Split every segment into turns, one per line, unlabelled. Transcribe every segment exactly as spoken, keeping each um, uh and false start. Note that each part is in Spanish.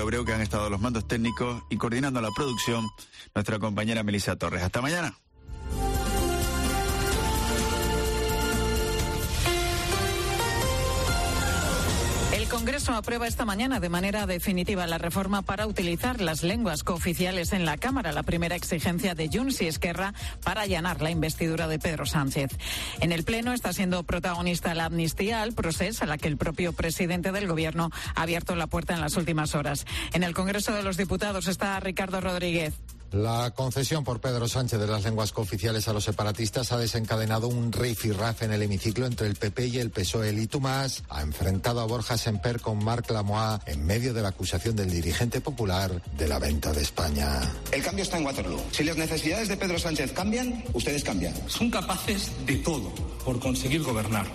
Abreu, que han estado los mandos técnicos y coordinando la producción, nuestra compañera Melissa Torres. Hasta mañana.
El Congreso aprueba esta mañana de manera definitiva la reforma para utilizar las lenguas cooficiales en la Cámara, la primera exigencia de Junts y Esquerra para allanar la investidura de Pedro Sánchez. En el Pleno está siendo protagonista la amnistía al procés, a la que el propio presidente del Gobierno ha abierto la puerta en las últimas horas. En el Congreso de los Diputados está Ricardo Rodríguez.
La concesión por Pedro Sánchez de las lenguas cooficiales a los separatistas ha desencadenado un rifirrafe en el hemiciclo entre el P P y el P S O E. El Itumás ha enfrentado a Borja Semper con Marc Lamoa en medio de la acusación del dirigente popular de la venta de España.
El cambio está en Waterloo. Si las necesidades de Pedro Sánchez cambian, ustedes cambian.
Son capaces de todo por conseguir gobernar.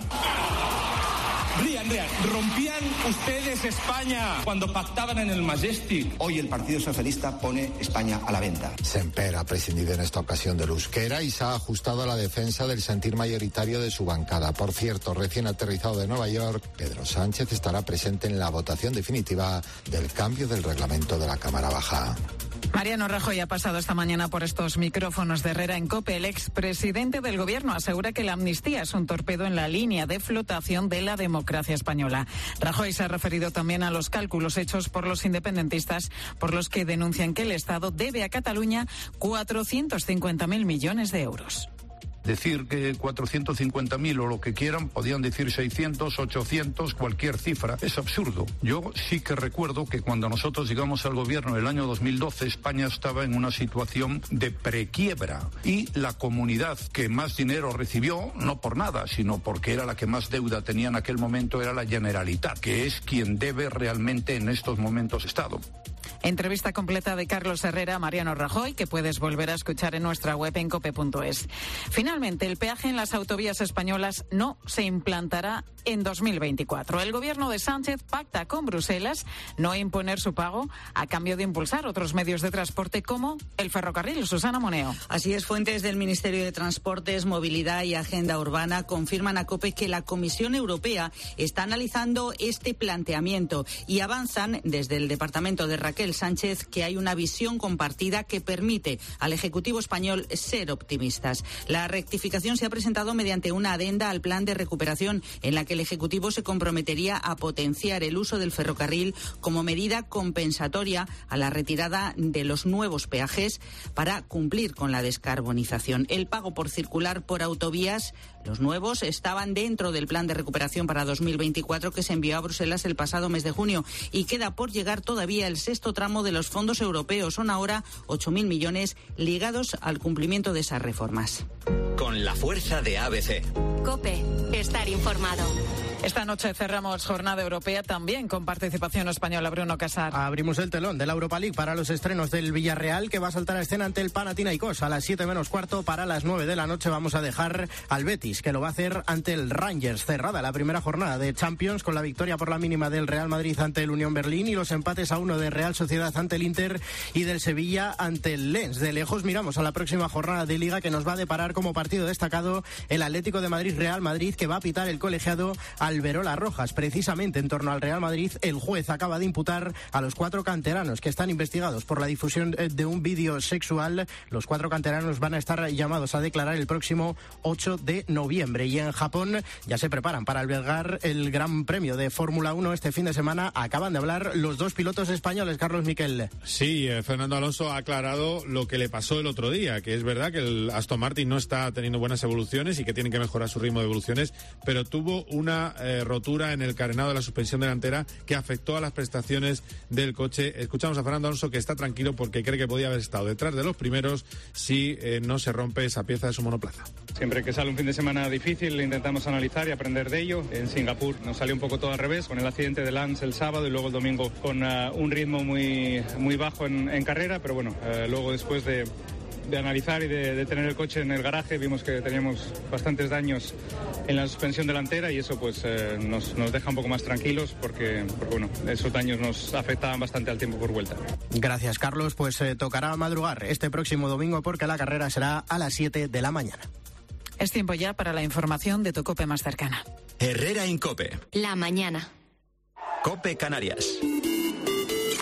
Rían, rían. Rompían ustedes España cuando pactaban en el Majestic.
Hoy el Partido Socialista pone España a la venta.
Semper ha prescindido en esta ocasión del euskera y se ha ajustado a la defensa del sentir mayoritario de su bancada. Por cierto, recién aterrizado de Nueva York, Pedro Sánchez estará presente en la votación definitiva del cambio del reglamento de la Cámara Baja.
Mariano Rajoy ha pasado esta mañana por estos micrófonos de Herrera en COPE. El expresidente del Gobierno asegura que la amnistía es un torpedo en la línea de flotación de la democracia española. Rajoy se ha referido también a los cálculos hechos por los independentistas, por los que denuncian que el Estado debe a Cataluña cuatrocientos cincuenta mil millones de euros.
Decir que cuatrocientos cincuenta mil o lo que quieran, podían decir seiscientos, ochocientos, cualquier cifra, es absurdo. Yo sí que recuerdo que cuando nosotros llegamos al gobierno en el año dos mil doce, España estaba en una situación de prequiebra y la comunidad que más dinero recibió, no por nada, sino porque era la que más deuda tenía en aquel momento, era la Generalitat, que es quien debe realmente en estos momentos Estado.
Entrevista completa de Carlos Herrera a Mariano Rajoy, que puedes volver a escuchar en nuestra web en cope punto es. Finalmente, el peaje en las autovías españolas no se implantará en dos mil veinticuatro. El gobierno de Sánchez pacta con Bruselas no imponer su pago a cambio de impulsar otros medios de transporte como el ferrocarril. Susana Moneo.
Así es, fuentes del Ministerio de Transportes, Movilidad y Agenda Urbana confirman a COPE que la Comisión Europea está analizando este planteamiento y avanzan desde el departamento de Raquel Sánchez que hay una visión compartida que permite al Ejecutivo español ser optimistas. La rectificación se ha presentado mediante una adenda al plan de recuperación en la que el Ejecutivo se comprometería a potenciar el uso del ferrocarril como medida compensatoria a la retirada de los nuevos peajes para cumplir con la descarbonización. El pago por circular por autovías, los nuevos, estaban dentro del plan de recuperación para dos mil veinticuatro que se envió a Bruselas el pasado mes de junio y queda por llegar todavía el sexto tramo de los fondos europeos. Son ahora ocho mil millones ligados al cumplimiento de esas reformas.
Con la fuerza de A B C.
COPE, estar informado.
Esta noche cerramos jornada europea también con participación española. Bruno Casar.
Abrimos el telón de la Europa League para los estrenos del Villarreal, que va a saltar a escena ante el Panathinaikos a las siete menos cuarto. Para las nueve de la noche vamos a dejar al Betis, que lo va a hacer ante el Rangers. Cerrada la primera jornada de Champions con la victoria por la mínima del Real Madrid ante el Unión Berlín y los empates a uno de Real Sociedad ante el Inter y del Sevilla ante el Lens. De lejos miramos a la próxima jornada de Liga, que nos va a deparar como partido destacado el Atlético de Madrid-Real Madrid, que va a pitar el colegiado Alberola Rojas. Precisamente en torno al Real Madrid, el juez acaba de imputar a los cuatro canteranos que están investigados por la difusión de un vídeo sexual. Los cuatro canteranos van a estar llamados a declarar el próximo ocho de noviembre. Y en Japón ya se preparan para albergar el Gran Premio de Fórmula uno este fin de semana. Acaban de hablar los dos pilotos españoles, Carlos Miquel.
Sí, eh, Fernando Alonso ha aclarado lo que le pasó el otro día, que es verdad que el Aston Martin no está teniendo buenas evoluciones y que tienen que mejorar su ritmo de evoluciones, pero tuvo una eh, rotura en el carenado de la suspensión delantera que afectó a las prestaciones del coche. Escuchamos a Fernando Alonso, que está tranquilo porque cree que podía haber estado detrás de los primeros si eh, no se rompe esa pieza de su monoplaza.
Siempre que sale un fin de semana difícil intentamos analizar y aprender de ello. En Singapur nos salió un poco todo al revés, con el accidente de Lance el sábado y luego el domingo con uh, un ritmo muy, muy bajo en, en carrera, pero bueno, uh, luego después de de analizar y de, de tener el coche en el garaje, vimos que teníamos bastantes daños en la suspensión delantera y eso pues eh, nos, nos deja un poco más tranquilos porque, porque bueno, esos daños nos afectaban bastante al tiempo por vuelta.
Gracias, Carlos. Pues eh, tocará madrugar este próximo domingo porque la carrera será a las siete de la mañana.
Es tiempo ya para la información de tu COPE más cercana.
Herrera en COPE.
La mañana.
COPE Canarias.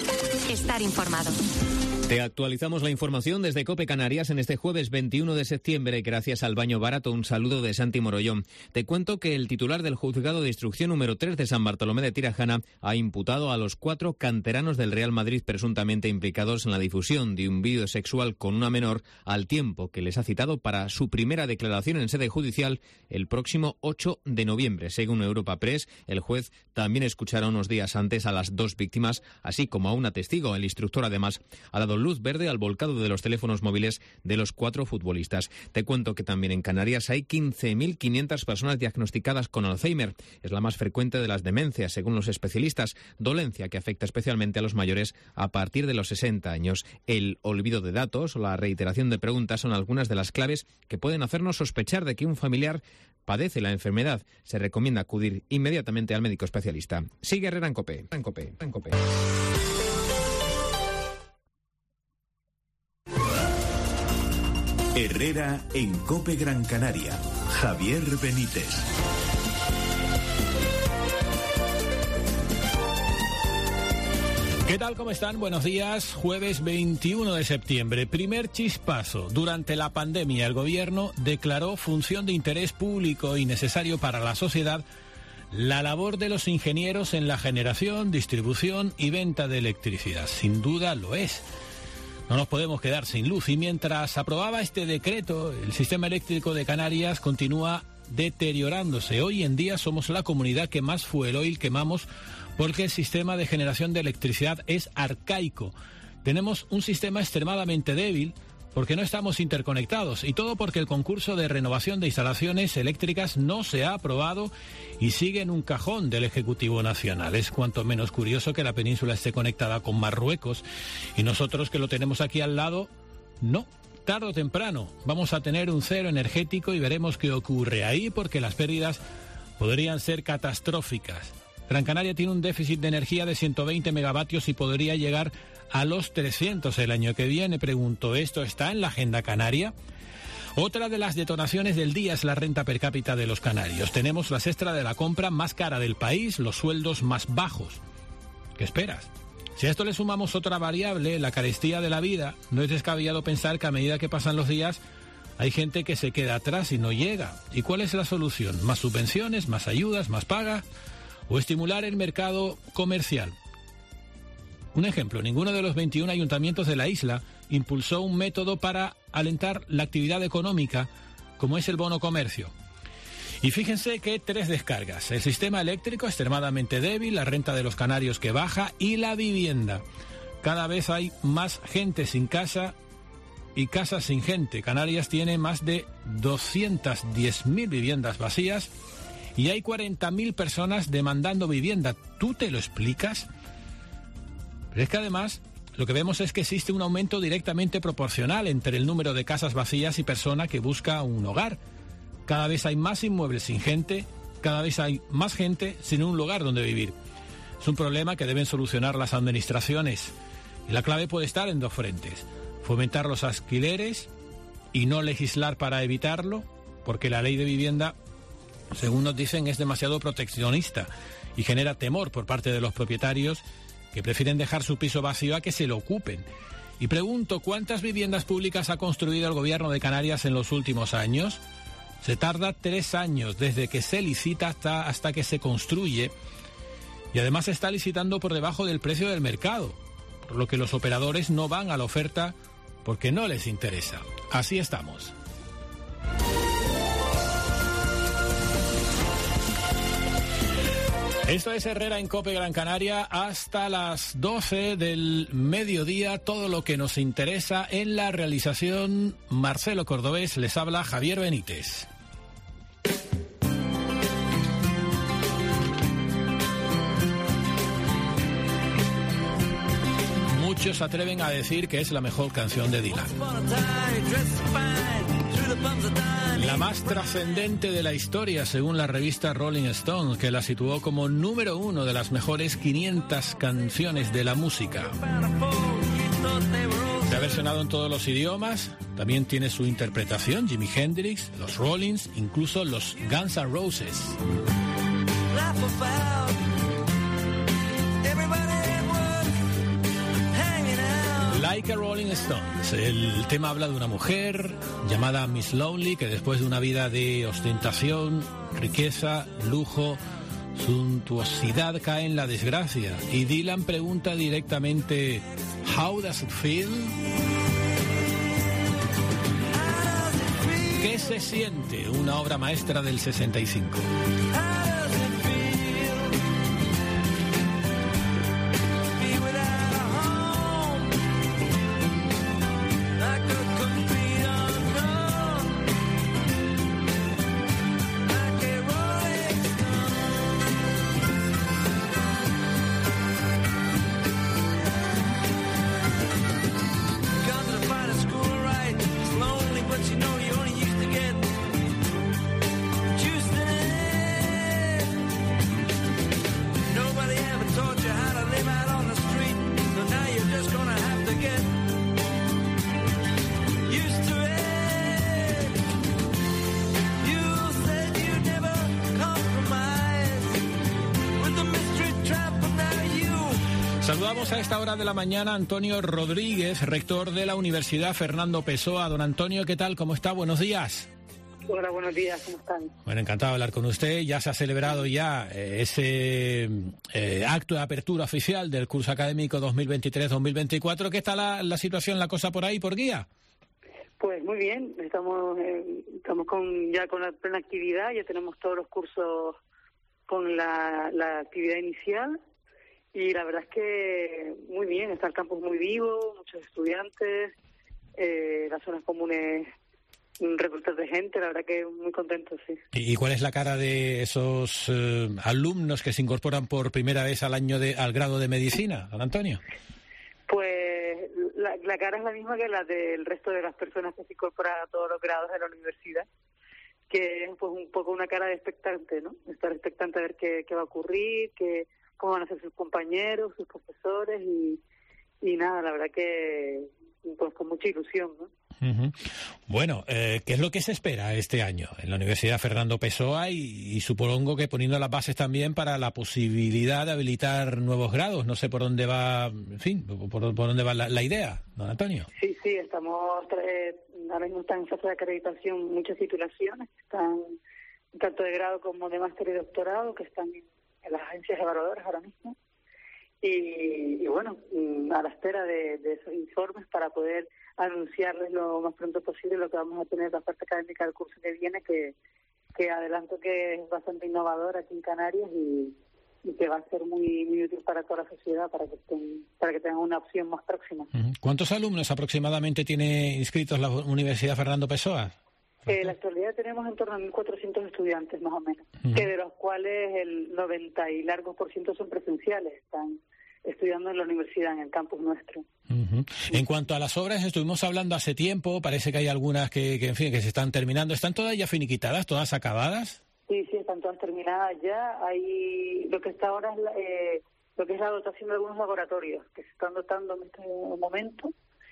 estar informado.
Te actualizamos la información desde COPE Canarias en este jueves veintiuno de septiembre, gracias al baño barato. Un saludo de Santi Morollón. Te cuento que el titular del Juzgado de Instrucción número tres de San Bartolomé de Tirajana ha imputado a los cuatro canteranos del Real Madrid presuntamente implicados en la difusión de un vídeo sexual con una menor, al tiempo que les ha citado para su primera declaración en sede judicial el próximo ocho de noviembre. Según Europa Press, el juez también escuchará unos días antes a las dos víctimas, así como a una testigo. El instructor, además, ha dado luz verde al volcado de los teléfonos móviles de los cuatro futbolistas. Te cuento que también en Canarias hay quince mil quinientas personas diagnosticadas con Alzheimer. Es la más frecuente de las demencias, según los especialistas, dolencia que afecta especialmente a los mayores a partir de los sesenta años. El olvido de datos o la reiteración de preguntas son algunas de las claves que pueden hacernos sospechar de que un familiar padece la enfermedad. Se recomienda acudir inmediatamente al médico especialista. Sigue Herrera en COPE. En COPE. En COPE.
Herrera en COPE Gran Canaria. Javier Benítez.
¿Qué tal? ¿Cómo están? Buenos días. Jueves veintiuno de septiembre. Primer chispazo. Durante la pandemia, el gobierno declaró función de interés público y necesario para la sociedad la labor de los ingenieros en la generación, distribución y venta de electricidad. Sin duda lo es. No nos podemos quedar sin luz y mientras aprobaba este decreto, el sistema eléctrico de Canarias continúa deteriorándose. Hoy en día somos la comunidad que más fuel oil quemamos porque el sistema de generación de electricidad es arcaico. Tenemos un sistema extremadamente débil porque no estamos interconectados y todo porque el concurso de renovación de instalaciones eléctricas no se ha aprobado y sigue en un cajón del Ejecutivo Nacional. Es cuanto menos curioso que la península esté conectada con Marruecos y nosotros que lo tenemos aquí al lado, no. Tarde o temprano vamos a tener un cero energético y veremos qué ocurre ahí porque las pérdidas podrían ser catastróficas. Gran Canaria tiene un déficit de energía de ciento veinte megavatios y podría llegar a los trescientos el año que viene. Pregunto, ¿esto está en la agenda canaria? Otra de las detonaciones del día es la renta per cápita de los canarios. Tenemos la cesta de la compra más cara del país, los sueldos más bajos. ¿Qué esperas? Si a esto le sumamos otra variable, la carestía de la vida, no es descabellado pensar que a medida que pasan los días hay gente que se queda atrás y no llega. ¿Y cuál es la solución? ¿Más subvenciones, más ayudas, más paga? ¿O estimular el mercado comercial? Un ejemplo, ninguno de los veintiún ayuntamientos de la isla impulsó un método para alentar la actividad económica, como es el bono comercio. Y fíjense que tres descargas: el sistema eléctrico extremadamente débil, la renta de los canarios que baja y la vivienda. Cada vez hay más gente sin casa y casas sin gente. Canarias tiene más de doscientas diez mil viviendas vacías y hay cuarenta mil personas demandando vivienda. ¿Tú te lo explicas? Pero es que además lo que vemos es que existe un aumento directamente proporcional entre el número de casas vacías y persona que busca un hogar. Cada vez hay más inmuebles sin gente, cada vez hay más gente sin un lugar donde vivir. Es un problema que deben solucionar las administraciones. Y la clave puede estar en dos frentes: fomentar los alquileres y no legislar para evitarlo, porque la ley de vivienda, según nos dicen, es demasiado proteccionista y genera temor por parte de los propietarios que prefieren dejar su piso vacío a que se lo ocupen. Y pregunto, ¿cuántas viviendas públicas ha construido el gobierno de Canarias en los últimos años? Se tarda tres años desde que se licita hasta, hasta que se construye y además se está licitando por debajo del precio del mercado, por lo que los operadores no van a la oferta porque no les interesa. Así estamos. Esto es Herrera en COPE Gran Canaria hasta las doce del mediodía. Todo lo que nos interesa en la realización. Marcelo Cordobés, les habla Javier Benítez. Muchos se atreven a decir que es la mejor canción de Dylan. La más trascendente de la historia, según la revista Rolling Stone, que la situó como número uno de las mejores quinientas canciones de la música. Se ha versionado en todos los idiomas, también tiene su interpretación Jimi Hendrix, los Rollins, incluso los Guns N' Roses. Like a Rolling Stones. El tema habla de una mujer llamada Miss Lonely que después de una vida de ostentación, riqueza, lujo, suntuosidad cae en la desgracia. Y Dylan pregunta directamente, "How does it feel?" ¿Qué se siente? Una obra maestra del sesenta y cinco. Saludamos a esta hora de la mañana a Antonio Rodríguez, rector de la Universidad Fernando Pessoa. Don Antonio, ¿qué tal? ¿Cómo está? Buenos días.
Hola, buenos días, ¿cómo están?
Bueno, encantado de hablar con usted. Ya se ha celebrado ya eh, ese eh, acto de apertura oficial del curso académico dos mil veintitrés dos mil veinticuatro. ¿Qué está la, la situación, la cosa por ahí, por Guía?
Pues muy bien, estamos eh, estamos con ya con la plena actividad, ya tenemos todos los cursos con la, la actividad inicial. Y la verdad es que muy bien, está el campus muy vivo, muchos estudiantes, eh, las zonas comunes reclutas de gente, la verdad que muy contentos, sí.
¿Y cuál es la cara de esos eh, alumnos que se incorporan por primera vez al año de, al grado de medicina, don Antonio?
Pues la, la cara es la misma que la del resto de las personas que se incorporan a todos los grados de la universidad, que es pues un poco una cara de expectante, ¿no? Estar expectante a ver qué, qué va a ocurrir, qué... cómo van a ser sus compañeros, sus profesores y, y nada, la verdad que pues con mucha ilusión, ¿no?
Uh-huh. Bueno, eh, ¿qué es lo que se espera este año en la Universidad Fernando Pessoa y, y supongo que poniendo las bases también para la posibilidad de habilitar nuevos grados? No sé por dónde va, en fin, por, por dónde va la, la idea, don Antonio.
Sí, sí, estamos, eh, ahora mismo están en fase de acreditación muchas titulaciones, están tanto de grado como de máster y doctorado, que están en en las agencias evaluadoras ahora mismo y, y bueno, a la espera de, de esos informes para poder anunciarles lo más pronto posible lo que vamos a tener la parte académica del curso que viene, que, que adelanto que es bastante innovador aquí en Canarias y, y que va a ser muy muy útil para toda la sociedad para que estén, para que tengan una opción más próxima.
¿Cuántos alumnos aproximadamente tiene inscritos la Universidad Fernando Pessoa?
En la actualidad tenemos en torno a mil cuatrocientos estudiantes, más o menos, uh-huh. que de los cuales el noventa y largos por ciento son presenciales, están estudiando en la universidad, en el campus nuestro.
Uh-huh. En cuanto a las obras, estuvimos hablando hace tiempo, parece que hay algunas que, que, en fin, que se están terminando. ¿Están todas ya finiquitadas, todas acabadas?
Sí, sí, están todas terminadas ya. Hay lo que está ahora es la, eh, lo que es la dotación de algunos laboratorios que se están dotando en este momento.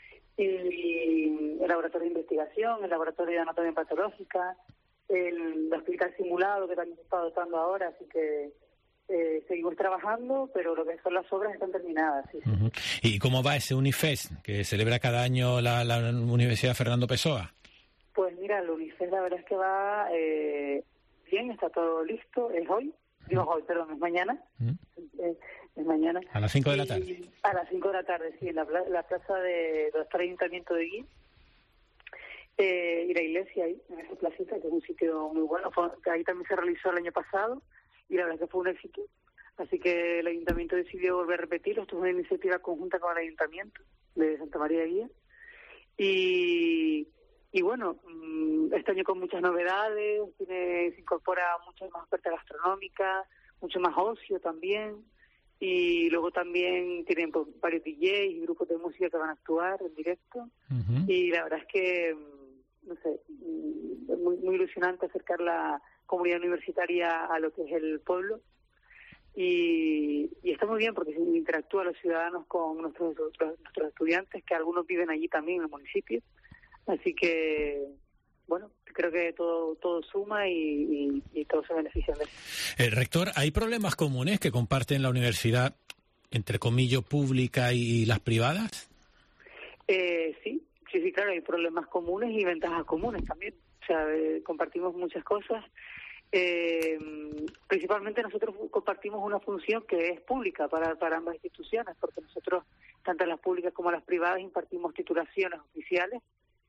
Y el laboratorio de investigación, el laboratorio de anatomía patológica, el hospital simulado que también se está dotando ahora, así que eh, seguimos trabajando, pero lo que son las obras están terminadas. Sí, sí.
Uh-huh. ¿Y cómo va ese Unifest que celebra cada año la, la Universidad Fernando Pessoa?
Pues mira, el Unifest la verdad es que va eh, bien, está todo listo, es hoy, digo hoy, perdón, es mañana. Uh-huh. eh, Es mañana.
A las cinco de la tarde.
A las cinco de la tarde, sí, en la, la plaza de los Ayuntamiento de Guía. Eh, y la iglesia ahí, en esa placita, que es un sitio muy bueno. Fue, ahí también se realizó el año pasado y la verdad es que fue un éxito. Así que el Ayuntamiento decidió volver a repetirlo. Esto es una iniciativa conjunta con el Ayuntamiento de Santa María de Guía. Y, y bueno, este año con muchas novedades, tiene, se incorpora mucha más oferta gastronómica, mucho más ocio también. Y luego también tienen pues, varios D Js y grupos de música que van a actuar en directo. Uh-huh. Y la verdad es que, no sé, es muy, muy ilusionante acercar la comunidad universitaria a lo que es el pueblo. Y, y está muy bien porque se interactúa los ciudadanos con nuestros, nuestros, nuestros estudiantes, que algunos viven allí también en el municipio. Así que, bueno, creo que todo todo suma y, y, y todos se benefician de eso.
Eh, rector, ¿hay problemas comunes que comparten la universidad, entre comillas, pública y las privadas?
Eh, sí, sí, sí, claro, hay problemas comunes y ventajas comunes también. O sea, eh, compartimos muchas cosas. Eh, principalmente nosotros compartimos una función que es pública para, para ambas instituciones, porque nosotros, tanto las públicas como las privadas, impartimos titulaciones oficiales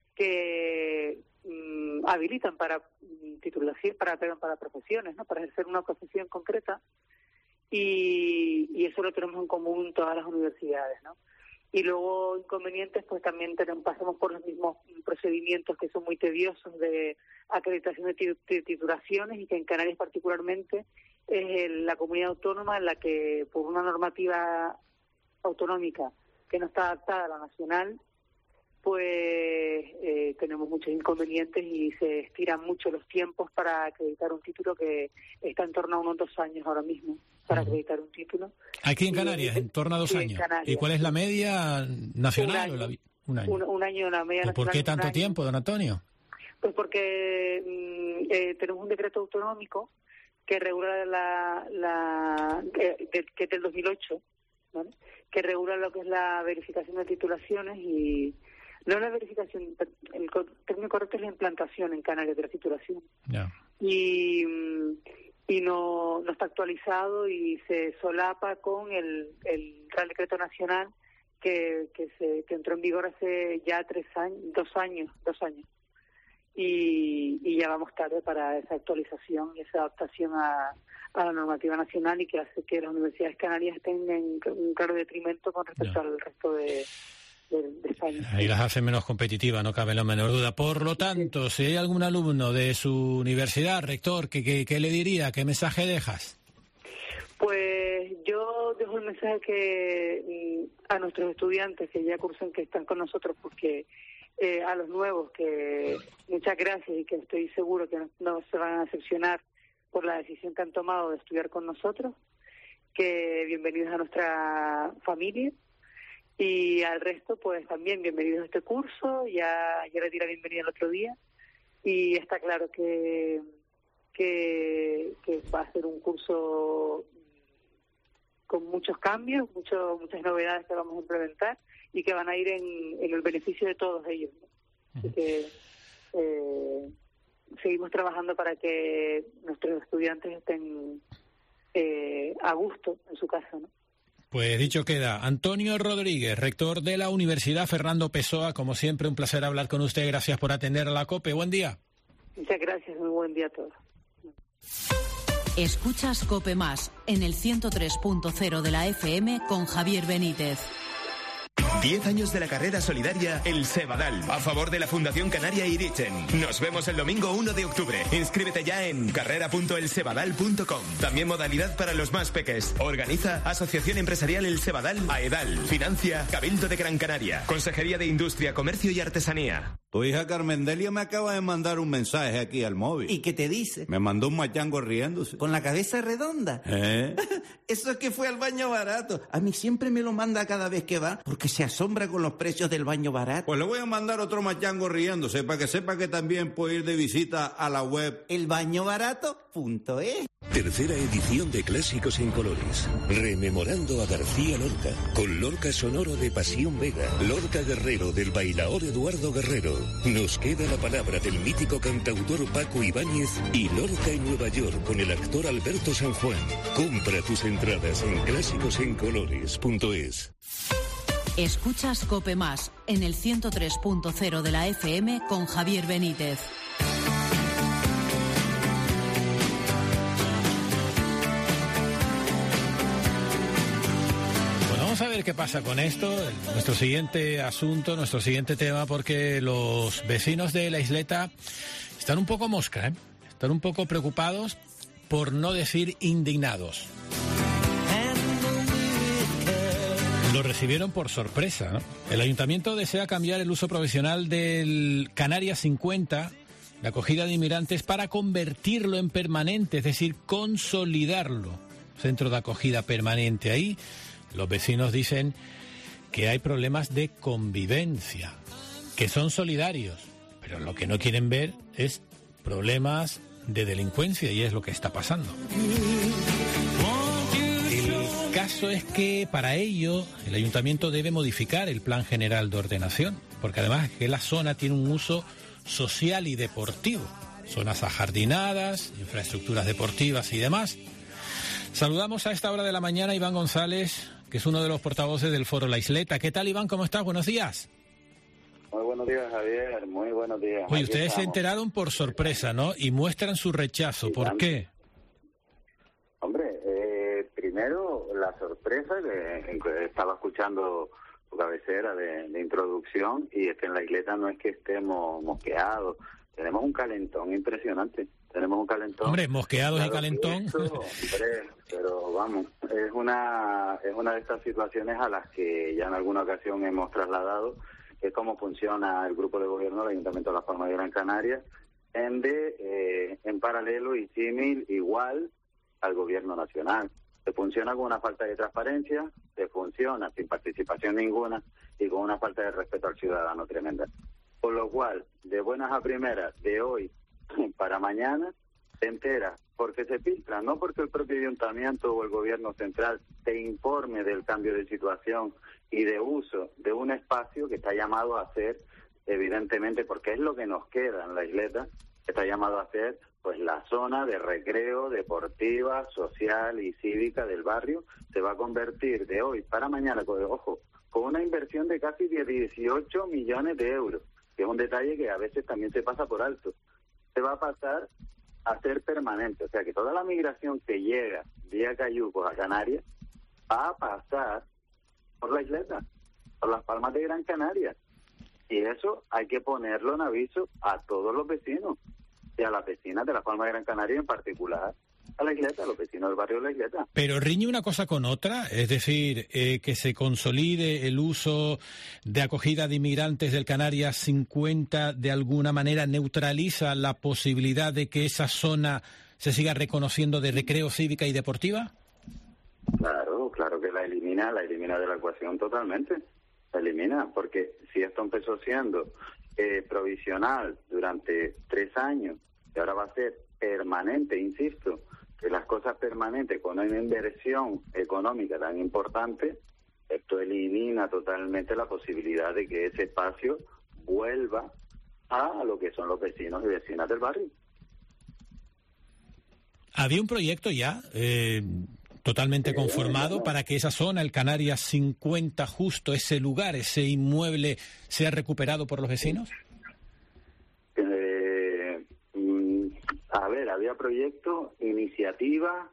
que mm, habilitan para titulación, para, perdón, para profesiones, ¿no? Para ejercer una profesión concreta, y, y eso lo tenemos en común todas las universidades, ¿no? Y luego inconvenientes, pues también tenemos, pasamos por los mismos procedimientos que son muy tediosos de acreditación de titulaciones, y que en Canarias particularmente es la comunidad autónoma en la que, por una normativa autonómica que no está adaptada a la nacional, pues eh, tenemos muchos inconvenientes y se estiran mucho los tiempos para acreditar un título, que está en torno a unos dos años ahora mismo para acreditar un título.
Aquí en Canarias, y, en torno a dos
sí,
años. ¿Y cuál es la media nacional?
Un año.
O la, un año.
Un, un año, una media nacional.
¿Por qué tanto tiempo, don Antonio?
Pues porque mm, eh, tenemos un decreto autonómico que regula la, la que, que es del dos mil ocho, ¿vale? Que regula lo que es la verificación de titulaciones, y no la verificación, el término correcto es la implantación en Canarias de la titulación.
Yeah.
Y, y no, no está actualizado y se solapa con el, el Real Decreto Nacional que, que, se, que entró en vigor hace ya tres años, dos años, dos años. Y, y ya vamos tarde para esa actualización y esa adaptación a, a la normativa nacional, y que hace que las universidades canarias estén en un claro detrimento con respecto yeah. al resto de... De, de España.
Ahí las hace menos competitivas, no cabe la menor duda. Por lo tanto, si hay algún alumno de su universidad, rector, ¿qué, qué, qué le diría? ¿Qué mensaje dejas?
Pues yo dejo el mensaje que a nuestros estudiantes que ya cursan, que están con nosotros, porque eh, a los nuevos, que muchas gracias, y que estoy seguro que no, no se van a decepcionar por la decisión que han tomado de estudiar con nosotros, que bienvenidos a nuestra familia. Y al resto, pues también bienvenidos a este curso. Ya, ya les di la bienvenida el otro día, y está claro que, que, que va a ser un curso con muchos cambios, mucho, muchas novedades que vamos a implementar, y que van a ir en, en el beneficio de todos ellos, ¿no? Así que eh, seguimos trabajando para que nuestros estudiantes estén eh, a gusto en su casa, ¿no?
Pues dicho queda. Antonio Rodríguez, rector de la Universidad Fernando Pessoa, como siempre un placer hablar con usted. Gracias por atender a la COPE. Buen día.
Muchas gracias, muy buen día a todos.
Escuchas COPE Más en el ciento tres punto cero de la F M con Javier Benítez.
Diez años de la carrera solidaria El Sebadal, a favor de la Fundación Canaria Irichen. Nos vemos el domingo uno de octubre. Inscríbete ya en carrera punto el sebadal punto com. También modalidad para los más peques. Organiza Asociación Empresarial El Sebadal, AEDAL. Financia Cabildo de Gran Canaria. Consejería de Industria, Comercio y Artesanía.
Tu hija Carmen Delia me acaba de mandar un mensaje aquí al móvil.
¿Y qué te dice?
Me mandó un machango riéndose.
¿Con la cabeza redonda?
¿Eh?
Eso es que fue al baño barato. A mí siempre me lo manda cada vez que va, porque se asombra con los precios del baño barato.
Pues le voy a mandar otro machango riéndose, para que sepa que también puede ir de visita a la web
el baño barato punto es.
Tercera edición de Clásicos en Colores. Rememorando a García Lorca, con Lorca sonoro de Pasión Vega, Lorca Guerrero del bailaor Eduardo Guerrero. Nos queda la palabra del mítico cantautor Paco Ibáñez, y Lorca en Nueva York con el actor Alberto San Juan. Compra tus entradas en clásicos en colores punto es.
Escuchas COPE Más en el ciento tres punto cero de la F M con Javier Benítez.
Vamos a ver qué pasa con esto, nuestro siguiente asunto, nuestro siguiente tema, porque los vecinos de la isleta están un poco mosca, ¿eh? Están un poco preocupados, por no decir indignados. Lo recibieron por sorpresa, ¿no? El ayuntamiento desea cambiar el uso provisional del Canarias cincuenta, la acogida de inmigrantes, para convertirlo en permanente, es decir, consolidarlo. Centro de acogida permanente ahí. Los vecinos dicen que hay problemas de convivencia, que son solidarios, pero lo que no quieren ver es problemas de delincuencia, y es lo que está pasando. El caso caso es que para ello el ayuntamiento debe modificar el Plan General de Ordenación, porque además es que la zona tiene un uso social y deportivo, zonas ajardinadas, infraestructuras deportivas y demás. Saludamos a esta hora de la mañana a Iván González, que es uno de los portavoces del Foro La Isleta. ¿Qué tal, Iván? ¿Cómo estás? Buenos días.
Muy buenos días, Javier. Muy buenos días.
Oye,
Aquí
ustedes
estamos.
se enteraron por sorpresa, ¿no? Y muestran su rechazo. ¿Por qué?
Hombre, eh, primero la sorpresa que, que estaba escuchando tu cabecera de, de introducción, y es que en la isleta no es que estemos mosqueados, tenemos un calentón impresionante. Tenemos un calentón.
Hombre, mosqueados
claro,
y calentón.
Esto, hombre, pero vamos, es una es una de estas situaciones a las que ya en alguna ocasión hemos trasladado, que es cómo funciona el grupo de gobierno del Ayuntamiento de Las Palmas de Gran Canaria, en de eh, en paralelo y símil igual al gobierno nacional. Se funciona con una falta de transparencia, se funciona sin participación ninguna y con una falta de respeto al ciudadano tremenda. Por lo cual, de buenas a primeras, de hoy para mañana, se entera porque se filtra, no porque el propio ayuntamiento o el gobierno central te informe del cambio de situación y de uso de un espacio que está llamado a ser, evidentemente, porque es lo que nos queda en la isleta, que está llamado a ser pues la zona de recreo, deportiva, social y cívica del barrio. Se va a convertir de hoy para mañana, con, ojo, con una inversión de casi dieciocho millones de euros, que es un detalle que a veces también se pasa por alto. Se va a pasar a ser permanente, o sea que toda la migración que llega vía Cayucos a Canarias va a pasar por la isleta, por Las Palmas de Gran Canaria, y eso hay que ponerlo en aviso a todos los vecinos y a las vecinas de Las Palmas de Gran Canaria, en particular a la isleta, a los vecinos del barrio de la isleta.
Pero riñe una cosa con otra, es decir, eh, que se consolide el uso de acogida de inmigrantes del Canarias cincuenta, de alguna manera neutraliza la posibilidad de que esa zona se siga reconociendo de recreo, cívica y deportiva.
Claro, claro que la elimina, la elimina de la ecuación totalmente, la elimina, porque si esto empezó siendo eh, provisional durante tres años y ahora va a ser permanente, insisto, que las cosas permanentes con una inversión económica tan importante, esto elimina totalmente la posibilidad de que ese espacio vuelva a lo que son los vecinos y vecinas del barrio.
Había un proyecto ya eh, totalmente conformado para que esa zona, el Canarias cincuenta, justo ese lugar, ese inmueble, sea recuperado por los vecinos.
A ver, había proyectos, iniciativas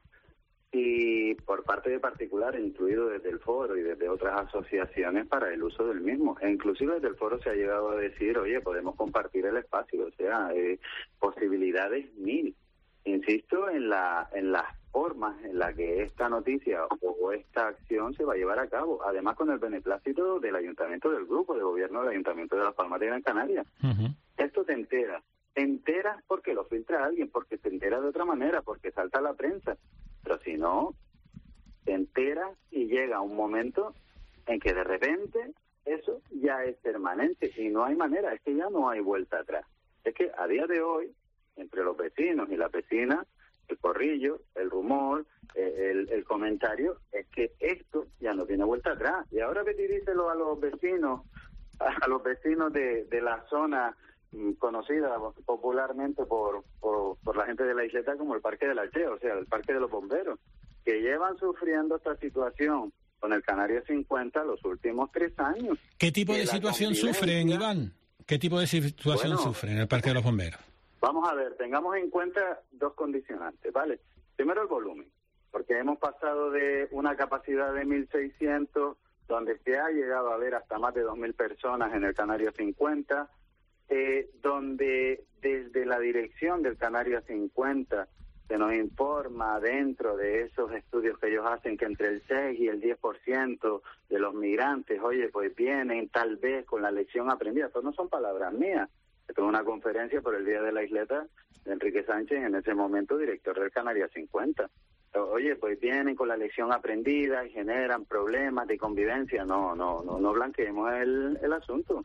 y por parte de particulares, incluido desde el foro y desde otras asociaciones, para el uso del mismo. E inclusive desde el foro se ha llegado a decir, oye, podemos compartir el espacio, o sea, eh, posibilidades mil. Insisto en la en las formas en las que esta noticia o esta acción se va a llevar a cabo, además con el beneplácito del ayuntamiento, del grupo de gobierno del Ayuntamiento de Las Palmas de Gran Canaria. Uh-huh. Esto te entera. Te enteras porque lo filtra alguien, porque te enteras de otra manera, porque salta a la prensa. Pero si no, te enteras y llega un momento en que de repente eso ya es permanente y no hay manera, es que ya no hay vuelta atrás. Es que a día de hoy, entre los vecinos y las vecinas, el corrillo, el rumor, eh, el, el comentario, es que esto ya no tiene vuelta atrás. Y ahora vete y díselo a los vecinos, a los vecinos de, de la zona conocida popularmente por, por por la gente de la isleta como el Parque del Alcheo, o sea, el Parque de los Bomberos, que llevan sufriendo esta situación con el Canarias cincuenta los últimos tres años.
¿Qué tipo de situación sufren, Iván? ¿Qué tipo de situación bueno, sufren en el Parque de los Bomberos?
Vamos a ver, tengamos en cuenta dos condicionantes, ¿vale? Primero, el volumen, porque hemos pasado de una capacidad de mil seiscientos, donde se ha llegado a ver hasta más de dos mil personas en el Canarias cincuenta, Eh, donde desde la dirección del Canarias cincuenta se nos informa dentro de esos estudios que ellos hacen que entre el seis y el diez por ciento de los migrantes, oye, pues vienen tal vez con la lección aprendida. Esto no son palabras mías. Esto es una conferencia por el Día de la Isleta de Enrique Sánchez, en ese momento director del Canarias cincuenta. Oye, pues vienen con la lección aprendida y generan problemas de convivencia. No, no, no, no blanqueemos el, el asunto.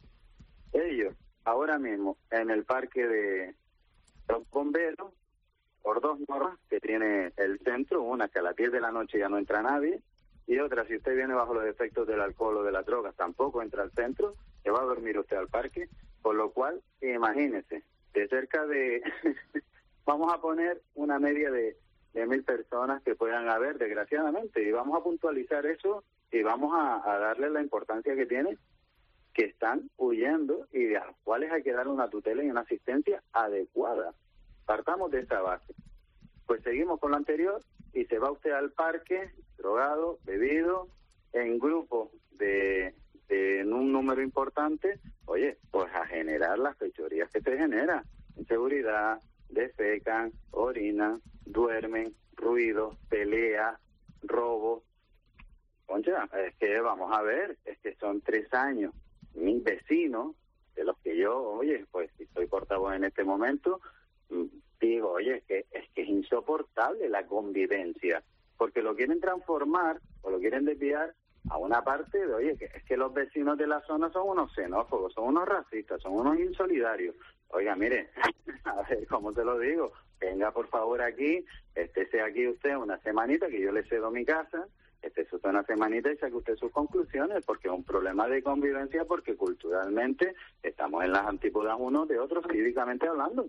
Ellos ahora mismo en el Parque de los Bomberos, por dos normas que tiene el centro, una que a las diez de la noche ya no entra nadie, Y otra, si usted viene bajo los efectos del alcohol o de las drogas, tampoco entra al centro, se va a dormir usted al parque, por lo cual, imagínese, de cerca de, vamos a poner una media de, de mil personas que puedan haber, desgraciadamente, y vamos a puntualizar eso y vamos a, a darle la importancia que tiene, que están huyendo y de los cuales hay que darle una tutela y una asistencia adecuada. Partamos de esta base. Pues seguimos con lo anterior y se va usted al parque, drogado, bebido, en grupo de, de en un número importante, oye, pues a generar las fechorías que se generan. Inseguridad, defecan, orinan, duermen, ruido, pelea, robo. Concha, es que vamos a ver, es que son tres años. Mis vecinos, de los que yo, oye, pues si estoy portavoz en este momento, digo, oye, es que, es que es insoportable la convivencia, porque lo quieren transformar o lo quieren desviar a una parte de, oye, que es que los vecinos de la zona son unos xenófobos, son unos racistas, son unos insolidarios. Oiga, mire, a ver, ¿cómo te lo digo? Venga, por favor, aquí, estése aquí usted una semanita, que yo le cedo mi casa, estése usted una semanita y saque usted sus conclusiones, porque es un problema de convivencia, porque culturalmente estamos en las antípodas unos de otros, cívicamente hablando.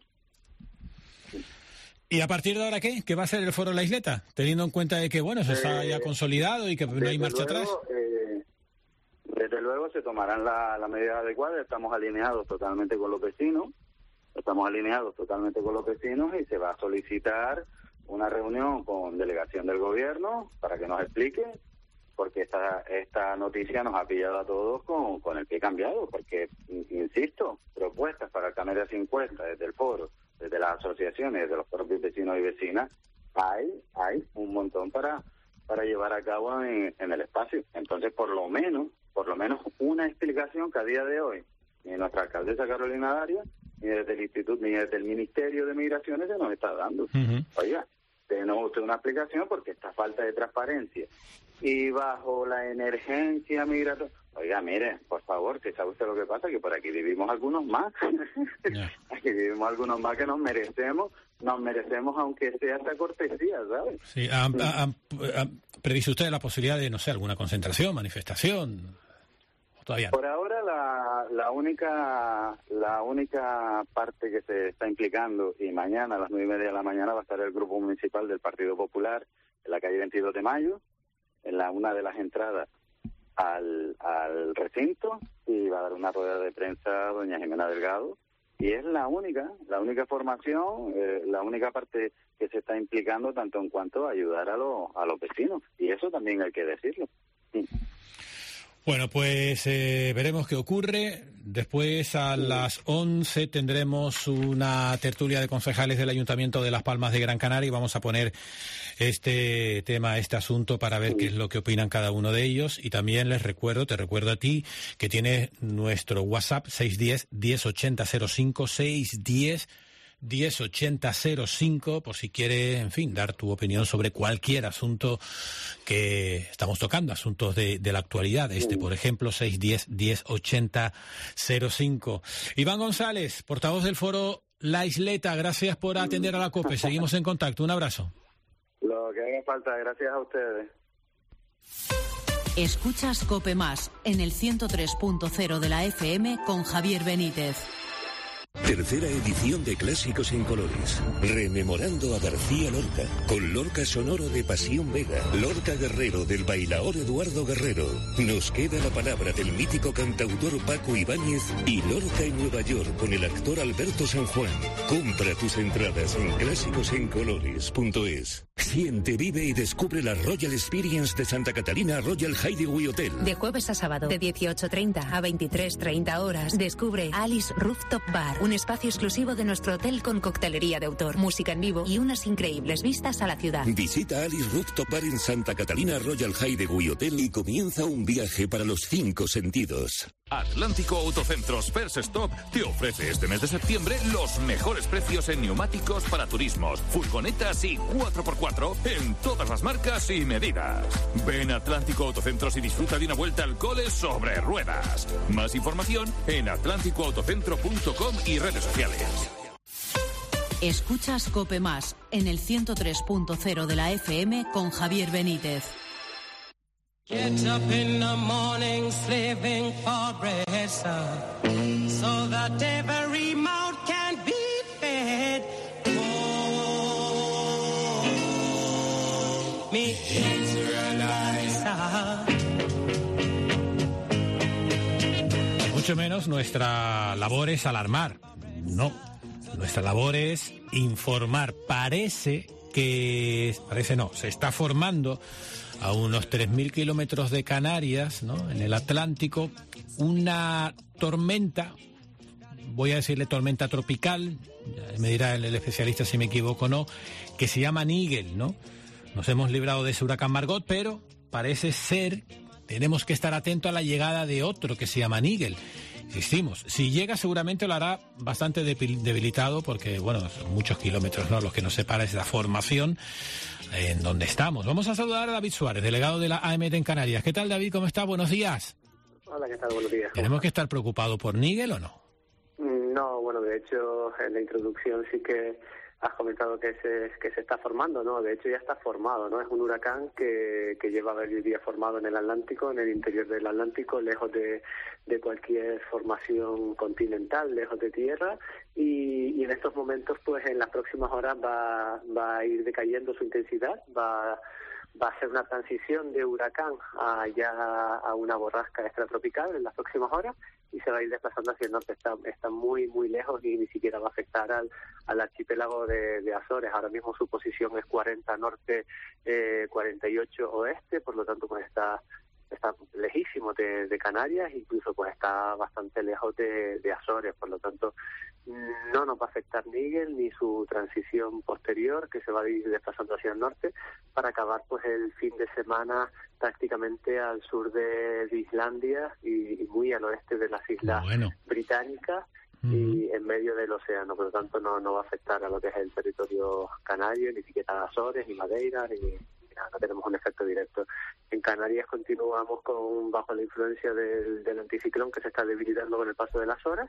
¿Y a partir de ahora qué? ¿Qué va a ser el Foro La Isleta? Teniendo en cuenta de que, bueno, se está ya consolidado y que no hay marcha
luego,
atrás.
Eh, desde luego se tomarán las la medidas adecuadas, estamos alineados totalmente con los vecinos, estamos alineados totalmente con los vecinos y se va a solicitar una reunión con delegación del gobierno para que nos explique, porque esta esta noticia nos ha pillado a todos con, con el pie cambiado, porque, insisto, propuestas para el Canarias cincuenta desde el foro, desde las asociaciones, desde los propios vecinos y vecinas, hay hay un montón para para llevar a cabo en, en el espacio. Entonces, por lo menos, por lo menos una explicación que a día de hoy ni nuestra alcaldesa Carolina Darias, ni desde el Instituto, ni desde el Ministerio de Migraciones se nos está dando. Uh-huh. Oiga, denos usted una explicación, porque esta falta de transparencia y bajo la emergencia migratoria. Oiga, mire, por favor, que sabe usted lo que pasa, que por aquí vivimos algunos más. Yeah. Aquí vivimos algunos más que nos merecemos, nos merecemos aunque sea esta cortesía, ¿sabes?
Sí, ¿ha, ha, ha, ha previsto usted la posibilidad de, no sé, alguna concentración, manifestación? ¿O todavía no?
Por ahora la, la única la única parte que se está implicando, y mañana a las nueve y media de la mañana va a estar el grupo municipal del Partido Popular en la calle veintidós de mayo, en la una de las entradas al, al recinto, y va a dar una rueda de prensa doña Jimena Delgado, y es la única, la única formación, eh, la única parte que se está implicando tanto en cuanto a ayudar a, los a los vecinos, y eso también hay que decirlo. Sí.
Bueno, pues eh, veremos qué ocurre. Después a las once tendremos una tertulia de concejales del Ayuntamiento de Las Palmas de Gran Canaria y vamos a poner este tema, este asunto, para ver qué es lo que opinan cada uno de ellos. Y también les recuerdo, te recuerdo a ti, que tienes nuestro WhatsApp seis uno cero, diez ochenta cero cinco, seis uno cero, diez ochenta cero cinco, por si quiere, en fin, dar tu opinión sobre cualquier asunto que estamos tocando, asuntos de, de la actualidad. Este, por ejemplo, seis uno cero, diez ochenta cero cinco. Iván González, portavoz del foro La Isleta, gracias por atender a la COPE. Seguimos en contacto. Un abrazo.
Lo que haga falta, gracias a ustedes.
Escuchas COPE Más en el ciento tres punto cero de la F M con Javier Benítez.
Tercera edición de Clásicos en Colores. Rememorando a García Lorca, con Lorca sonoro de Pasión Vega, Lorca Guerrero del bailaor Eduardo Guerrero. Nos queda la palabra del mítico cantautor Paco Ibáñez y Lorca en Nueva York con el actor Alberto San Juan. Compra tus entradas en clásicos en colores punto es. Siente, vive y descubre la Royal Experience de Santa Catalina Royal Hideaway Hotel.
De jueves a sábado, de dieciocho treinta a veintitrés treinta horas, descubre Alice Rooftop Bar, un espacio exclusivo de nuestro hotel con coctelería de autor, música en vivo y unas increíbles vistas a la ciudad.
Visita Alice Rooftop Bar en Santa Catalina Royal Hideaway Hotel y comienza un viaje para los cinco sentidos.
Atlántico Autocentros First Stop te ofrece este mes de septiembre los mejores precios en neumáticos para turismos, furgonetas y cuatro por cuatro en todas las marcas y medidas. Ven a Atlántico Autocentros y disfruta de una vuelta al cole sobre ruedas. Más información en atlántico autocentro punto com y redes sociales.
Escuchas COPE Más en el ciento tres punto cero de la F M con Javier Benítez.
Get up in the morning slaving for bread, sir, so that every mouth can be fed. Oh, me Israelites,
Mucho menos nuestra labor es alarmar. No, nuestra labor es informar. Parece que, parece no, se está formando a unos tres mil kilómetros de Canarias, ¿no?, en el Atlántico, una tormenta, voy a decirle tormenta tropical, me dirá el, el especialista si me equivoco o no, que se llama Nigel, ¿no? Nos hemos librado de ese huracán Margot, pero parece ser, tenemos que estar atentos a la llegada de otro que se llama Nigel. Insistimos, si llega seguramente lo hará bastante debilitado porque, bueno, son muchos kilómetros, ¿no?, los que nos separa es la formación en donde estamos. Vamos a saludar a David Suárez, delegado de la A M T en Canarias. ¿Qué tal, David? ¿Cómo está? Buenos días.
Hola, ¿qué tal? Buenos días.
¿Tenemos que estar preocupados por Nigel o no?
No, bueno, de hecho, en la introducción sí que has comentado que se que se está formando, ¿no? De hecho ya está formado, ¿no? Es un huracán que, que lleva varios días formado en el Atlántico, en el interior del Atlántico, lejos de, de cualquier formación continental, lejos de tierra, y, y en estos momentos, pues en las próximas horas va, va a ir decayendo su intensidad, va va a ser una transición de huracán a ya a una borrasca extratropical en las próximas horas y se va a ir desplazando hacia el norte. Está, está muy, muy lejos y ni siquiera va a afectar al, al archipiélago de, de Azores. Ahora mismo su posición es cuarenta norte, eh, cuarenta y ocho oeste, por lo tanto pues está está lejísimo de, de Canarias, incluso pues está bastante lejos de, de Azores, por lo tanto no nos va a afectar Nigel ni su transición posterior, que se va a ir desplazando hacia el norte, para acabar pues el fin de semana prácticamente al sur de, de Islandia y, y muy al oeste de las islas bueno. británicas y en medio del océano, por lo tanto no, no va a afectar a lo que es el territorio canario, ni siquiera Azores, ni Madeira, ni no tenemos un efecto directo. En Canarias continuamos con bajo la influencia del, del anticiclón que se está debilitando con el paso de las horas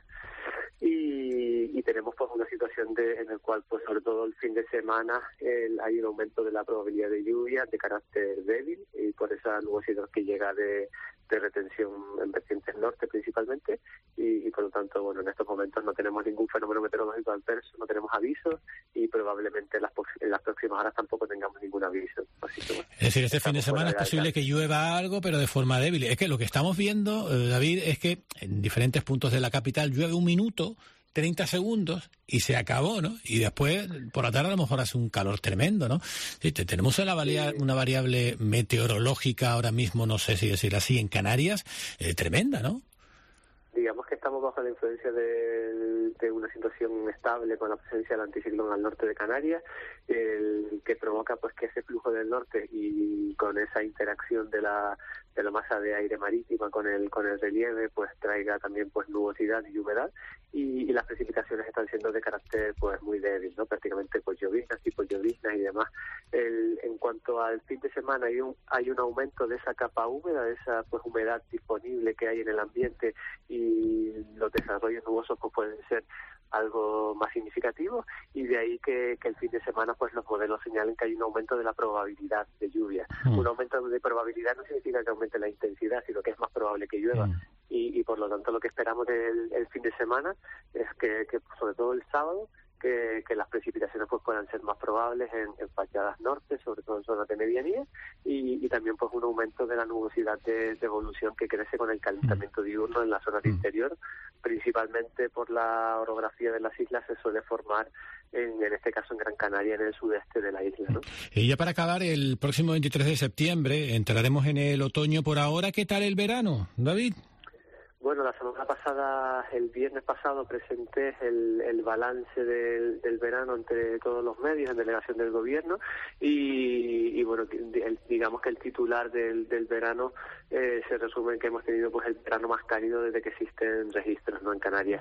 y, y tenemos pues una situación de, en el cual pues sobre todo el fin de semana el, hay un aumento de la probabilidad de lluvia de carácter débil y por esa nubosidad que llega de, de retención en vertientes norte principalmente y, y por lo tanto bueno en estos momentos no tenemos ningún fenómeno meteorológico adverso, no tenemos avisos y probablemente en las, en las próximas horas tampoco tengamos ningún aviso. Así que, bueno,
es decir, este fin de semana es posible que llueva algo, pero de forma débil. Es que lo que estamos viendo, eh, David, es que en diferentes puntos de la capital llueve un minuto, treinta segundos y se acabó, ¿no? Y después, por la tarde, a lo mejor hace un calor tremendo, ¿no? Sí, tenemos una, varia, una variable meteorológica ahora mismo, no sé si decir así, en Canarias, eh, tremenda, ¿no?
Digamos que estamos bajo la influencia de, de una situación estable con la presencia del anticiclón al norte de Canarias, el que provoca pues que ese flujo del norte y con esa interacción de la de la masa de aire marítima con el con el relieve pues traiga también pues nubosidad y humedad y, y las precipitaciones están siendo de carácter pues muy débil, ¿no? Prácticamente pues lloviznas, tipo lloviznas y demás. El, en cuanto al fin de semana hay un hay un aumento de esa capa húmeda, de esa pues humedad disponible que hay en el ambiente y los desarrollos nubosos pues pueden ser algo más significativo y de ahí que, que el fin de semana pues los modelos señalen que hay un aumento de la probabilidad de lluvia. Mm. Un aumento de probabilidad no significa que aumente la intensidad, sino que es más probable que llueva. Mm. Y, y por lo tanto lo que esperamos del el fin de semana es que, que sobre todo el sábado Que, que las precipitaciones pues puedan ser más probables en, en fachadas norte, sobre todo en zonas de medianía, y, y también pues un aumento de la nubosidad de, de evolución que crece con el calentamiento diurno en la zona de interior, principalmente por la orografía de las islas se suele formar en, en este caso en Gran Canaria, en el sudeste de la isla, ¿no?
Y ya para acabar, el próximo veintitrés de septiembre entraremos en el otoño. Por ahora, ¿qué tal el verano, David?
Bueno, la semana pasada, el viernes pasado, presenté el, el balance del, del verano entre todos los medios en delegación del gobierno y, y bueno, el, digamos que el titular del, del verano eh, se resume en que hemos tenido pues el verano más cálido desde que existen registros, ¿no? En Canarias.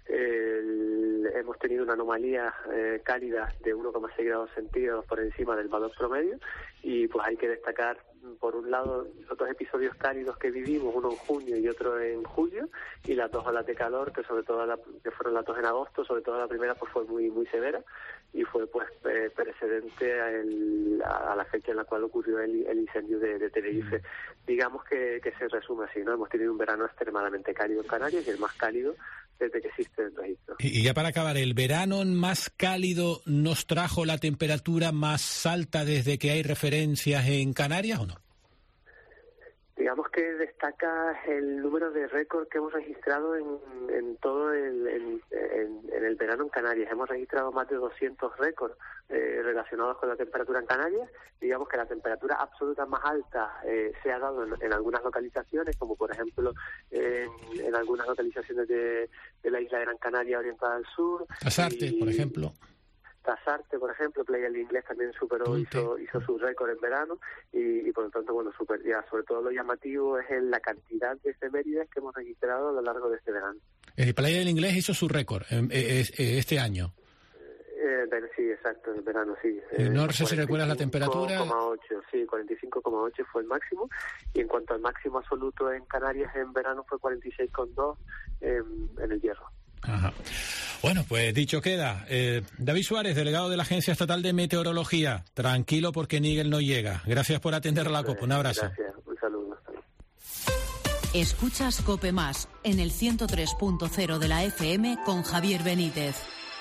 El, hemos tenido una anomalía eh, cálida de uno coma seis grados centígrados por encima del valor promedio y pues hay que destacar por un lado los dos episodios cálidos que vivimos, uno en junio y otro en julio, y las dos olas de calor, que sobre todo la, que fueron las dos en agosto, sobre todo la primera pues fue muy muy severa y fue pues eh, precedente a, el, a la fecha en la cual ocurrió el, el incendio de, de Tenerife. Mm. Digamos que, que se resume así, ¿no? Hemos tenido un verano extremadamente cálido en Canarias y el más cálido desde que existe el registro.
Y ya para acabar, ¿el verano más cálido nos trajo la temperatura más alta desde que hay referencias en Canarias o no?
Digamos que destaca el número de récords que hemos registrado en, en todo el en, en, en el verano en Canarias. Hemos registrado más de doscientos récords eh, relacionados con la temperatura en Canarias. Digamos que la temperatura absoluta más alta eh, se ha dado en, en algunas localizaciones, como por ejemplo en, en algunas localizaciones de, de la isla de Gran Canaria orientada al sur.
Casarte, y, por ejemplo.
Tasarte, por ejemplo, Playa del Inglés también superó, hizo, hizo su récord en verano y, y por lo tanto, bueno, super, ya, sobre todo lo llamativo es en la cantidad de efemérides que hemos registrado a lo largo de este verano.
El Playa del Inglés hizo su récord eh, eh, eh, este año.
Eh, sí, exacto, en verano, sí.
Eh, no sé si recuerdas la temperatura.
cuarenta y cinco coma ocho, sí, cuarenta y cinco coma ocho fue el máximo. Y en cuanto al máximo absoluto en Canarias en verano fue cuarenta y seis coma dos en, en el Hierro.
Ajá. Bueno, pues dicho queda. Eh, David Suárez, delegado de la Agencia Estatal de Meteorología. Tranquilo porque Nigel no llega. Gracias por atender la COPE. Un abrazo.
Gracias. Un saludo. Hasta luego.
Escuchas COPE Más en el ciento tres punto cero de la F M con Javier Benítez.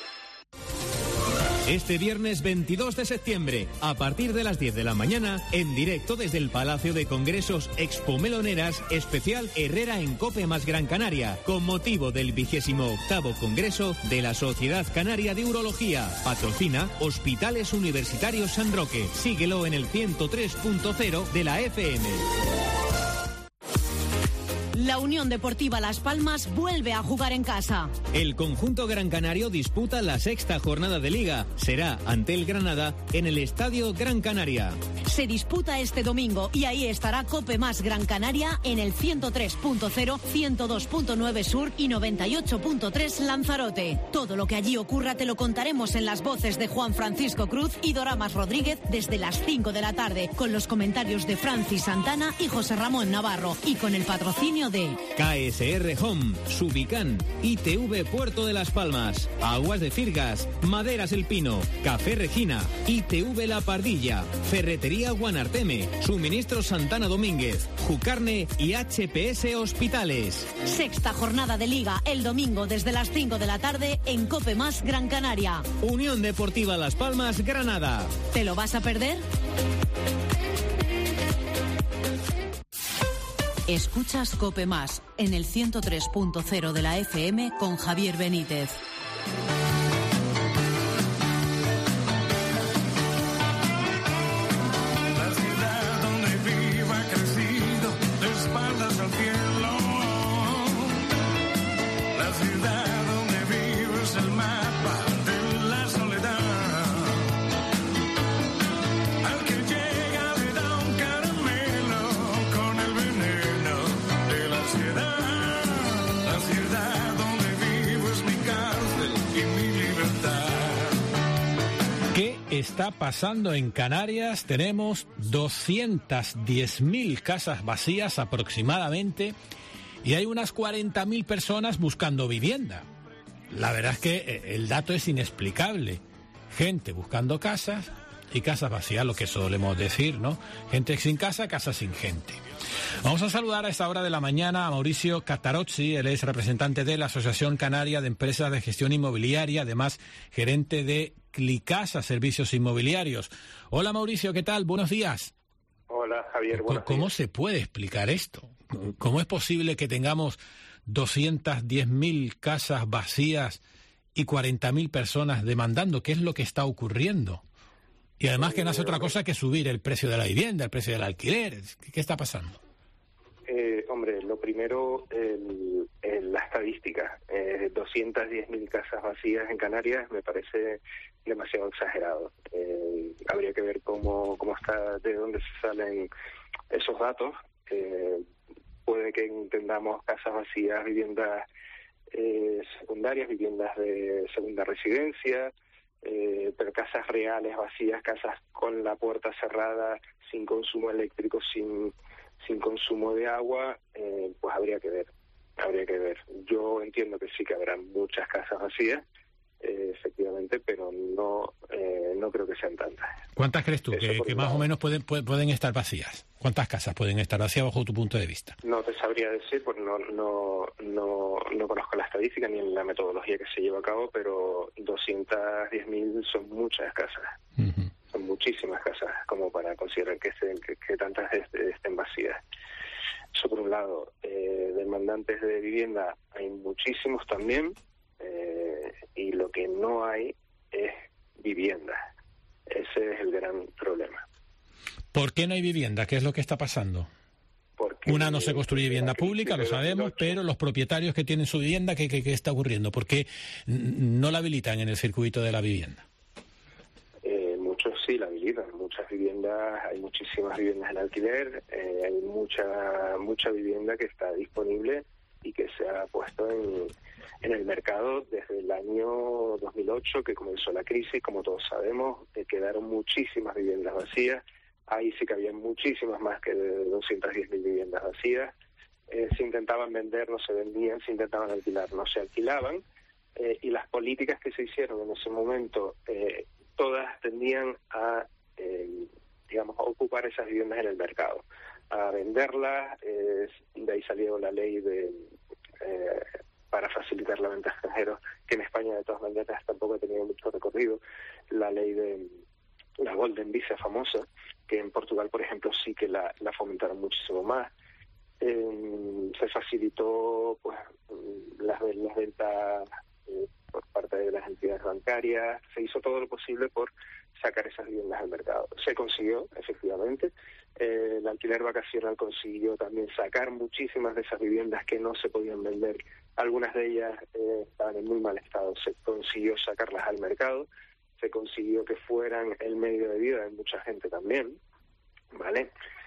Este viernes veintidós de septiembre, a partir de las diez de la mañana, en directo desde el Palacio de Congresos Expo Meloneras, especial Herrera en COPE más Gran Canaria, con motivo del vigésimo octavo Congreso de la Sociedad Canaria de Urología. Patrocina Hospitales Universitarios San Roque. Síguelo en el ciento tres punto cero de la F M.
La Unión Deportiva Las Palmas vuelve a jugar en casa.
El conjunto gran canario disputa la sexta jornada de Liga. Será ante el Granada en el Estadio Gran Canaria.
Se disputa este domingo y ahí estará COPE más Gran Canaria en el ciento tres punto cero, ciento dos punto nueve Sur y noventa y ocho punto tres Lanzarote. Todo lo que allí ocurra te lo contaremos en las voces de Juan Francisco Cruz y Doramas Rodríguez desde las cinco de la tarde, con los comentarios de Francis Santana y José Ramón Navarro y con el patrocinio de
K S R Home, Subicán, I T V Puerto de las Palmas, Aguas de Firgas, Maderas El Pino, Café Regina, I T V La Pardilla, Ferretería Guanarteme, Suministros Santana Domínguez, Jucarne y H P S Hospitales.
Sexta jornada de Liga el domingo desde las cinco de la tarde en COPE más Gran Canaria.
Unión Deportiva Las Palmas, Granada.
¿Te lo vas a perder? Escuchas COPE más en el ciento tres punto cero de la F M con Javier Benítez.
La ciudad donde vivo ha crecido de espaldas al cielo. La ciudad donde vivo es el mapa de la soledad. Al que llega le da un caramelo con el veneno de la ciudad. La ciudad donde vivo es mi cárcel y mi libertad.
¿Qué está pasando en Canarias? Tenemos doscientas diez mil casas vacías aproximadamente y hay unas cuarenta mil personas buscando vivienda. La verdad es que el dato es inexplicable. Gente buscando casas y casas vacías, lo que solemos decir, ¿no? Gente sin casa, casa sin gente. Vamos a saludar a esta hora de la mañana a Mauricio Catarozzi. Él es representante de la Asociación Canaria de Empresas de Gestión Inmobiliaria, además gerente de Clicasa Servicios Inmobiliarios. Hola Mauricio, ¿qué tal? Buenos días.
Hola Javier, buenos
¿Cómo
días.
se puede explicar esto? ¿Cómo es posible que tengamos doscientas diez mil casas vacías y cuarenta mil personas demandando? ¿Qué es lo que está ocurriendo? Y además que no hace otra cosa que subir el precio de la vivienda, el precio del alquiler. ¿Qué, qué está pasando?
Eh, hombre, lo primero, el, el, la estadística. Eh, doscientas diez mil casas vacías en Canarias me parece demasiado exagerado. Eh, habría que ver cómo, cómo está, de dónde salen esos datos. Eh, puede que entendamos casas vacías, viviendas eh, secundarias, viviendas de segunda residencia, eh, pero casas reales vacías, casas con la puerta cerrada, sin consumo eléctrico, sin sin consumo de agua, eh, pues habría que ver. habría que ver. Yo entiendo que sí que habrá muchas casas vacías, eh, efectivamente, pero no eh, no creo que sean tantas.
¿Cuántas crees tú que, que más o menos pueden pueden estar vacías? ¿Cuántas casas pueden estar vacías bajo tu punto de vista?
No te sabría decir, porque no no no no conozco la estadística ni la metodología que se lleva a cabo, pero doscientas diez mil son muchas casas. Uh-huh. Son muchísimas casas como para considerar que, estén, que, que tantas estén vacías. Eso por un lado. Eh, demandantes de vivienda hay muchísimos también, eh, y lo que no hay es vivienda. Ese es el gran problema.
¿Por qué no hay vivienda? ¿Qué es lo que está pasando?
Porque
Una, no se construye vivienda pública, lo sabemos, pero los propietarios que tienen su vivienda, ¿qué, qué, qué está ocurriendo? ¿Por qué no la habilitan en el circuito de la vivienda?
Eh, muchos sí la habilitan, muchas viviendas, hay muchísimas viviendas en alquiler, eh, hay mucha mucha vivienda que está disponible y que se ha puesto en, en el mercado desde el año dos mil ocho, que comenzó la crisis. Como todos sabemos, eh, quedaron muchísimas viviendas vacías. Ahí sí que había muchísimas más que de doscientas diez mil viviendas vacías. Eh, se intentaban vender, no se vendían, se intentaban alquilar, no se alquilaban. Eh, y las políticas que se hicieron en ese momento, eh, todas tendían a, eh, digamos, a ocupar esas viviendas en el mercado, a venderlas. Eh, de ahí salió la ley de eh, para facilitar la venta a extranjeros, que en España de todas maneras tampoco ha tenido mucho recorrido, la ley de la Golden Visa famosa, que en Portugal, por ejemplo, sí que la, la fomentaron muchísimo más. Eh, se facilitó pues las, las ventas eh, por parte de las entidades bancarias, se hizo todo lo posible por sacar esas viviendas al mercado. Se consiguió, efectivamente. Eh, el alquiler vacacional consiguió también sacar muchísimas de esas viviendas que no se podían vender. Algunas de ellas eh, estaban en muy mal estado. Se consiguió sacarlas al mercado. Se consiguió que fueran el medio de vida de mucha gente también, ¿vale?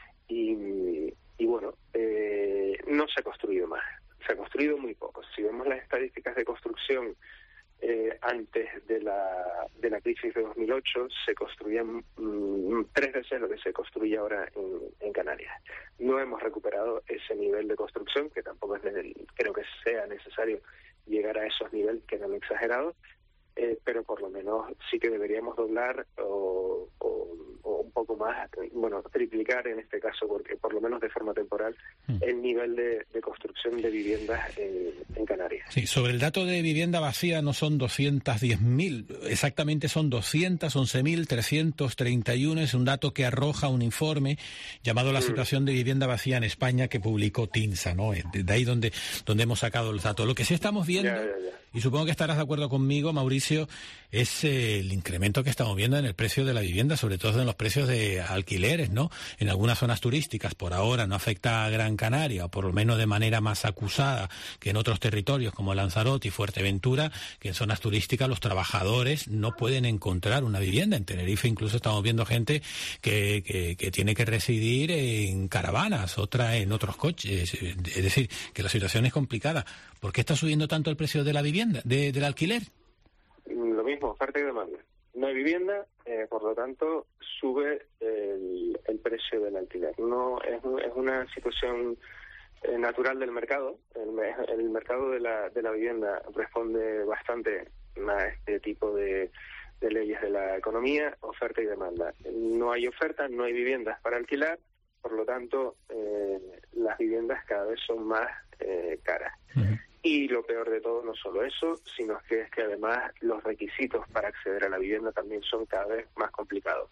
Y, y bueno, eh, no se ha construido más, se ha construido muy poco. Si vemos las estadísticas de construcción eh, antes de la de la crisis de dos mil ocho, se construían mmm, tres veces lo que se construye ahora en, en Canarias. No hemos recuperado ese nivel de construcción, que tampoco es creo que sea necesario llegar a esos niveles que eran exagerados. Eh, pero por lo menos sí que deberíamos doblar o, o, o un poco más, bueno, triplicar en este caso, porque por lo menos de forma temporal, mm. el nivel de, de construcción de viviendas en, en Canarias.
Sí, sobre el dato de vivienda vacía no son doscientas diez mil, exactamente son doscientas once mil trescientos treinta y uno, es un dato que arroja un informe llamado La mm. situación de vivienda vacía en España, que publicó TINSA, ¿no? De ahí donde, donde hemos sacado los datos. Lo que sí estamos viendo, ya, ya, ya. y supongo que estarás de acuerdo conmigo, Mauricio, es eh, el incremento que estamos viendo en el precio de la vivienda, sobre todo en los precios de alquileres, ¿no? En algunas zonas turísticas por ahora no afecta a Gran Canaria, o por lo menos de manera más acusada que en otros territorios como Lanzarote y Fuerteventura, que en zonas turísticas los trabajadores no pueden encontrar una vivienda. En Tenerife incluso estamos viendo gente que, que, que tiene que residir en caravanas, otra en otros coches. Es decir, que la situación es complicada. ¿Por qué está subiendo tanto el precio de la vivienda, de, del alquiler?
Lo mismo, oferta y demanda. No hay vivienda, eh, por lo tanto, sube el, el precio del alquiler. No es, es una situación eh, natural del mercado. El, el mercado de la, de la vivienda responde bastante a este tipo de, de leyes de la economía, oferta y demanda. No hay oferta, no hay viviendas para alquilar, por lo tanto, eh, las viviendas cada vez son más eh, caras. Uh-huh. Y lo peor de todo, no solo eso, sino que es que además los requisitos para acceder a la vivienda también son cada vez más complicados.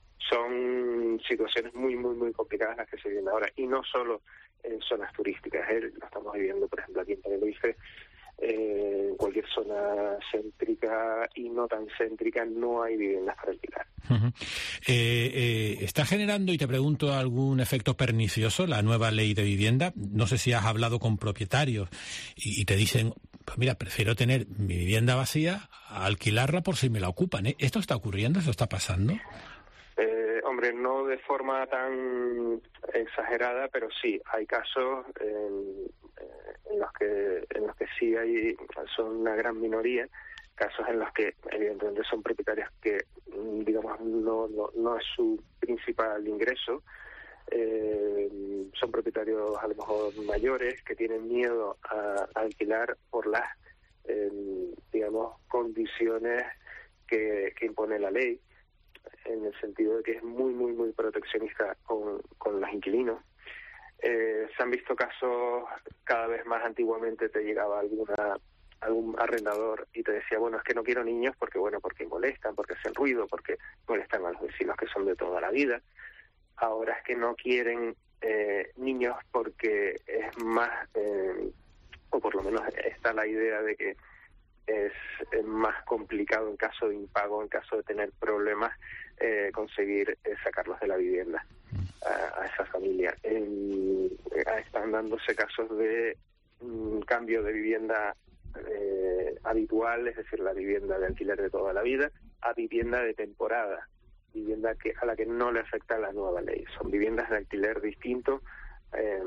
Son situaciones muy, muy, muy complicadas las que se viven ahora, y no solo en zonas turísticas. ¿eh? Lo estamos viviendo, por ejemplo, aquí en Tenerife, eh, en cualquier zona céntrica y no tan céntrica no hay viviendas para alquilar.
Uh-huh. eh, eh, ¿Está generando, y te pregunto, algún efecto pernicioso la nueva ley de vivienda? No sé si has hablado con propietarios y, y te dicen, pues mira, prefiero tener mi vivienda vacía a alquilarla por si me la ocupan. ¿eh? ¿Esto está ocurriendo? ¿Esto está pasando?
Eh, hombre, no de forma tan exagerada, pero sí, hay casos en, en los que en los que sí hay, son una gran minoría, casos en los que evidentemente son propietarios que, digamos, no no, no es su principal ingreso, eh, son propietarios a lo mejor mayores que tienen miedo a, a alquilar por las, eh, digamos, condiciones que, que impone la ley, en el sentido de que es muy, muy, muy proteccionista con, con los inquilinos. Eh, se han visto casos, cada vez más antiguamente te llegaba alguna algún arrendador y te decía, bueno, es que no quiero niños porque, bueno, porque molestan, porque hacen ruido, porque molestan a los vecinos que son de toda la vida. Ahora es que no quieren eh, niños porque es más, eh, o por lo menos está la idea de que es, es más complicado en caso de impago, en caso de tener problemas, eh, conseguir eh, sacarlos de la vivienda a, a esa familia. Eh, están dándose casos de um, cambio de vivienda Eh, habitual, es decir, la vivienda de alquiler de toda la vida, a vivienda de temporada, vivienda que a la que no le afecta la nueva ley. Son viviendas de alquiler distinto, eh,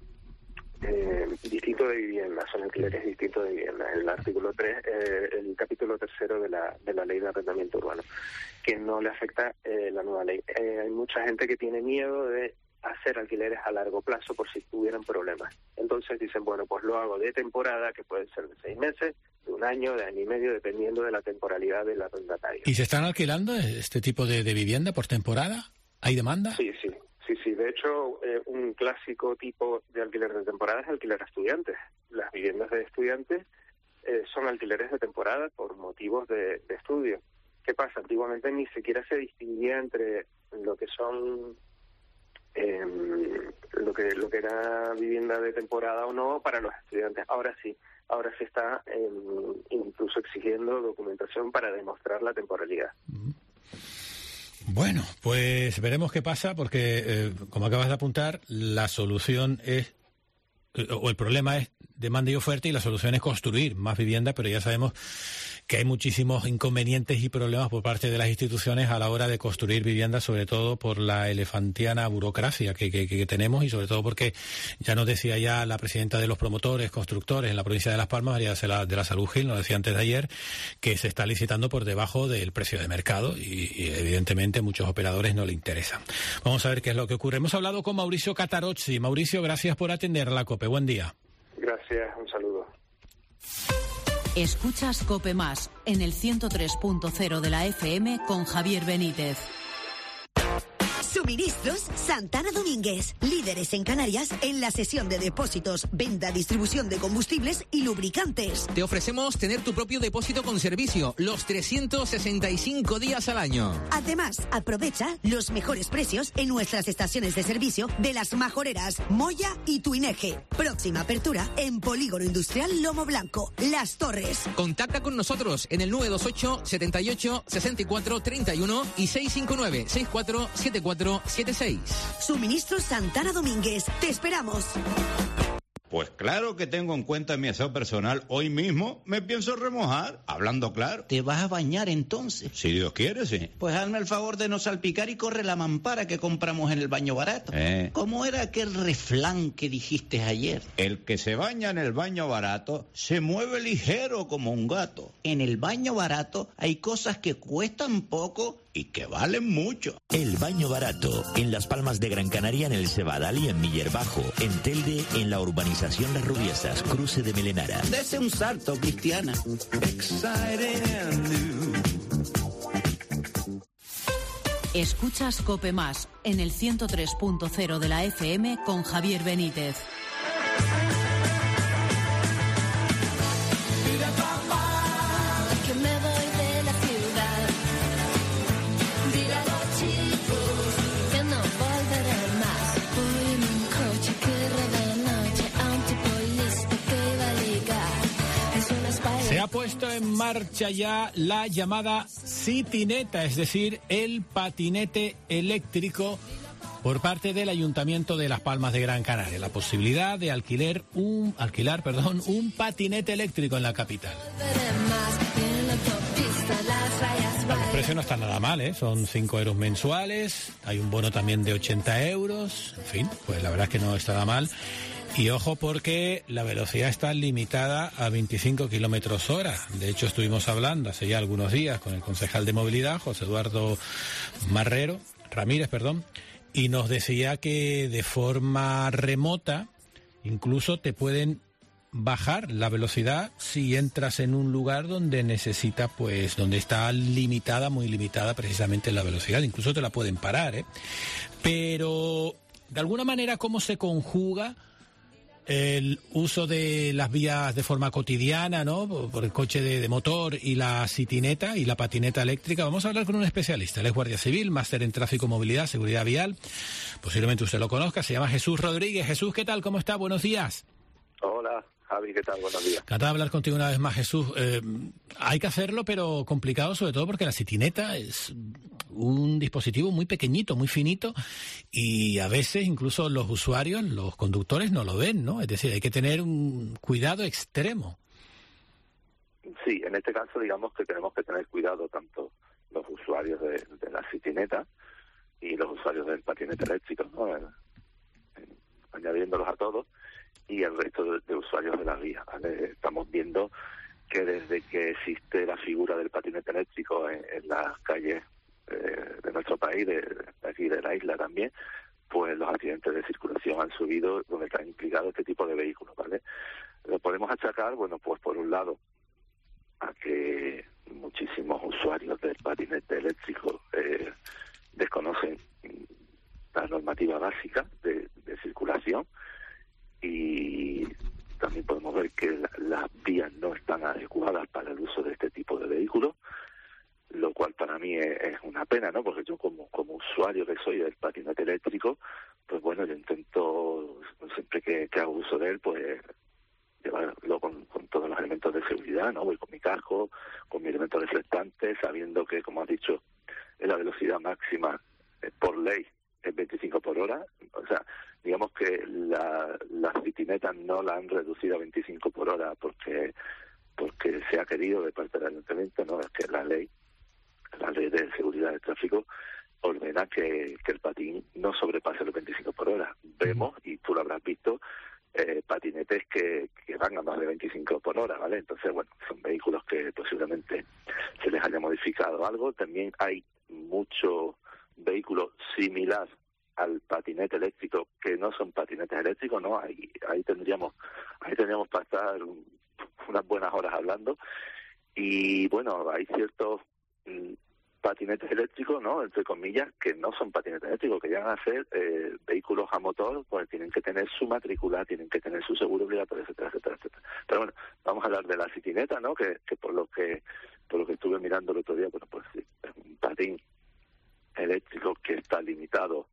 eh, distinto de vivienda, son alquileres distintos de vivienda. El artículo tres, eh, el capítulo tercero de la de la ley de arrendamiento urbano, que no le afecta eh, la nueva ley. Eh, hay mucha gente que tiene miedo de hacer alquileres a largo plazo por si tuvieran problemas. Entonces dicen, bueno, pues lo hago de temporada, que puede ser de seis meses, de un año, de año y medio, dependiendo de la temporalidad del arrendatario.
¿Y se están alquilando este tipo de, de vivienda por temporada? ¿Hay demanda?
Sí, sí, sí, sí. De hecho, eh, un clásico tipo de alquiler de temporada es alquiler a estudiantes. Las viviendas de estudiantes eh, son alquileres de temporada por motivos de, de estudio. ¿Qué pasa? Antiguamente ni siquiera se distinguía entre lo que son Eh, lo que lo que era vivienda de temporada o no para los estudiantes. Ahora sí, ahora se está eh, incluso exigiendo documentación para demostrar la temporalidad.
Bueno, pues veremos qué pasa, porque eh, como acabas de apuntar, la solución es, o el problema es demanda y oferta, y la solución es construir más vivienda, pero ya sabemos que hay muchísimos inconvenientes y problemas por parte de las instituciones a la hora de construir viviendas, sobre todo por la elefantiana burocracia que, que, que tenemos, y sobre todo porque ya nos decía ya la presidenta de los promotores, constructores en la provincia de Las Palmas, María de la, de la Salud Gil, nos decía antes de ayer, que se está licitando por debajo del precio de mercado y, y evidentemente a muchos operadores no le interesan. Vamos a ver qué es lo que ocurre. Hemos hablado con Mauricio Catarozzi. Mauricio, gracias por atender a la COPE. Buen día.
Gracias, un saludo.
Escuchas COPE Más en el ciento tres punto cero de la F M con Javier Benítez.
Suministros Santana Domínguez, líderes en Canarias en la sesión de depósitos, venta, distribución de combustibles y lubricantes.
Te ofrecemos tener tu propio depósito con servicio los trescientos sesenta y cinco días al año.
Además, aprovecha los mejores precios en nuestras estaciones de servicio de Las Majoreras, Moya y Tuineje. Próxima apertura en Polígono Industrial Lomo Blanco, Las Torres.
Contacta con nosotros en el nueve dos ocho, setenta y ocho, sesenta y cuatro, treinta y uno y seis cinco nueve, sesenta y cuatro, setenta y cuatro setenta y seis.
Suministros Santana Domínguez. Te esperamos.
Pues claro que tengo en cuenta mi aseo personal. Hoy mismo me pienso remojar, hablando claro.
¿Te vas a bañar entonces?
Si Dios quiere, sí.
Pues hazme el favor de no salpicar y corre la mampara que compramos en el baño barato.
Eh.
¿Cómo era aquel refrán que dijiste ayer?
El que se baña en el baño barato se mueve ligero como un gato.
En el baño barato hay cosas que cuestan poco y que valen mucho.
El baño barato, en Las Palmas de Gran Canaria, en el Cebadal y en Miller Bajo. En Telde, en la urbanización Las Rubiesas, cruce de Melenara.
Dese un salto, Cristiana.
Escuchas COPE Más en el ciento tres punto cero de la F M con Javier Benítez.
Se ha puesto en marcha ya la llamada Citineta, es decir, el patinete eléctrico por parte del Ayuntamiento de Las Palmas de Gran Canaria. La posibilidad de alquiler un, alquilar perdón, un patinete eléctrico en la capital. Los precios no están nada mal, ¿eh? Son cinco euros mensuales, hay un bono también de ochenta euros, en fin, pues la verdad es que no está nada mal. Y ojo, porque la velocidad está limitada a veinticinco kilómetros hora. De hecho, estuvimos hablando hace ya algunos días con el concejal de movilidad, José Eduardo Marrero, Ramírez, perdón, y nos decía que de forma remota incluso te pueden bajar la velocidad si entras en un lugar donde necesita, pues, donde está limitada, muy limitada precisamente la velocidad. Incluso te la pueden parar, ¿eh? Pero, de alguna manera, ¿cómo se conjuga el uso de las vías de forma cotidiana, ¿no? Por el coche de, de motor y la citineta y la patineta eléctrica? Vamos a hablar con un especialista. Él es guardia civil, máster en tráfico, movilidad, seguridad vial. Posiblemente usted lo conozca. Se llama Jesús Rodríguez. Jesús, ¿qué tal? ¿Cómo está? Buenos días.
Hola, Javi, ¿qué tal? Buenos días.
Encantado de hablar contigo una vez más, Jesús. Eh, hay que hacerlo, pero complicado, sobre todo porque la citineta es un dispositivo muy pequeñito, muy finito, y a veces incluso los usuarios, los conductores no lo ven, ¿no? Es decir, hay que tener un cuidado extremo.
Sí, en este caso digamos que tenemos que tener cuidado tanto los usuarios de, de la citineta y los usuarios del patinete eléctrico, ¿no? En, en, añadiéndolos a todos, y el resto de, de usuarios de la vía, ¿vale? Estamos viendo que desde que existe la figura del patinete eléctrico en, en las calles eh, de nuestro país, de, de aquí de la isla también, pues los accidentes de circulación han subido donde están implicados este tipo de vehículos, ¿vale? Lo podemos achacar, bueno, pues por un lado a que muchísimos usuarios del patinete eléctrico eh, desconocen la normativa básica de, de circulación, y también podemos ver que la, las vías no están adecuadas para el uso de este tipo de vehículos, lo cual para mí es, es una pena, ¿no? Porque yo como, como usuario que soy del patinete eléctrico, pues bueno, yo intento, siempre que, que hago uso de él, pues llevarlo con, con todos los elementos de seguridad, ¿no? Voy con mi casco, con mi elemento reflectante, sabiendo que, como has dicho, la velocidad máxima eh, por ley es veinticinco por hora. O sea, digamos que la, las citinetas no la han reducido a veinticinco por hora porque porque se ha querido de parte del ayuntamiento, no, es que la ley la ley de seguridad del tráfico ordena que, que el patín no sobrepase los veinticinco por hora. Vemos, y tú lo habrás visto, eh, patinetes que, que van a más de veinticinco por hora, ¿vale? Entonces, bueno, son vehículos que posiblemente se les haya modificado algo. También hay mucho vehículo similar al patinete eléctrico que no son patinetes eléctricos, ¿no? Ahí, ahí tendríamos ahí tendríamos para estar un, unas buenas horas hablando. Y bueno, hay ciertos mm, patinetes eléctricos, ¿no?, entre comillas, que no son patinetes eléctricos, que llegan a ser eh, vehículos a motor, pues tienen que tener su matrícula, tienen que tener su seguro obligatorio, etcétera, etcétera, etcétera. Pero bueno, vamos a hablar de la citineta, ¿no?, que, que por lo que por lo que estuve mirando el otro día, bueno, pues sí, es un patín eléctrico que está limitado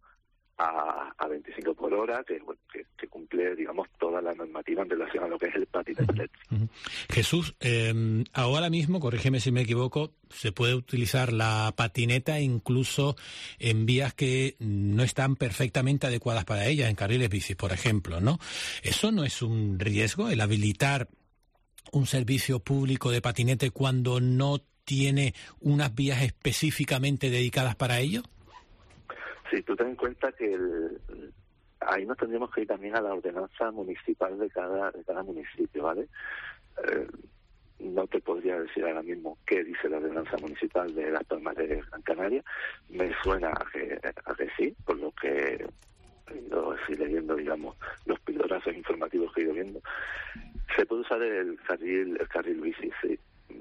a, a veinticinco por hora, que, bueno, que, que cumple, digamos, toda la normativa en relación a lo que es el patinete eléctrico.
Uh-huh. Jesús, eh, ahora mismo, corrígeme si me equivoco, se puede utilizar la patineta incluso en vías que no están perfectamente adecuadas para ella, en carriles bici, por ejemplo, ¿no? ¿Eso no es un riesgo, el habilitar un servicio público de patinete cuando no tiene unas vías específicamente dedicadas para ello?
Sí, tú ten en cuenta que el, ahí nos tendríamos que ir también a la ordenanza municipal de cada de cada municipio, ¿vale? Eh, no te podría decir ahora mismo qué dice la ordenanza municipal de Las Palmas de Gran Canaria. Me suena a que, a que sí, por lo que he ido así leyendo, digamos, los pildorazos informativos que he ido viendo. Se puede usar el carril, el carril bici, sí.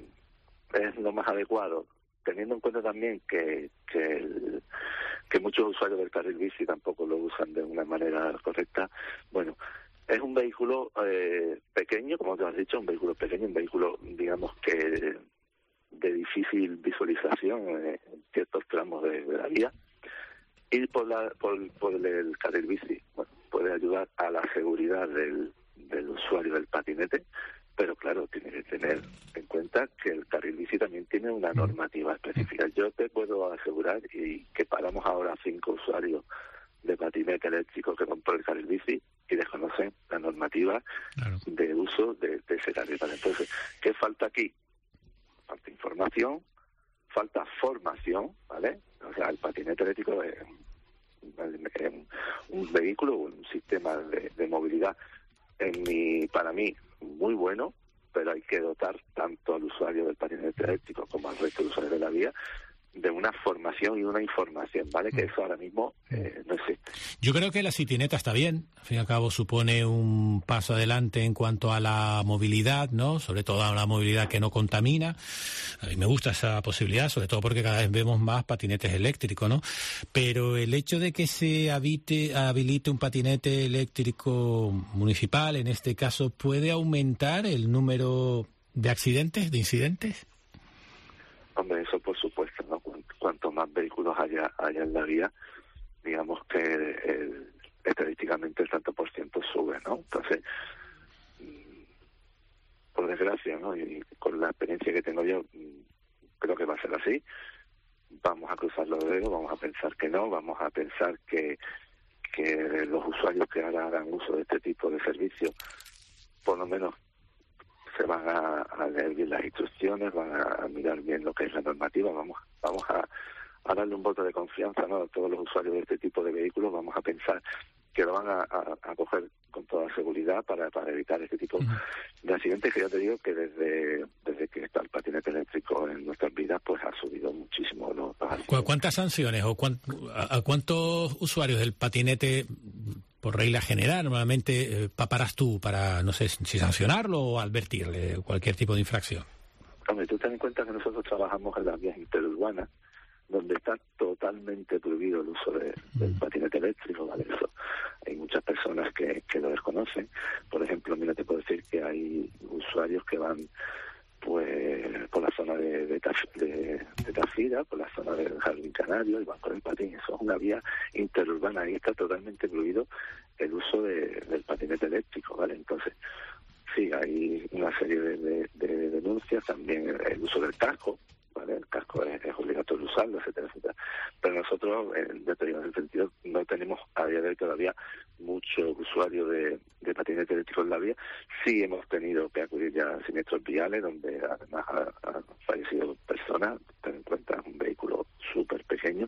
Es lo más adecuado, teniendo en cuenta también que, que el que muchos usuarios del carril bici tampoco lo usan de una manera correcta. Bueno, es un vehículo eh, pequeño, como te has dicho, un vehículo pequeño, un vehículo, digamos, que de difícil visualización en ciertos tramos de, de la vía. Ir por, la, por, por el carril bici, bueno, puede ayudar a la seguridad del, del usuario del patinete, pero claro, tiene que tener en cuenta que el carril bici también tiene una normativa específica. Yo te puedo asegurar y que paramos ahora cinco usuarios de patinete eléctrico que van por el carril bici y desconocen la normativa claro. de uso de, de ese carril. Entonces, ¿qué falta aquí? Falta información, falta formación, ¿vale? O sea, el patinete eléctrico es un, es un vehículo, un sistema de, de movilidad, en mi, para mí, muy bueno, pero hay que dotar tanto al usuario del patinete eléctrico como al resto de usuarios de la vía de una formación y una información, ¿vale? Que eso ahora mismo eh, no existe.
Yo creo que la citineta está bien, al fin y al cabo supone un paso adelante en cuanto a la movilidad, ¿no? Sobre todo a la movilidad que no contamina. A mí me gusta esa posibilidad, sobre todo porque cada vez vemos más patinetes eléctricos, ¿no? Pero el hecho de que se habite, habilite un patinete eléctrico municipal, en este caso, ¿puede aumentar el número de accidentes, de incidentes?
Hombre, eso por supuesto, ¿no? Cuanto más vehículos haya haya en la vía, digamos que el, estadísticamente el tanto por ciento sube, ¿no? Entonces, por desgracia, ¿no? Y con la experiencia que tengo yo, creo que va a ser así. Vamos a cruzar los dedos, vamos a pensar que no, vamos a pensar que, que los usuarios que ahora hagan uso de este tipo de servicios, por lo menos se van a, a leer bien las instrucciones, van a, a mirar bien lo que es la normativa, vamos vamos a, a darle un voto de confianza, ¿no?, a todos los usuarios de este tipo de vehículos. Vamos a pensar que lo van a, a, a coger con toda seguridad para, para evitar este tipo uh-huh. de accidentes, que ya te digo que desde desde que está el patinete eléctrico en nuestras vidas, pues ha subido muchísimo los accidentes.
¿Cuántas sanciones o cuán, a, a cuántos usuarios del patinete, por regla general, normalmente eh, paparás tú para, no sé, si sancionarlo o advertirle cualquier tipo de infracción?
Hombre, tú ten en cuenta que nosotros trabajamos en las vías interurbanas, donde está totalmente prohibido el uso de, del patinete eléctrico, ¿vale? Eso, hay muchas personas que, que lo desconocen. Por ejemplo, mira, te puedo decir que hay usuarios que van pues por la zona de, de, de, de Tafira, por la zona del Jardín Canario, y van con el patín. Eso es una vía interurbana, ahí está totalmente prohibido el uso de, del patinete eléctrico, ¿vale? Entonces, sí, hay una serie de, de, de denuncias, también el, el uso del casco, ¿vale? El casco es, es obligatorio usarlo, etcétera, etcétera. Pero nosotros, en determinado sentido, no tenemos a día de hoy todavía mucho usuario de, de patinete eléctrico en la vía. Sí hemos tenido que acudir ya a siniestros viales, donde además han fallecido personas. Ten en cuenta, es un vehículo súper pequeño.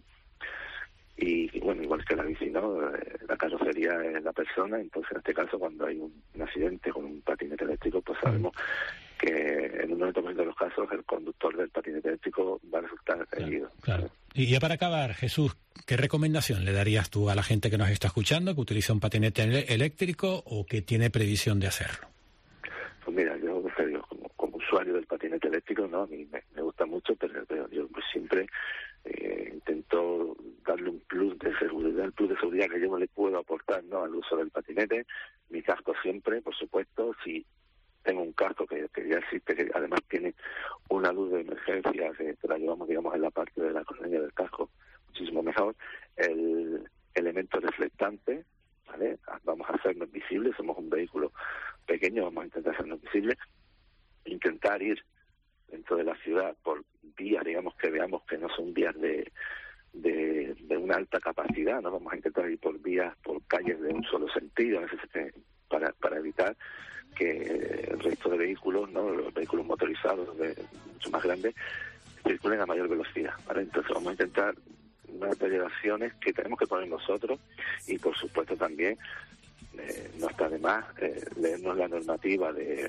Y, bueno, igual que la bici, ¿no? La carrocería es la persona, entonces en este caso cuando hay un, un accidente con un patinete eléctrico, pues sabemos que en un noventa por ciento de los casos el conductor del patinete eléctrico va a resultar herido.
Claro. Y ya para acabar, Jesús, ¿qué recomendación le darías tú a la gente que nos está escuchando, que utiliza un patinete eléctrico o que tiene previsión de hacerlo?
Pues mira, yo como, como usuario del patinete eléctrico, ¿no? A mí me, me gusta mucho, pero, pero yo pues siempre eh, intento darle un plus de seguridad, el plus de seguridad que yo no le puedo aportar, ¿no?, al uso del patinete. Mi casco siempre, por supuesto, si tengo un casco que, que ya existe, que además tiene una luz de emergencia, que, que la llevamos, digamos, en la parte de la cornilla del casco, muchísimo mejor. El elemento reflectante, ¿vale? Vamos a hacernos visibles, somos un vehículo pequeño, vamos a intentar hacernos visibles, intentar ir dentro de la ciudad por vías, digamos, que veamos que no son vías de, de, de una alta capacidad, no vamos a intentar ir por vías, por calles de un solo sentido, para, para evitar que el resto de vehículos, ¿no?, los vehículos motorizados de, mucho más grandes, circulen a mayor velocidad, ¿vale? Entonces vamos a intentar una serie de acciones que tenemos que poner nosotros, y por supuesto también eh, no está de más eh, leernos la normativa de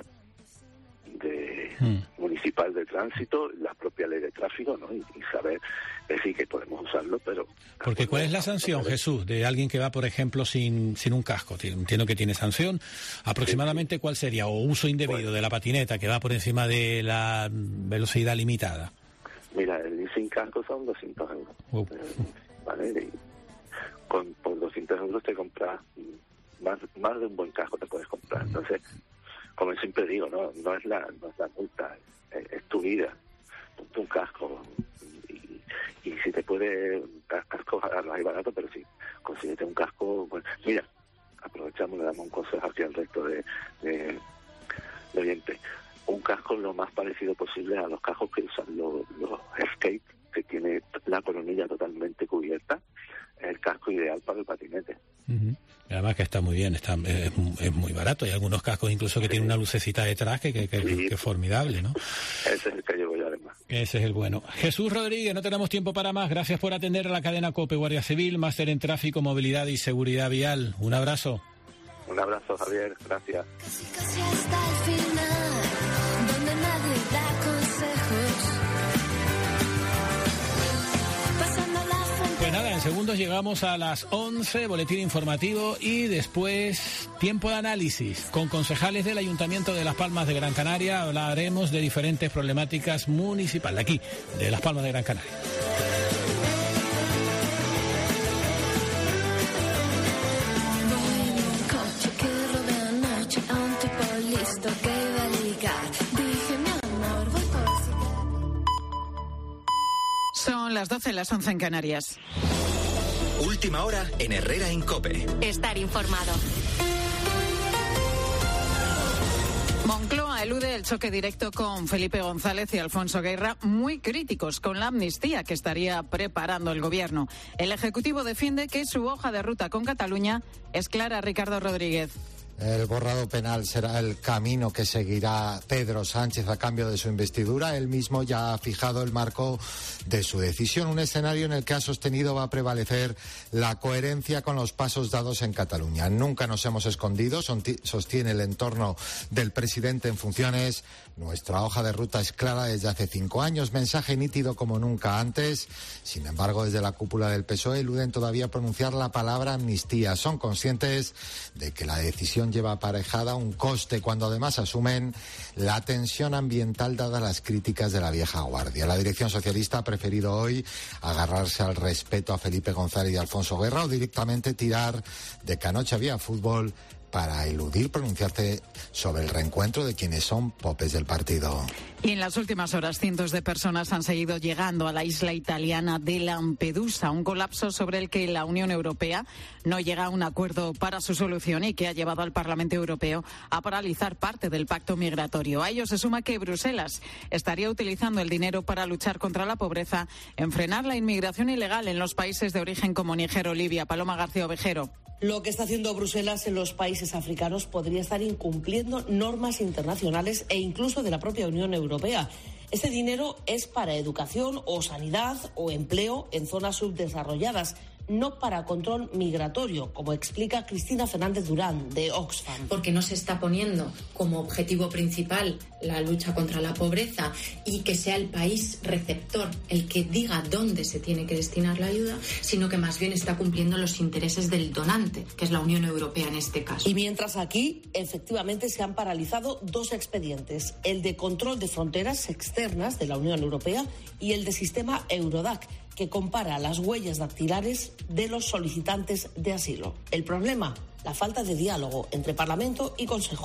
de mm. municipal de tránsito, la propia ley de tráfico, ¿no? Y, y saber decir que podemos usarlo, pero...
Porque ¿cuál es la sanción, Jesús, de alguien que va, por ejemplo, sin sin un casco? Entiendo que tiene sanción. ¿Aproximadamente cuál sería? ¿O uso indebido bueno. de la patineta que va por encima de la velocidad limitada?
Mira, el sin casco son doscientos euros. Uh. Eh, ¿Vale? Y con, por doscientos euros te compras más, más de un buen casco, te puedes comprar. Entonces, como siempre digo, no no es la no es la multa, es, es tu vida, ponte un casco, y, y si te puede, cascos no hay barato, pero sí, consíguete un casco. Bueno, mira, aprovechamos, le damos un consejo aquí al resto de, de, de oyentes. Un casco lo más parecido posible a los cascos que usan los, los skate, que tiene la coronilla totalmente cubierta, es el casco ideal para el patinete.
Uh-huh. Además que está muy bien, está es, es muy barato. Hay algunos cascos incluso que sí. tienen una lucecita detrás que, que, que, sí. que es formidable, ¿no?
Ese es el que llevo yo además.
Ese es el bueno. Jesús Rodríguez, no tenemos tiempo para más. Gracias por atender a la cadena COPE Guardia Civil, máster en tráfico, movilidad y seguridad vial. Un abrazo.
Un abrazo, Javier. Gracias.
Casi, casi hasta el final, donde nadie da consejos.
minutos llegamos a las once, boletín informativo y después tiempo de análisis. Con concejales del Ayuntamiento de Las Palmas de Gran Canaria hablaremos de diferentes problemáticas municipales, aquí, de Las Palmas de Gran Canaria.
Son las doce, las once en Canarias.
Última hora en Herrera en COPE.
Estar informado.
Moncloa elude el choque directo con Felipe González y Alfonso Guerra, muy críticos con la amnistía que estaría preparando el gobierno. El Ejecutivo defiende que su hoja de ruta con Cataluña es clara. Ricardo Rodríguez.
El borrado penal será el camino que seguirá Pedro Sánchez a cambio de su investidura. Él mismo ya ha fijado el marco de su decisión, un escenario en el que ha sostenido va a prevalecer la coherencia con los pasos dados en Cataluña. Nunca nos hemos escondido, sostiene el entorno del presidente en funciones. Nuestra hoja de ruta es clara desde hace cinco años, mensaje nítido como nunca antes. Sin embargo, desde la cúpula del P S O E eluden todavía pronunciar la palabra amnistía. Son conscientes de que la decisión lleva aparejada un coste, cuando además asumen la tensión ambiental dada las críticas de la vieja guardia. La dirección socialista ha preferido hoy agarrarse al respeto a Felipe González y Alfonso Guerra o directamente tirar de que anoche había fútbol para eludir pronunciarse sobre el reencuentro de quienes son popes del partido.
Y en las últimas horas, cientos de personas han seguido llegando a la isla italiana de Lampedusa, un colapso sobre el que la Unión Europea no llega a un acuerdo para su solución y que ha llevado al Parlamento Europeo a paralizar parte del pacto migratorio. A ello se suma que Bruselas estaría utilizando el dinero para luchar contra la pobreza, en frenar la inmigración ilegal en los países de origen como Níger o Libia. Paloma García Ovejero.
Lo que está haciendo Bruselas en los países africanos podría estar incumpliendo normas internacionales e incluso de la propia Unión Europea. Este dinero es para educación o sanidad o empleo en zonas subdesarrolladas, no para control migratorio, como explica Cristina Fernández Durán, de Oxfam.
Porque no se está poniendo como objetivo principal la lucha contra la pobreza y que sea el país receptor el que diga dónde se tiene que destinar la ayuda, sino que más bien está cumpliendo los intereses del donante, que es la Unión Europea en este caso.
Y mientras aquí, efectivamente, se han paralizado dos expedientes, el de control de fronteras externas de la Unión Europea y el de sistema Eurodac, que compara las huellas dactilares de los solicitantes de asilo. El problema, la falta de diálogo entre Parlamento y Consejo.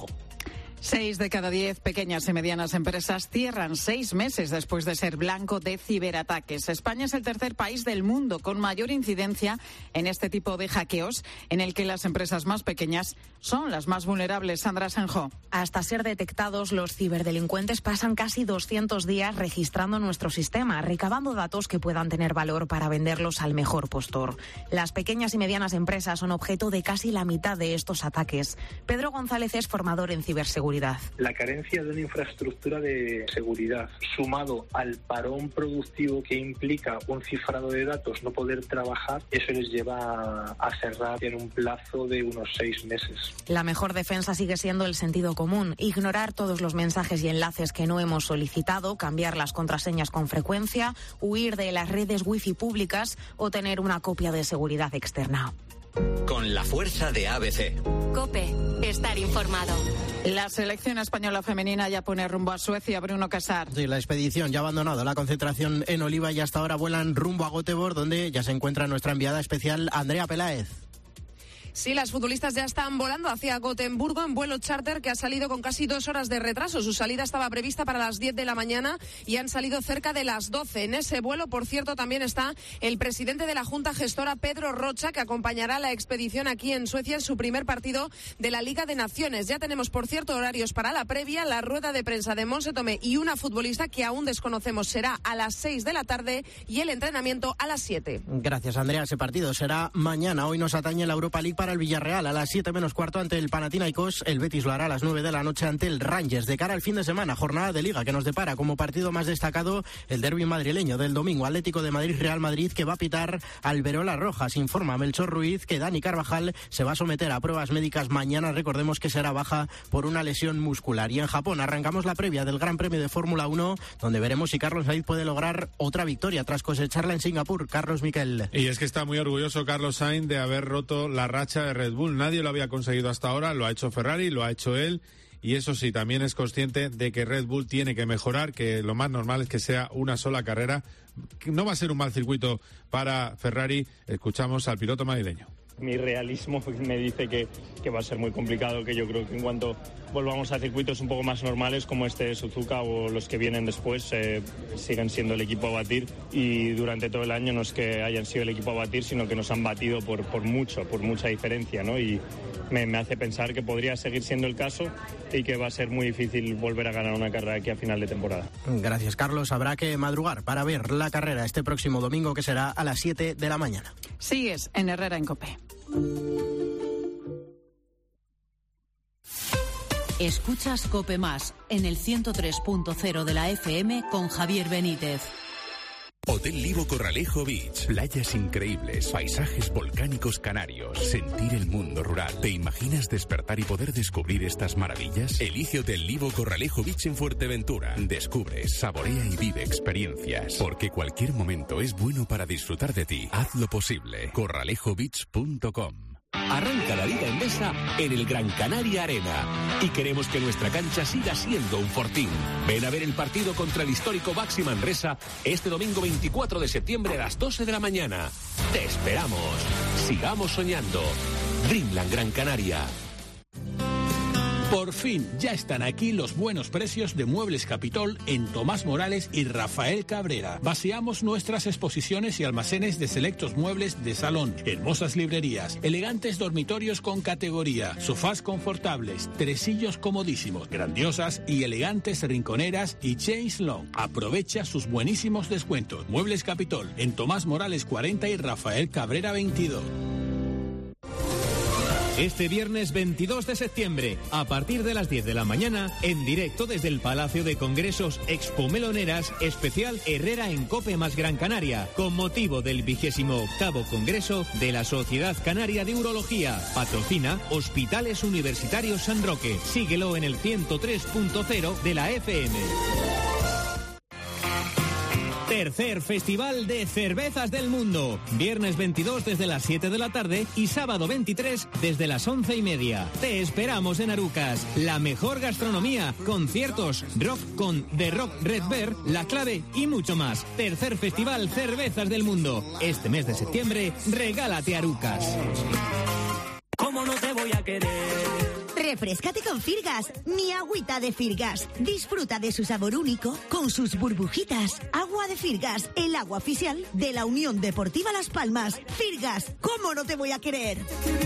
Seis de cada diez pequeñas y medianas empresas cierran seis meses después de ser blanco de ciberataques. España es el tercer país del mundo con mayor incidencia en este tipo de hackeos, en el que las empresas más pequeñas son las más vulnerables. Sandra Senjo.
Hasta ser detectados, los ciberdelincuentes pasan casi doscientos días registrando nuestro sistema, recabando datos que puedan tener valor para venderlos al mejor postor. Las pequeñas y medianas empresas son objeto de casi la mitad de estos ataques. Pedro González es formador en ciberseguridad.
La carencia de una infraestructura de seguridad, sumado al parón productivo que implica un cifrado de datos, no poder trabajar, eso les lleva a cerrar en un plazo de unos seis meses.
La mejor defensa sigue siendo el sentido común, ignorar todos los mensajes y enlaces que no hemos solicitado, cambiar las contraseñas con frecuencia, huir de las redes wifi públicas o tener una copia de seguridad externa.
Con la fuerza de A B C.
COPE. Estar informado.
La selección española femenina ya pone rumbo a Suecia. Bruno Casar.
Sí, la expedición ya ha abandonado la concentración en Oliva y hasta ahora vuelan rumbo a Göteborg, donde ya se encuentra nuestra enviada especial Andrea Peláez.
Sí, las futbolistas ya están volando hacia Gotemburgo en vuelo charter que ha salido con casi dos horas de retraso. Su salida estaba prevista para las diez de la mañana y han salido cerca de las doce. En ese vuelo, por cierto, también está el presidente de la Junta Gestora, Pedro Rocha, que acompañará la expedición aquí en Suecia en su primer partido de la Liga de Naciones. Ya tenemos, por cierto, horarios para la previa, la rueda de prensa de Monse Tomé y una futbolista que aún desconocemos será a las seis de la tarde y el entrenamiento a las siete.
Gracias, Andrea. Ese partido será mañana. Hoy nos atañe la Europa League para para el Villarreal a las siete menos cuarto ante el Panathinaikos. El Betis lo hará a las nueve de la noche ante el Rangers. De cara al fin de semana, jornada de Liga que nos depara como partido más destacado el derbi madrileño del domingo. Atlético de Madrid-Real Madrid, que va a pitar Alberola Rojas. Informa Melchor Ruiz que Dani Carvajal se va a someter a pruebas médicas mañana. Recordemos que será baja por una lesión muscular. Y en Japón arrancamos la previa del Gran Premio de Fórmula uno, donde veremos si Carlos Sainz puede lograr otra victoria tras cosecharla en Singapur. Carlos Miquel.
Y es que está muy orgulloso Carlos Sainz de haber roto la racha de Red Bull. Nadie lo había conseguido hasta ahora, lo ha hecho Ferrari, lo ha hecho él. Y eso sí, también es consciente de que Red Bull tiene que mejorar, que lo más normal es que sea una sola carrera. No va a ser un mal circuito para Ferrari. Escuchamos al piloto madrileño.
Mi realismo me dice que, que va a ser muy complicado, que yo creo que en cuanto volvamos a circuitos un poco más normales como este de Suzuka o los que vienen después, eh, siguen siendo el equipo a batir, y durante todo el año no es que hayan sido el equipo a batir, sino que nos han batido por, por mucho, por mucha diferencia, ¿no? Y me, me hace pensar que podría seguir siendo el caso y que va a ser muy difícil volver a ganar una carrera aquí a final de temporada.
Gracias, Carlos. Habrá que madrugar para ver la carrera este próximo domingo, que será a las siete de la mañana.
Sigues en Herrera en COPE.
Escuchas COPE Más en el ciento tres punto cero de la F M con Javier Benítez.
Hotel Livo Corralejo Beach. Playas increíbles, paisajes volcánicos canarios, sentir el mundo rural. ¿Te imaginas despertar y poder descubrir estas maravillas? Elige Hotel Livo Corralejo Beach en Fuerteventura. Descubre, saborea y vive experiencias. Porque cualquier momento es bueno para disfrutar de ti. Hazlo posible. corralejo beach punto com.
Arranca la Liga Endesa en el Gran Canaria Arena y queremos que nuestra cancha siga siendo un fortín. Ven a ver el partido contra el histórico Baxi Manresa este domingo veinticuatro de septiembre a las doce de la mañana. Te esperamos. Sigamos soñando. Dreamland Gran Canaria.
Por fin ya están aquí los buenos precios de Muebles Capitol en Tomás Morales y Rafael Cabrera. Vaciamos nuestras exposiciones y almacenes de selectos muebles de salón, hermosas librerías, elegantes dormitorios con categoría, sofás confortables, tresillos comodísimos, grandiosas y elegantes rinconeras y chaise long. Aprovecha sus buenísimos descuentos. Muebles Capitol en Tomás Morales cuarenta y Rafael Cabrera veintidós.
Este viernes veintidós de septiembre, a partir de las diez de la mañana, en directo desde el Palacio de Congresos Expo Meloneras, especial Herrera en COPE más Gran Canaria, con motivo del vigésimo octavo Congreso de la Sociedad Canaria de Urología. Patrocina Hospitales Universitarios San Roque. Síguelo en el ciento tres punto cero de la F M. Tercer Festival de Cervezas del Mundo. Viernes veintidós desde las siete de la tarde y sábado veintitrés desde las once y media. Te esperamos en Arucas. La mejor gastronomía, conciertos, rock con The Rock Red Bear, La Clave y mucho más. Tercer Festival Cervezas del Mundo. Este mes de septiembre, regálate Arucas.
¿Cómo no te voy a querer?
Refrescate con Firgas, mi agüita de Firgas. Disfruta de su sabor único con sus burbujitas. Agua de Firgas, el agua oficial de la Unión Deportiva Las Palmas. Firgas, ¿cómo no te voy a querer?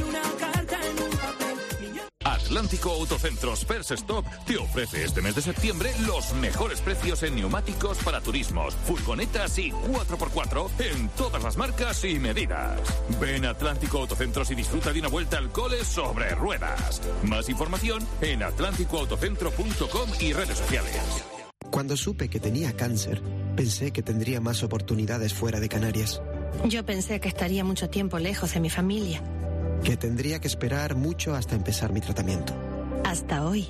Atlántico Autocentros First Stop te ofrece este mes de septiembre los mejores precios en neumáticos para turismos, furgonetas y cuatro por cuatro en todas las marcas y medidas. Ven a Atlántico Autocentros y disfruta de una vuelta al cole sobre ruedas. Más información en atlántico autocentro punto com y redes sociales.
Cuando supe que tenía cáncer, pensé que tendría más oportunidades fuera de Canarias.
Yo pensé que estaría mucho tiempo lejos de mi familia.
Que tendría que esperar mucho hasta empezar mi tratamiento.
Hasta hoy.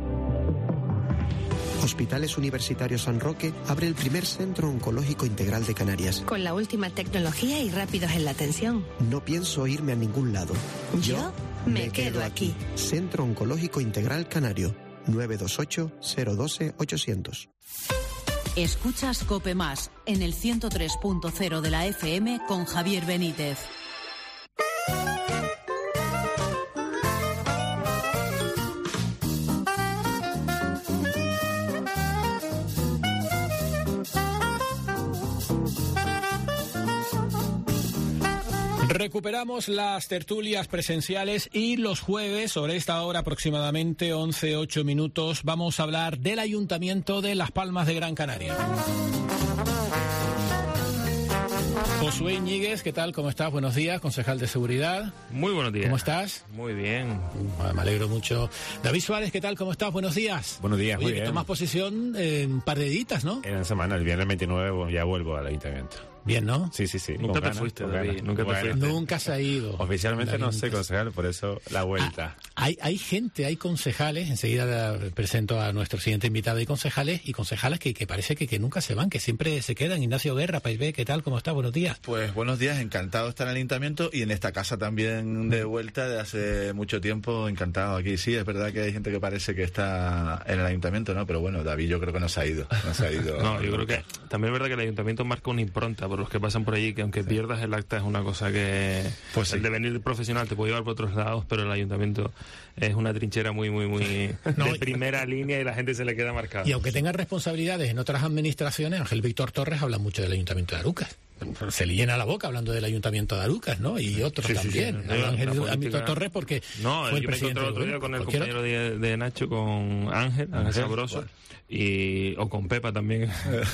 Hospitales Universitarios San Roque abre el primer centro oncológico integral de Canarias.
Con la última tecnología y rápidos en la atención.
No pienso irme a ningún lado.
Yo, Yo me, me quedo, quedo aquí. aquí.
Centro Oncológico Integral Canario. nueve dos ocho, cero uno dos, ochocientos.
Escuchas COPE Más en el ciento tres punto cero de la F M con Javier Benítez.
Recuperamos las tertulias presenciales y los jueves, sobre esta hora aproximadamente once, ocho minutos, vamos a hablar del Ayuntamiento de Las Palmas de Gran Canaria. Josué Iñiguez, ¿qué tal? ¿Cómo estás? Buenos días, concejal de Seguridad.
Muy buenos días.
¿Cómo estás?
Muy bien.
Uh, me alegro mucho. David Suárez, ¿qué tal? ¿Cómo estás? Buenos días.
Buenos días,
Oye,
muy
que
bien.
tomas posesión en un par de días, ¿no?
En la semana, el viernes veintinueve ya vuelvo al ayuntamiento.
Bien, ¿no?
Sí, sí, sí.
Nunca
con
te
ganas,
fuiste,
con
David,
ganas.
nunca te
Bueno,
fuiste.
Nunca se ha ido.
Oficialmente no
David,
soy concejal, por eso la vuelta.
Ah, hay, hay gente, hay concejales, enseguida presento a nuestro siguiente invitado, hay concejales y concejales que, que parece que, que nunca se van, que siempre se quedan. Ignacio Guerra, País B, ¿qué tal? ¿Cómo está? Buenos días.
Pues buenos días, encantado de estar en el ayuntamiento y en esta casa también de vuelta de hace mucho tiempo, encantado aquí. Sí, es verdad que hay gente que parece que está en el ayuntamiento, ¿no? Pero bueno, David yo creo que no se ha ido. No, se ha ido
No, yo creo que también es verdad que el ayuntamiento marca una impronta por los que pasan por allí, que aunque pierdas el acta es una cosa que
pues sí.
El devenir profesional te puede llevar por otros lados, pero el ayuntamiento es una trinchera muy, muy, muy
No,
de primera línea y la gente se le queda marcada.
Y aunque tengan responsabilidades en otras administraciones, Ángel Víctor Torres habla mucho del Ayuntamiento de Arucas. Se le llena la boca hablando del Ayuntamiento de Arucas, ¿no? Y otros
Sí, sí,
también.
sí.
Habla Ángel
La
Víctor
política-
Torres porque
No,
fue el
yo me
presidente
encontré el otro
del
día
gobierno.
con el
Cualquier
compañero de, de Nacho, con Ángel, Ángel Sabroso, y, o con Pepa también.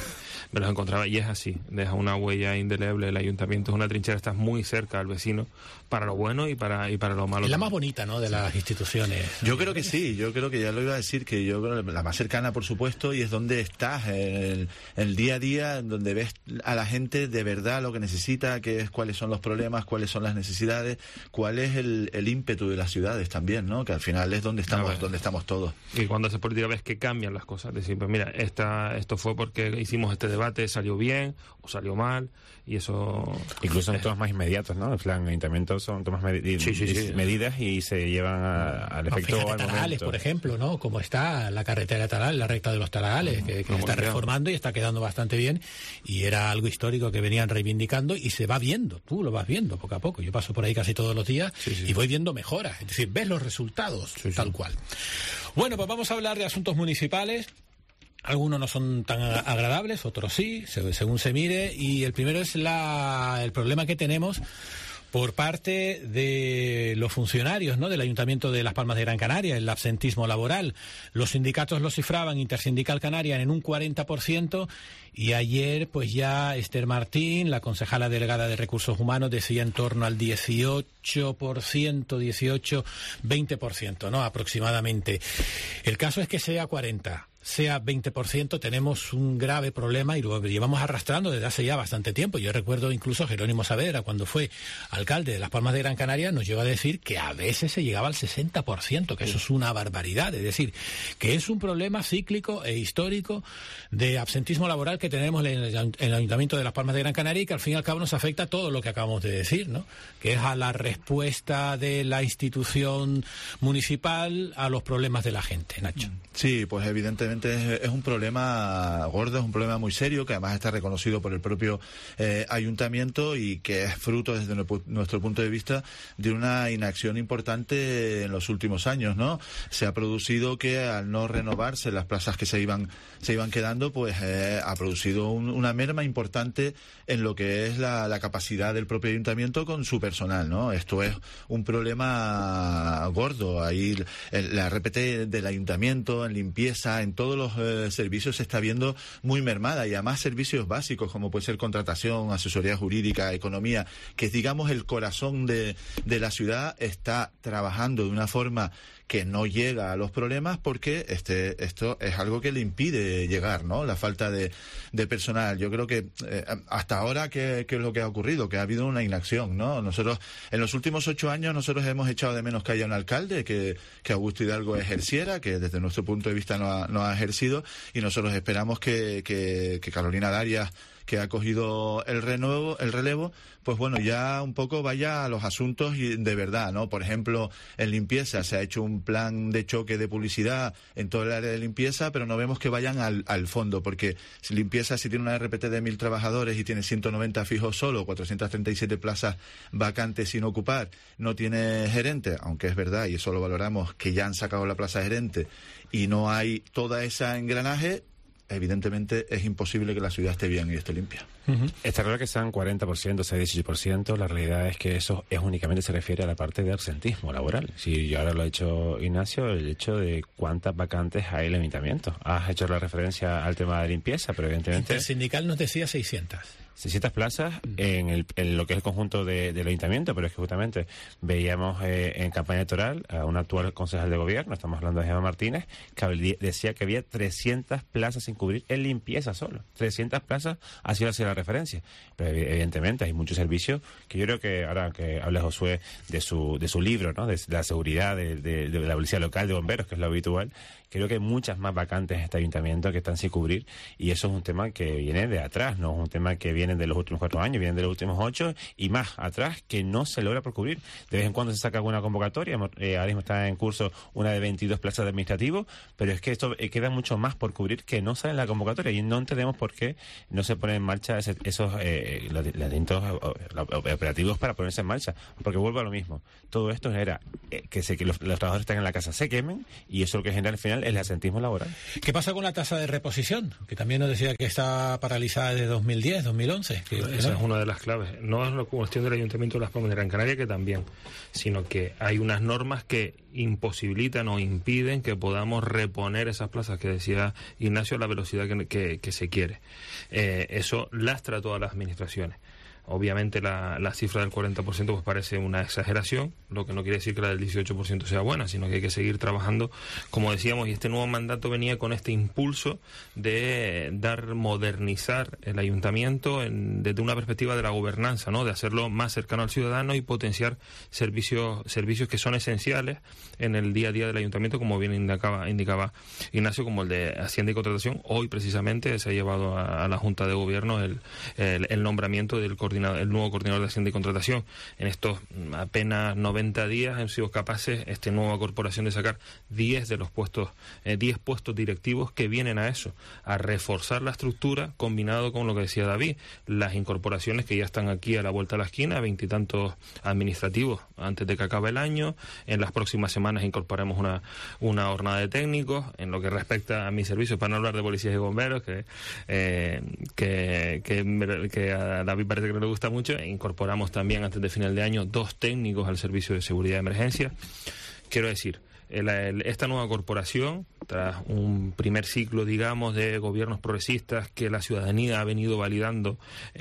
Me los encontraba y es así, deja una huella indeleble. El ayuntamiento es una trinchera, estás muy cerca al vecino para lo bueno y para y para lo malo.
Es la
también.
más bonita, ¿no?, de las instituciones.
Yo creo que sí, yo creo que ya lo iba a decir, que yo creo que la más cercana, por supuesto, y es donde estás, en el, en el día a día, en donde ves a la gente de verdad lo que necesita, que es cuáles son los problemas, cuáles son las necesidades, cuál es el, el ímpetu de las ciudades también, ¿no? Que al final es donde estamos, donde estamos todos.
Y cuando haces política ves que cambian las cosas. Decir, pues mira, esta, esto fue porque hicimos este debate, salió bien o salió mal, y eso...
Incluso en temas más inmediatos, ¿no? En plan, ayuntamientos son tomas medi-
Sí, sí, sí.
medidas y se llevan a- al
No,
efecto
fíjate,
al
Tarajales,
momento.
por ejemplo, ¿no? Como está la carretera de Taral, la recta de los Tarajales, que, que
Como
está
queda.
reformando y está quedando bastante bien, y era algo histórico que venían reivindicando y se va viendo, tú lo vas viendo poco a poco. Yo paso por ahí casi todos los días y voy viendo mejoras, es decir, ves los resultados, tal cual. Bueno, pues vamos a hablar de asuntos municipales. Algunos no son tan a- agradables, otros sí, se- según se mire, y el primero es la, el problema que tenemos por parte de los funcionarios, ¿no?, del Ayuntamiento de Las Palmas de Gran Canaria, el absentismo laboral. Los sindicatos lo cifraban, Intersindical Canaria, en un cuarenta por ciento, y ayer pues ya Esther Martín, la concejala delegada de Recursos Humanos, decía en torno al dieciocho por ciento, dieciocho, veinte por ciento, ¿no?, aproximadamente. El caso es que sea cuarenta, sea veinte por ciento, tenemos un grave problema y lo llevamos arrastrando desde hace ya bastante tiempo. Yo recuerdo incluso a Jerónimo Saavedra, cuando fue alcalde de Las Palmas de Gran Canaria, nos llegó a decir que a veces se llegaba al sesenta por ciento, que eso es una barbaridad. Es decir, que es un problema cíclico e histórico de absentismo laboral que tenemos en el, en el Ayuntamiento de Las Palmas de Gran Canaria y que al fin y al cabo nos afecta a todo lo que acabamos de decir, ¿no?, que es a la respuesta de la institución municipal a los problemas de la gente. Nacho.
Sí, pues evidentemente es, es un problema gordo, es un problema muy serio, que además está reconocido por el propio eh, ayuntamiento y que es fruto desde nu- nuestro punto de vista de una inacción importante en los últimos años, ¿no? Se ha producido que al no renovarse las plazas que se iban se iban quedando, pues eh, ha producido un- una merma importante en lo que es la, la capacidad del propio ayuntamiento con su personal, ¿no? Esto es un problema gordo. Ahí el- la R P T del ayuntamiento, en limpieza, en todos los eh, servicios se está viendo muy mermada, y además servicios básicos como puede ser contratación, asesoría jurídica, economía, que es, digamos, el corazón de, de la ciudad, está trabajando de una forma que no llega a los problemas porque este esto es algo que le impide llegar, ¿no? La falta de, de personal. Yo creo que eh, hasta ahora, ¿qué, qué es lo que ha ocurrido? Que ha habido una inacción, ¿no? Nosotros, en los últimos ocho años, nosotros hemos echado de menos que haya un alcalde, que, que Augusto Hidalgo ejerciera, que desde nuestro punto de vista no ha, no ha ejercido, y nosotros esperamos que, que, que Carolina Darias, que ha cogido el renuevo, el relevo, pues bueno, ya un poco vaya a los asuntos y de verdad, ¿no? Por ejemplo, en limpieza se ha hecho un plan de choque de publicidad en todo el área de limpieza, pero no vemos que vayan al, al fondo, porque si limpieza, si tiene una R P T de mil trabajadores y tiene ciento noventa fijos solo, cuatrocientas treinta y siete plazas vacantes sin ocupar, no tiene gerente, aunque es verdad, y eso lo valoramos, que ya han sacado la plaza de gerente y no hay toda esa engranaje, evidentemente es imposible que la ciudad esté bien y esté limpia.
Uh-huh. Está claro que sean cuarenta por ciento, sea dieciocho por ciento, la realidad es que eso es únicamente se refiere a la parte de absentismo laboral. Si yo ahora lo ha hecho Ignacio, el hecho de cuántas vacantes hay en el ayuntamiento. Has hecho la referencia al tema de limpieza, pero evidentemente...
El sindical nos decía seiscientas.
seiscientas plazas en, el, en lo que es el conjunto de, del ayuntamiento, pero es que justamente veíamos eh, en campaña electoral a un actual concejal de gobierno, estamos hablando de Gemma Martínez, que decía que había trescientas plazas sin cubrir en limpieza solo. trescientas plazas ha sido así la referencia. Pero evidentemente hay muchos servicios que yo creo que ahora que habla Josué de su de su libro, ¿no? De, de la seguridad, de, de, de la policía local, de bomberos, que es lo habitual, creo que hay muchas más vacantes en este ayuntamiento que están sin cubrir, y eso es un tema que viene de atrás, no es un tema que viene de los últimos cuatro años, viene de los últimos ocho y más atrás, que no se logra por cubrir. De vez en cuando se saca alguna convocatoria, eh, ahora mismo está en curso una de veintidós plazas de administrativo, pero es que esto eh, queda mucho más por cubrir que no sale en la convocatoria, y no entendemos por qué no se ponen en marcha ese, esos eh, los, los distintos operativos para ponerse en marcha, porque vuelvo a lo mismo. Todo esto genera eh, que, se, que los, los trabajadores están en la casa se quemen, y eso lo que genera al final es el asentismo laboral.
¿Qué pasa con la tasa de reposición? Que también nos decía que está paralizada desde dos mil diez, dos mil once. Que,
Esa
¿no?
es una de las claves. No es una cuestión del Ayuntamiento de Las Palmas de Gran Canaria, que también, sino que hay unas normas que imposibilitan o impiden que podamos reponer esas plazas que decía Ignacio a la velocidad que, que, que se quiere. Eh, eso lastra a todas las administraciones. Obviamente la, la cifra del cuarenta por ciento pues parece una exageración, lo que no quiere decir que la del dieciocho por ciento sea buena, sino que hay que seguir trabajando, como decíamos, y este nuevo mandato venía con este impulso de dar, modernizar el ayuntamiento en, desde una perspectiva de la gobernanza, ¿no? De hacerlo más cercano al ciudadano y potenciar servicios servicios que son esenciales en el día a día del ayuntamiento, como bien indicaba, indicaba Ignacio, como el de Hacienda y Contratación. Hoy precisamente se ha llevado a, a la Junta de Gobierno el, el, el nombramiento del coordinador el nuevo coordinador de Hacienda y Contratación. En estos apenas noventa días han sido capaces esta nueva corporación de sacar diez de los puestos, eh, diez puestos directivos que vienen a eso, a reforzar la estructura, combinado con lo que decía David, las incorporaciones que ya están aquí a la vuelta de la esquina, veintitantos administrativos antes de que acabe el año. En las próximas semanas incorporaremos una, una jornada de técnicos. En lo que respecta a mi servicio, para no hablar de policías y bomberos, que, eh, que, que, que a David parece que no le gusta mucho, incorporamos también antes de final de año dos técnicos al servicio de seguridad de emergencia. Quiero decir, el, el, esta nueva corporación, tras un primer ciclo, digamos, de gobiernos progresistas que la ciudadanía ha venido validando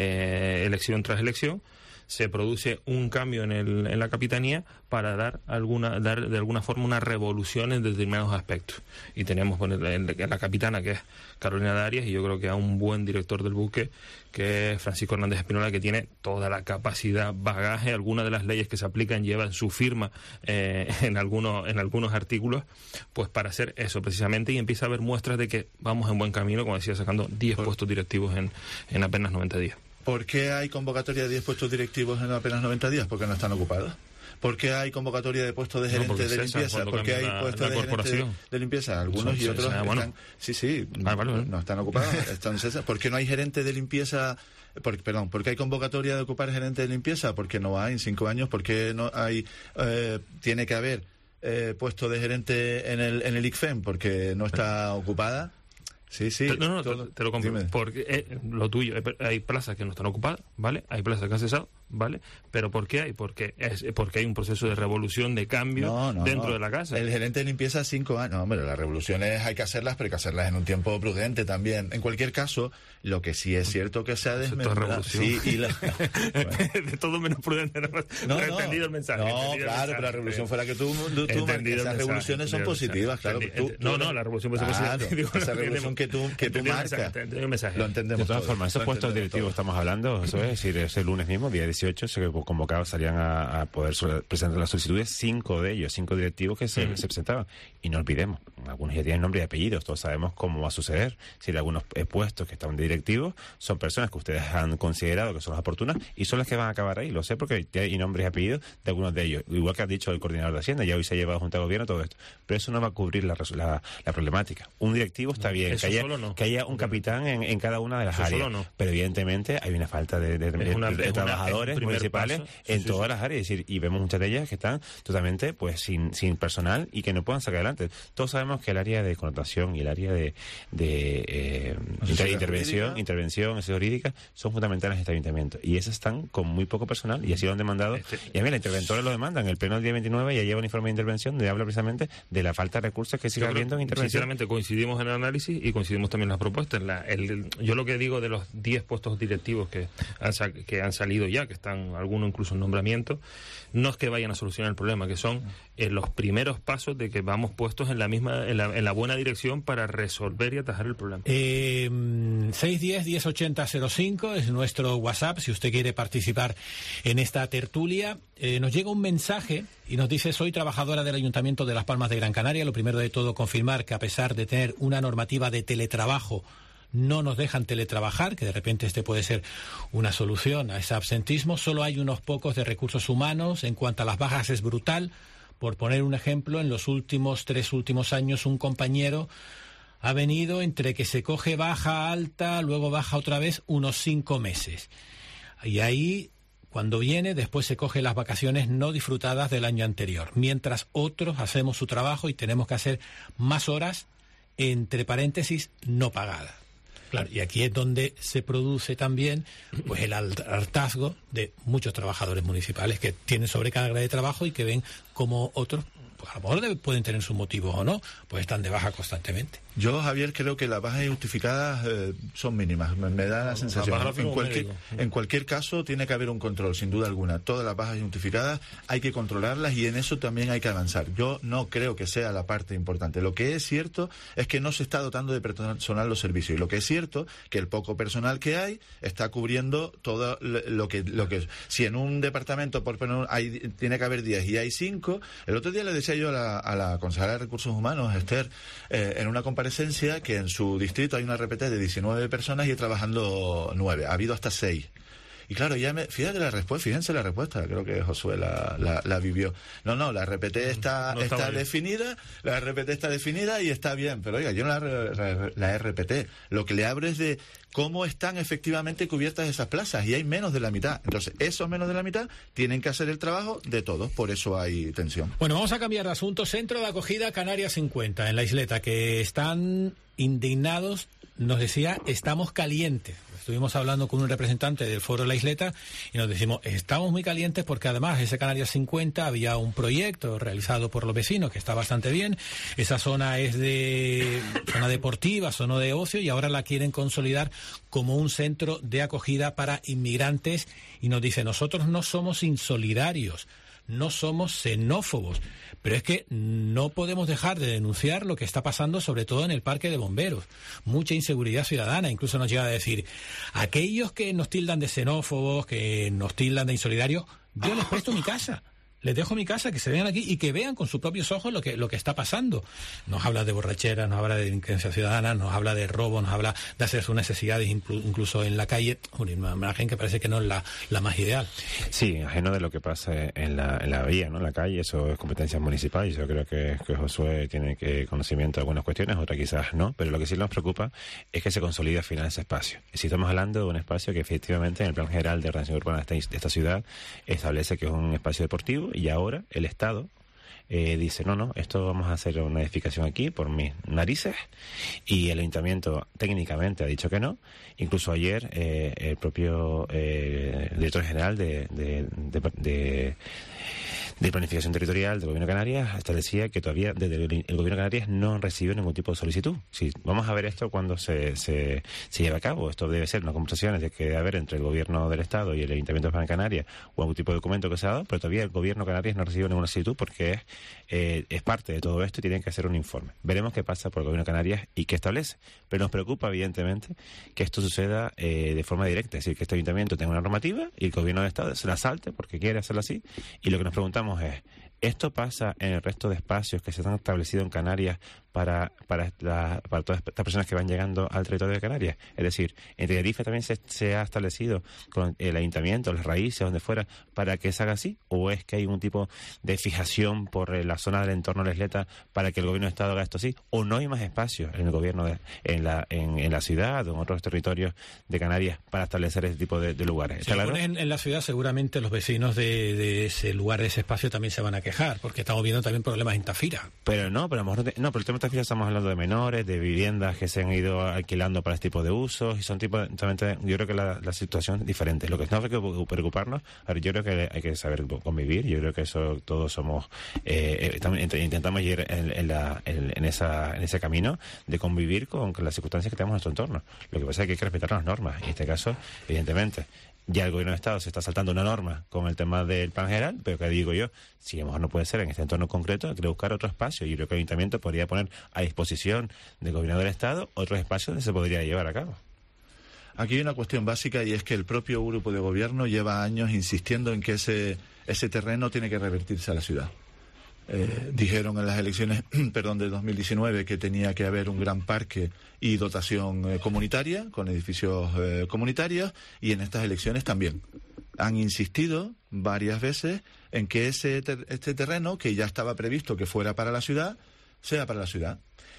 eh, elección tras elección, se produce un cambio en, el, en la capitanía para dar alguna dar de alguna forma una revolución en determinados aspectos. Y tenemos bueno, en la capitana, que es Carolina Darias, y yo creo que a un buen director del buque, que es Francisco Hernández Espinola, que tiene toda la capacidad, bagaje, algunas de las leyes que se aplican llevan su firma eh, en algunos en algunos artículos, pues para hacer eso precisamente, y empieza a haber muestras de que vamos en buen camino, como decía, sacando diez puestos directivos en, en apenas noventa días.
¿Por qué hay convocatoria de diez puestos directivos en apenas noventa días? Porque no están ocupados. ¿Por qué hay convocatoria de puestos de gerente no, de limpieza? ¿Por qué hay la, puestos la de gerente de, de limpieza? Algunos y otros están... Bueno. Sí, sí, ah, vale, vale. no están ocupados. Están, ¿por qué no hay gerente de limpieza? Por, perdón, ¿por qué hay convocatoria de ocupar gerente de limpieza? Porque no hay en cinco años. ¿Por qué no hay? Eh, tiene que haber eh, puesto de gerente en el, en el I C F E M porque no está ocupada. Sí, sí.
No, no, todo, te, te lo compro. Dime. Porque eh, lo tuyo, hay plazas que no están ocupadas, ¿vale? Hay plazas que han cesado, ¿vale? Pero ¿por qué hay? Porque es porque hay un proceso de revolución, de cambio no, no, dentro no. de la casa.
El gerente de limpieza cinco años. No, hombre, las revoluciones hay que hacerlas, pero hay que hacerlas en un tiempo prudente también. En cualquier caso, lo que sí es cierto que se ha desmembrado. Sí, y la...
bueno. De todo menos prudente. No, no,
no he
entendido el mensaje.
No, claro,
mensaje,
pero la revolución fue la que tú, tú, tú Esas revoluciones son positivas, claro. Tú,
no, no, la revolución puede ser positiva.
Esa revolución que tú, que tú marcas. Lo entendemos.
De todas formas, esos puestos directivos estamos hablando, eso es decir, ese lunes mismo, día dieciocho, se convocaban, salían a, a poder presentar las solicitudes, cinco de ellos, cinco directivos que se, mm. se presentaban. Y no olvidemos, algunos ya tienen nombre y apellidos, todos sabemos cómo va a suceder. Si algunos puestos que están de directivos son personas que ustedes han considerado que son las oportunas y son las que van a acabar ahí. Lo sé porque hay nombres y apellidos de algunos de ellos. Igual que ha dicho el coordinador de Hacienda, ya hoy se ha llevado a Junta de Gobierno todo esto. Pero eso no va a cubrir la, la, la problemática. Un directivo está bien, que haya, no. que haya un capitán En, en cada una de las eso áreas, no. pero evidentemente hay una falta de, de, de, una, de trabajadores una, municipales paso. en sí, todas sí. las áreas, es decir, y vemos muchas de ellas que están totalmente pues sin, sin personal y que no puedan sacar adelante. Todos sabemos que el área de connotación y el área de, de eh, inter, intervención, jurídica. intervención jurídica son fundamentales en este ayuntamiento y esas están con muy poco personal y así lo han demandado. Este, y a mí, la interventora lo demandan. El pleno del día veintinueve ya lleva un informe de intervención donde habla precisamente de la falta de recursos que sigue habiendo en intervención.
Sinceramente coincidimos en el análisis y coincidimos también en las propuestas. La, el, yo lo que digo de los diez puestos directivos que han, que han salido ya, que están algunos incluso en nombramiento, no es que vayan a solucionar el problema, que son eh, los primeros pasos de que vamos puestos en la misma, en la, en la buena dirección para resolver y atajar el problema.
Eh, seis uno cero, diez ochenta cero cinco es nuestro WhatsApp, si usted quiere participar en esta tertulia. Eh, nos llega un mensaje y nos dice: soy trabajadora del Ayuntamiento de Las Palmas de Gran Canaria. Lo primero de todo, confirmar que a pesar de tener una normativa de teletrabajo, no nos dejan teletrabajar, que de repente este puede ser una solución a ese absentismo. Solo hay unos pocos de recursos humanos. En cuanto a las bajas, es brutal. Por poner un ejemplo, en los últimos tres últimos años un compañero ha venido entre que se coge baja alta, luego baja otra vez, unos cinco meses. Y ahí, cuando viene, después se coge las vacaciones no disfrutadas del año anterior. Mientras otros hacemos su trabajo y tenemos que hacer más horas, entre paréntesis, no pagadas. Claro, y aquí es donde se produce también pues el hartazgo de muchos trabajadores municipales que tienen sobrecarga de trabajo y que ven como otros, pues a lo mejor pueden tener sus motivos o no, pues están de baja constantemente.
Yo, Javier, creo que las bajas injustificadas eh, son mínimas, me, me da la sensación. La en, cualquier, en cualquier caso tiene que haber un control, sin duda alguna. Todas las bajas injustificadas hay que controlarlas y en eso también hay que avanzar. Yo no creo que sea la parte importante. Lo que es cierto es que no se está dotando de personal los servicios, y lo que es cierto que el poco personal que hay está cubriendo todo lo que... Lo que si en un departamento por hay, tiene que haber diez y hay cinco, el otro día le decía yo a la, a la consejera de Recursos Humanos, Esther, eh, en una comparecencia, que en su distrito hay una R P T de diecinueve personas y trabajando nueve. Ha habido hasta seis. Y claro, ya me, fíjate la respuesta, fíjense la respuesta, creo que Josué la, la, la vivió. No, no, la R P T está, no está definida, la R P T está definida y está bien, pero oiga, yo no la, la, la R P T, lo que le abro es de cómo están efectivamente cubiertas esas plazas, y hay menos de la mitad. Entonces, esos menos de la mitad tienen que hacer el trabajo de todos, por eso hay tensión.
Bueno, vamos a cambiar de asunto. Centro de acogida Canarias cincuenta, en la isleta, que están indignados, nos decía, estamos calientes. Estuvimos hablando con un representante del Foro La Isleta y nos decimos, estamos muy calientes porque además ese Canarias cincuenta había un proyecto realizado por los vecinos que está bastante bien. Esa zona es de zona deportiva, zona de ocio, y ahora la quieren consolidar como un centro de acogida para inmigrantes. Y nos dice, nosotros no somos insolidarios, no somos xenófobos, pero es que no podemos dejar de denunciar lo que está pasando, sobre todo en el parque de bomberos. Mucha inseguridad ciudadana. Incluso nos llega a decir, aquellos que nos tildan de xenófobos, que nos tildan de insolidarios, yo les presto mi casa. Les dejo mi casa, que se vean aquí y que vean con sus propios ojos lo que lo que está pasando. Nos habla de borrachera, nos habla de delincuencia ciudadana, nos habla de robo, nos habla de hacer sus necesidades incluso en la calle. Una imagen que parece que no es la, la más ideal.
Sí, ajeno de lo que pasa en la, en la vía, ¿no? En la calle, eso es competencia municipal, y yo creo que, que Josué tiene que conocimiento de algunas cuestiones, otras quizás no, pero lo que sí nos preocupa es que se consolide al final ese espacio. Y si estamos hablando de un espacio que efectivamente en el plan general de ordenación urbana de esta, de esta ciudad establece que es un espacio deportivo, y ahora el Estado eh, dice, no, no, esto vamos a hacer una edificación aquí por mis narices, y el Ayuntamiento técnicamente ha dicho que no. Incluso ayer eh, el propio eh, director general de, de, de, de de Planificación Territorial del Gobierno de Canarias establecía que todavía desde el, el Gobierno de Canarias no recibió ningún tipo de solicitud. Si vamos a ver esto cuando se, se, se lleva a cabo. Esto debe ser unas conversaciones de que debe haber entre el Gobierno del Estado y el Ayuntamiento de Gran Canaria, o algún tipo de documento que se ha dado, pero todavía el Gobierno de Canarias no recibió ninguna solicitud porque es, eh, es parte de todo esto y tienen que hacer un informe. Veremos qué pasa por el Gobierno de Canarias y qué establece. Pero nos preocupa, evidentemente, que esto suceda eh, de forma directa, es decir, que este Ayuntamiento tenga una normativa y el Gobierno del Estado se la salte porque quiere hacerlo así, y lo que nos preguntamos es, ¿esto pasa en el resto de espacios que se han establecido en Canarias para para, la, para todas estas personas que van llegando al territorio de Canarias? Es decir, en Tenerife también se, se ha establecido con el ayuntamiento, las raíces, donde fuera, para que se haga así, o es que hay un tipo de fijación por la zona del entorno de la isleta para que el gobierno de Estado haga esto así, o no hay más espacios en el gobierno de, en la en, en la ciudad o en otros territorios de Canarias para establecer ese tipo de, de lugares.
Si lo pones en, en la ciudad, seguramente los vecinos de, de ese lugar, de ese espacio, también se van a quedar quejar, porque estamos viendo también problemas en Tafira.
Pero no, pero a lo mejor no, te, no, pero el tema de Tafira estamos hablando de menores, de viviendas que se han ido alquilando para este tipo de usos, y son tipos, totalmente, yo creo que la, la situación es diferente. Lo que no hay que preocuparnos, a ver, yo creo que hay que saber convivir, yo creo que eso todos somos, eh, estamos, intentamos ir en, en, la, en, en, esa, en ese camino de convivir con, con las circunstancias que tenemos en nuestro entorno. Lo que pasa es que hay que respetar las normas, y en este caso, evidentemente, ya el gobierno de Estado se está saltando una norma con el tema del plan general, pero que digo yo, si a lo mejor no puede ser en este entorno concreto, hay que buscar otro espacio, y creo que el ayuntamiento podría poner a disposición del gobierno del Estado otros espacios donde se podría llevar a cabo.
Aquí hay una cuestión básica, y es que el propio grupo de gobierno lleva años insistiendo en que ese, ese terreno tiene que revertirse a la ciudad. Eh, dijeron en las elecciones perdón, de dos mil diecinueve que tenía que haber un gran parque y dotación eh, comunitaria, con edificios eh, comunitarios, y en estas elecciones también. Han insistido varias veces en que ese ter- este terreno, que ya estaba previsto que fuera para la ciudad, sea para la ciudad.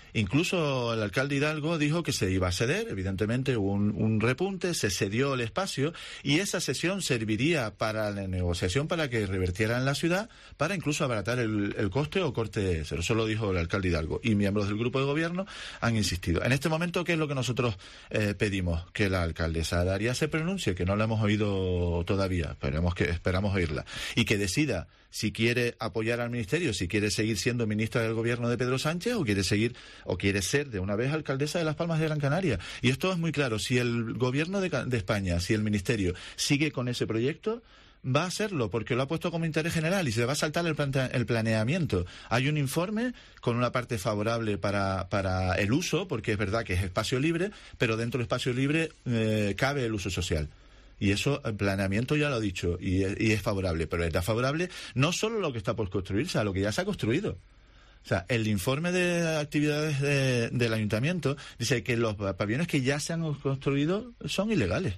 Incluso el alcalde Hidalgo dijo que se iba a ceder, evidentemente hubo un, un repunte, se cedió el espacio, y esa cesión serviría para la negociación para que revertiera en la ciudad, para incluso abaratar el, el coste o corte cero. Eso lo dijo el alcalde Hidalgo, y miembros del grupo de gobierno han insistido. En este momento, ¿qué es lo que nosotros eh, pedimos? Que la alcaldesa Darias se pronuncie, que no la hemos oído todavía, esperamos, que, esperamos oírla, y que decida si quiere apoyar al ministerio, si quiere seguir siendo ministra del gobierno de Pedro Sánchez, o quiere seguir o quiere ser de una vez alcaldesa de Las Palmas de Gran Canaria. Y esto es muy claro, si el gobierno de, de España, si el ministerio sigue con ese proyecto, va a hacerlo, porque lo ha puesto como interés general y se va a saltar el, plante- el planeamiento. Hay un informe con una parte favorable para, para el uso, porque es verdad que es espacio libre, pero dentro del espacio libre eh, cabe el uso social. Y eso, el planeamiento ya lo ha dicho, y, y es favorable, pero está favorable no solo a lo que está por construirse, a lo que ya se ha construido. O sea, el informe de actividades de, del ayuntamiento dice que los pabellones que ya se han construido son ilegales.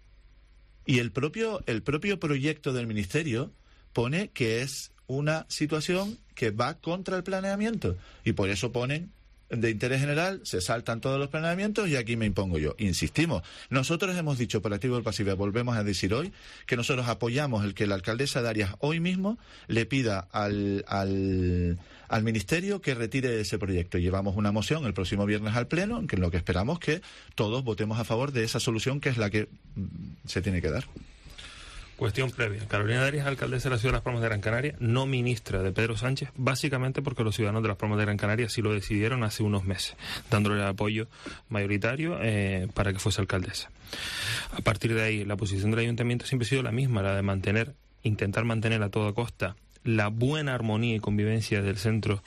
Y el propio, el propio proyecto del ministerio pone que es una situación que va contra el planeamiento. Y por eso ponen de interés general, se saltan todos los planeamientos, y aquí me impongo yo. Insistimos, nosotros hemos dicho por activo y por pasiva, volvemos a decir hoy, que nosotros apoyamos el que la alcaldesa Darias hoy mismo le pida al, al, al ministerio que retire ese proyecto. Llevamos una moción el próximo viernes al Pleno, en que lo que esperamos que todos votemos a favor de esa solución, que es la que mm, se tiene que dar.
Cuestión previa. Carolina Darias, alcaldesa de la ciudad de Las Palmas de Gran Canaria, no ministra de Pedro Sánchez, básicamente porque los ciudadanos de Las Palmas de Gran Canaria sí lo decidieron hace unos meses, dándole el apoyo mayoritario eh, para que fuese alcaldesa. A partir de ahí, la posición del ayuntamiento siempre ha sido la misma, la de mantener, intentar mantener a toda costa la buena armonía y convivencia del centro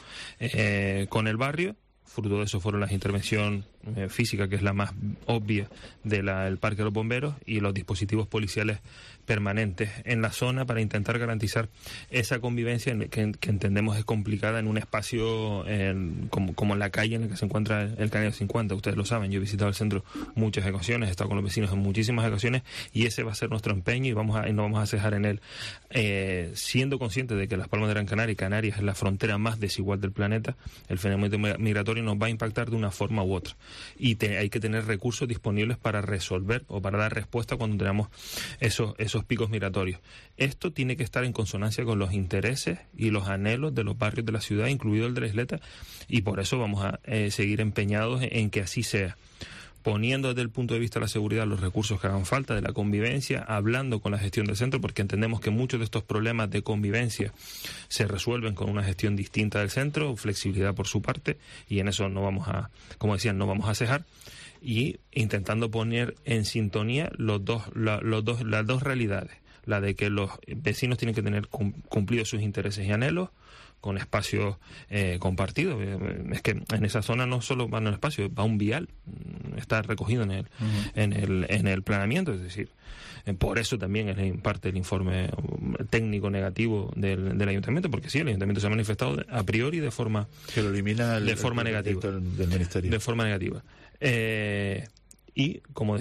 eh, con el barrio. Fruto de eso fueron las intervenciones eh, físicas, que es la más obvia, del Parque de los Bomberos, y los dispositivos policiales permanentes en la zona para intentar garantizar esa convivencia que, que entendemos es complicada en un espacio eh, como, como en la calle en la que se encuentra el, el Canario cincuenta. Ustedes lo saben, yo he visitado el centro muchas ocasiones, he estado con los vecinos en muchísimas ocasiones, y ese va a ser nuestro empeño, y vamos a, y no vamos a cejar en él, eh, siendo conscientes de que Las Palmas de Gran Canaria y Canarias es la frontera más desigual del planeta. El fenómeno migratorio nos va a impactar de una forma u otra, y te, hay que tener recursos disponibles para resolver o para dar respuesta cuando tenemos esos, esos picos migratorios. Esto tiene que estar en consonancia con los intereses y los anhelos de los barrios de la ciudad, incluido el de la Isleta, y por eso vamos a eh, seguir empeñados en, en que así sea, poniendo desde el punto de vista de la seguridad los recursos que hagan falta, de la convivencia, hablando con la gestión del centro, porque entendemos que muchos de estos problemas de convivencia se resuelven con una gestión distinta del centro, flexibilidad por su parte, y en eso no vamos a, como decían, no vamos a cejar, y intentando poner en sintonía los dos, la, los dos, las dos realidades, la de que los vecinos tienen que tener cumplidos sus intereses y anhelos, con espacios eh, compartidos. Es que en esa zona no solo va en el espacio, va un vial, está recogido en el, uh-huh. en el, en el planeamiento, es decir, por eso también es parte del informe técnico negativo del, del ayuntamiento, porque sí, el ayuntamiento se ha manifestado a priori de forma
que lo elimina el,
de forma
el
negativa
del ministerio.
de forma negativa. Eh, y como decía,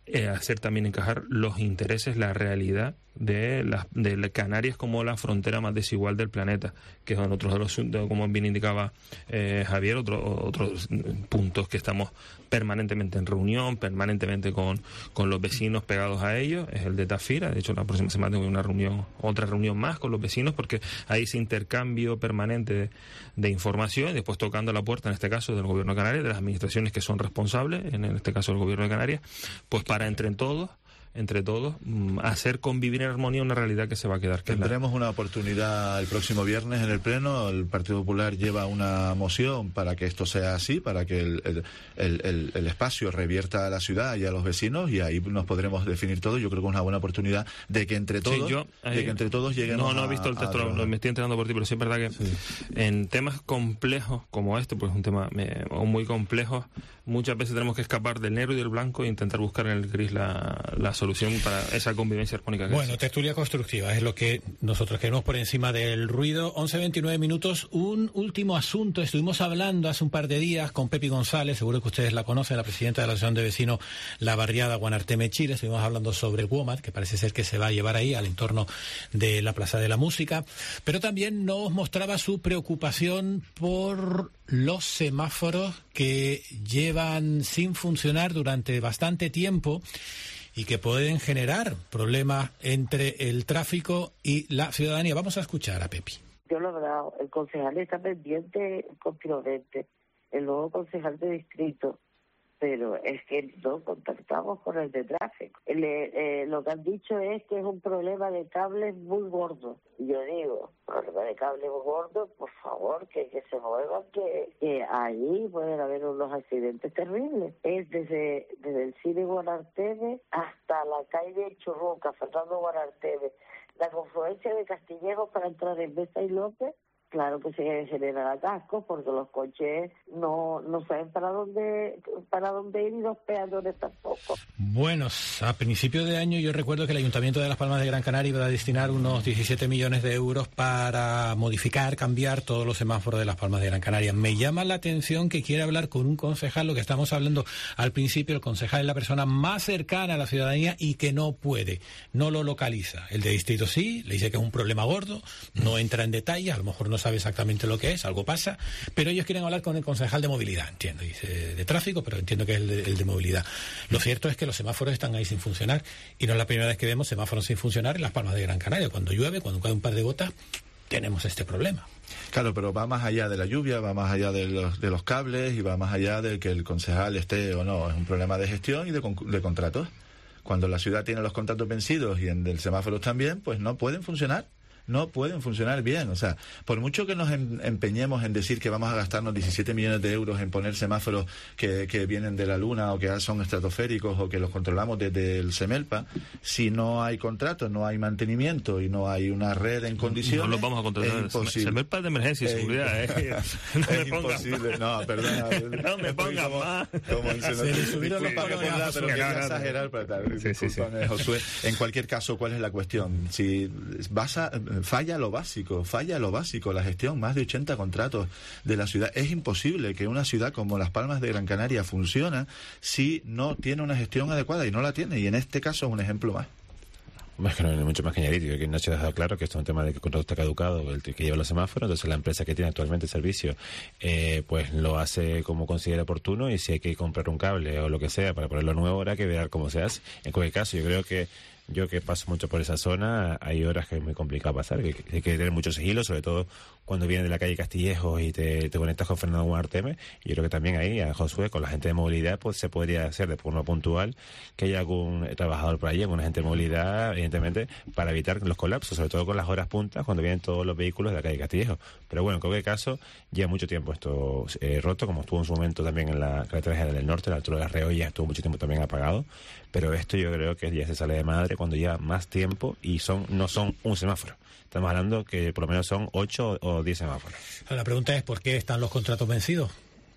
eh, hacer también encajar los intereses, la realidad de las de Canarias como la frontera más desigual del planeta, que son otros de los, como bien indicaba eh, Javier, otro, otros puntos que estamos permanentemente en reunión, permanentemente con, con los vecinos pegados a ellos, es el de Tafira. De hecho, la próxima semana tengo una reunión, otra reunión más con los vecinos, porque hay ese intercambio permanente de, de información, y después tocando la puerta, en este caso, del Gobierno de Canarias, de las administraciones que son responsables, en este caso el Gobierno de Canarias, pues para entre todos entre todos, hacer convivir en armonía una realidad que se va a quedar.
Tendremos una oportunidad el próximo viernes en el Pleno. El Partido Popular lleva una moción para que esto sea así, para que el, el, el, el espacio revierta a la ciudad y a los vecinos, y ahí nos podremos definir todo. Yo creo que es una buena oportunidad de que entre todos, sí, yo, ahí, de que entre todos lleguemos.
No, no he visto el texto, lo, me estoy enterando por ti, pero sí es verdad que sí, en temas complejos como este, pues un tema eh, muy complejo, muchas veces tenemos que escapar del negro y del blanco e intentar buscar en el gris la, la solución para esa convivencia armónica. Que
bueno, es. Tertulia constructiva es lo que nosotros queremos por encima del ruido. once veintinueve minutos. Un último asunto. Estuvimos hablando hace un par de días con Pepi González, seguro que ustedes la conocen, la presidenta de la Asociación de Vecinos La Barriada Guanarteme Chile. Estuvimos hablando sobre WOMAD, que parece ser que se va a llevar ahí al entorno de la Plaza de la Música, pero también nos mostraba su preocupación por los semáforos que llevan sin funcionar durante bastante tiempo y que pueden generar problemas entre el tráfico y la ciudadanía. Vamos a escuchar a Pepi.
Yo lo he hablado, el concejal está pendiente continuamente, el nuevo concejal de distrito, pero es que no contactamos con el de tráfico. Le, eh, lo que han dicho es que es un problema de cables muy gordo. Y yo digo, problema de cables muy gordo, por favor, que, que se muevan, que, que ahí pueden haber unos accidentes terribles. Es desde, desde el cine Guanarteme hasta la calle Churruca, Fernando Guanarteme, la confluencia de Castillejos para entrar en Mesa y López. Claro que se generan atascos porque los coches no, no saben para dónde para dónde ir y los peatones tampoco.
Bueno, a principios de año yo recuerdo que el Ayuntamiento de Las Palmas de Gran Canaria iba a destinar unos diecisiete millones de euros para modificar, cambiar todos los semáforos de Las Palmas de Gran Canaria. Me llama la atención que quiere hablar con un concejal, lo que estamos hablando al principio, el concejal es la persona más cercana a la ciudadanía y que no puede, no lo localiza. El de distrito sí, le dice que es un problema gordo, no entra en detalle, a lo mejor no sabe exactamente lo que es, algo pasa, pero ellos quieren hablar con el concejal de movilidad, entiendo, dice de tráfico, pero entiendo que es el de, el de movilidad. Lo cierto es que los semáforos están ahí sin funcionar y no es la primera vez que vemos semáforos sin funcionar en Las Palmas de Gran Canaria. Cuando llueve, cuando cae un par de gotas, tenemos este problema.
Claro, pero va más allá de la lluvia, va más allá de los, de los cables y va más allá de que el concejal esté o no. Es un problema de gestión y de, de contratos. Cuando la ciudad tiene los contratos vencidos y en el semáforos también, pues no pueden funcionar. No pueden funcionar bien. O sea, por mucho que nos em- empeñemos en decir que vamos a gastarnos diecisiete millones de euros en poner semáforos que, que vienen de la Luna o que son estratosféricos o que los controlamos desde el SEMELPA, si no hay contrato, no hay mantenimiento y no hay una red en condiciones...
No los vamos a controlar.
Es imposible.
SEMELPA de emergencia y
es
seguridad. Eh. No
es imposible. No, perdona.
No me pongas más.
Como se le subieron los palos, pero quería exagerar. Para tal. Sí, sí, sí. Josué, en cualquier caso, ¿cuál es la cuestión? Si vas a... Falla lo básico, falla lo básico, la gestión, más de ochenta contratos de la ciudad. Es imposible que una ciudad como Las Palmas de Gran Canaria funcione si no tiene una gestión adecuada, y no la tiene, y en este caso es un ejemplo más.
Más que no hay mucho más que añadir. Yo creo que Nacho ha dejado claro que esto es un tema de que el contrato está caducado, el que lleva los semáforos, entonces la empresa que tiene actualmente el servicio eh, pues lo hace como considera oportuno, y si hay que comprar un cable o lo que sea para ponerlo nuevo, habrá que ver cómo se hace. En cualquier caso, yo creo que yo que paso mucho por esa zona, hay horas que es muy complicado pasar, que, que hay que tener mucho sigilo, sobre todo cuando vienes de la calle Castillejos y te, te conectas con Fernando Guanarteme. Y yo creo que también ahí, a Josué, con la gente de movilidad, pues se podría hacer de forma puntual que haya algún trabajador por ahí, alguna gente de movilidad, evidentemente, para evitar los colapsos, sobre todo con las horas puntas, cuando vienen todos los vehículos de la calle Castillejos. Pero bueno, en cualquier caso, lleva mucho tiempo esto eh, roto, como estuvo en su momento también en la carretera general del norte, en la altura de las Reollas, estuvo mucho tiempo también apagado. Pero esto yo creo que ya se sale de madre cuando lleva más tiempo y son no son un semáforo. Estamos hablando que por lo menos son ocho o diez semáforos.
La pregunta es, ¿por qué están los contratos vencidos?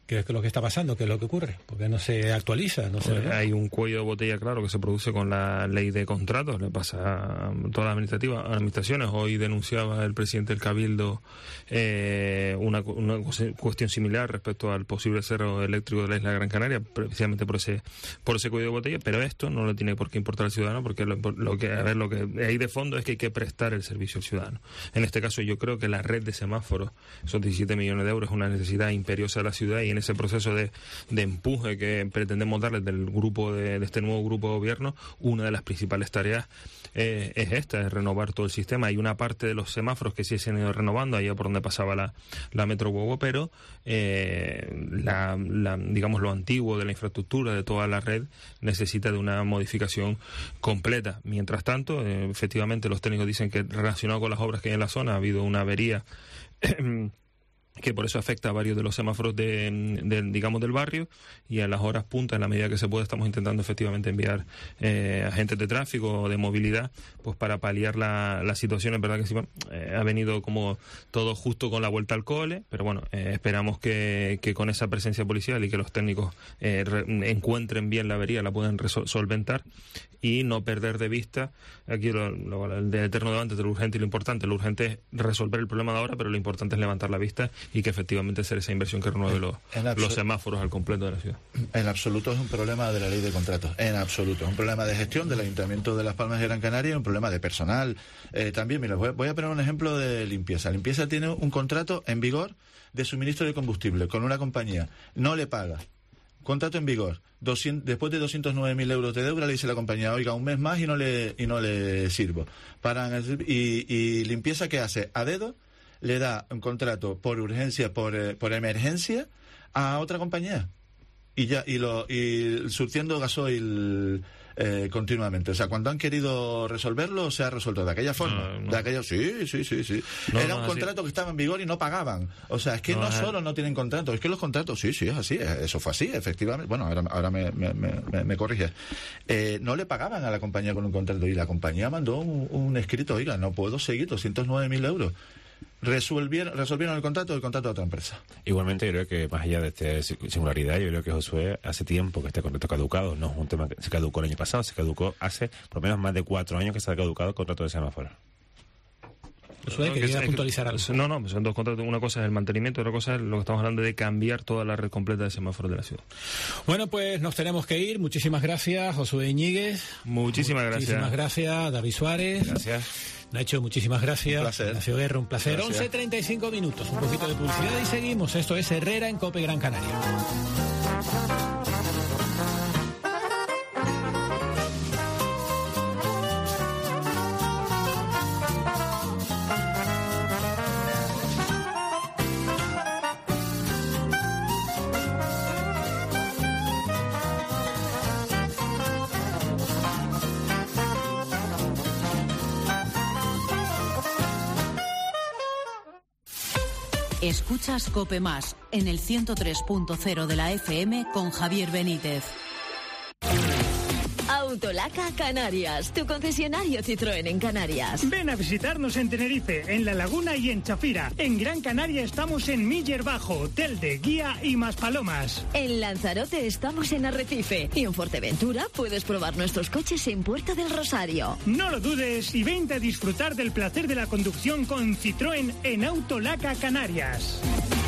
¿Qué es lo que está pasando? ¿Qué es lo que ocurre? ¿Por qué no se actualiza? No se
pues hay un cuello de botella claro que se produce con la ley de contratos, le pasa a todas las administrativas, administraciones. Hoy denunciaba el presidente del Cabildo eh, una, una cuestión similar respecto al posible cerro eléctrico de la isla de Gran Canaria, precisamente por ese por ese cuello de botella, pero esto no le tiene por qué importar al ciudadano, porque lo, lo que a ver lo que hay de fondo es que hay que prestar el servicio al ciudadano. En este caso yo creo que la red de semáforos, esos diecisiete millones de euros, es una necesidad imperiosa de la ciudad, y en ese proceso de, de empuje que pretendemos darles del grupo de, de este nuevo grupo de gobierno, una de las principales tareas eh, es esta, es renovar todo el sistema. Hay una parte de los semáforos que sí se han ido renovando, allá por donde pasaba la, la Metro Guagua, pero eh, la, la, digamos lo antiguo de la infraestructura de toda la red necesita de una modificación completa. Mientras tanto, eh, efectivamente los técnicos dicen que relacionado con las obras que hay en la zona ha habido una avería que por eso afecta a varios de los semáforos de, de, digamos del barrio, y a las horas punta, en la medida que se puede, estamos intentando efectivamente enviar eh, agentes de tráfico o de movilidad, pues para paliar la, la situación. Es verdad que sí, eh, ha venido como todo justo con la vuelta al cole, pero bueno, eh, esperamos que, que con esa presencia policial y que los técnicos eh, re, encuentren bien la avería, la puedan solventar y no perder de vista aquí lo, lo, el de eterno debate entre lo urgente y lo importante. Lo urgente es resolver el problema de ahora, pero lo importante es levantar la vista y que efectivamente hacer esa inversión que renueve los, los semáforos al completo de la ciudad.
En absoluto es un problema de la ley de contratos, en absoluto. Es un problema de gestión del Ayuntamiento de Las Palmas de Gran Canaria, un problema de personal. Eh, también, mira, voy a, voy a poner un ejemplo de limpieza. Limpieza tiene un contrato en vigor de suministro de combustible con una compañía, no le paga. Contrato en vigor. doscientos, después de doscientos nueve mil euros de deuda, le dice la compañía, oiga, un mes más y no le y no le sirvo. Paran el, y, y limpieza, ¿qué hace? A dedo le da un contrato por urgencia, por, eh, por emergencia a otra compañía. Y ya y lo y surtiendo gasoil eh, continuamente. O sea, cuando han querido resolverlo, se ha resuelto de aquella forma. No, no. De aquella, sí, sí, sí, sí. No, Era no, un contrato así que estaba en vigor y no pagaban. O sea, es que no, no solo no tienen contrato, es que los contratos, sí, sí, es así. Eso fue así, efectivamente. Bueno, ahora, ahora me, me, me, me corrige. Eh, no le pagaban a la compañía con un contrato y la compañía mandó un, un escrito, oiga, no puedo seguir doscientos nueve mil euros. Resolvieron, resolvieron el contrato el contrato de otra empresa.
Igualmente, yo creo que más allá de esta singularidad, yo creo que Josué, hace tiempo que este contrato caducado, no es un tema que se caducó el año pasado, se caducó hace por lo menos más de cuatro años que se ha caducado el contrato de semáforo.
Josué, quería puntualizar algo.
No, no, son dos contratos. Una cosa es el mantenimiento, otra cosa es lo que estamos hablando de cambiar toda la red completa de semáforos de la ciudad.
Bueno, pues nos tenemos que ir. Muchísimas gracias, Josué Iñiguez.
Muchísimas gracias.
Muchísimas gracias, David Suárez.
Gracias.
Nacho, muchísimas gracias.
Un placer.
Ignacio Guerra, un placer.
Gracias.
once treinta y cinco minutos, un poquito de publicidad y seguimos. Esto es Herrera en COPE Gran Canaria.
Escuchas COPE Más en el ciento tres punto cero de la F M con Javier Benítez.
Autolaca Canarias, tu concesionario Citroën en Canarias.
Ven a visitarnos en Tenerife, en La Laguna y en Chafira. En Gran Canaria estamos en Miller Bajo, Telde, Guía y Maspalomas.
En Lanzarote estamos en Arrecife. Y en Fuerteventura puedes probar nuestros coches en Puerto del Rosario.
No lo dudes y vente a disfrutar del placer de la conducción con Citroën en Autolaca Canarias.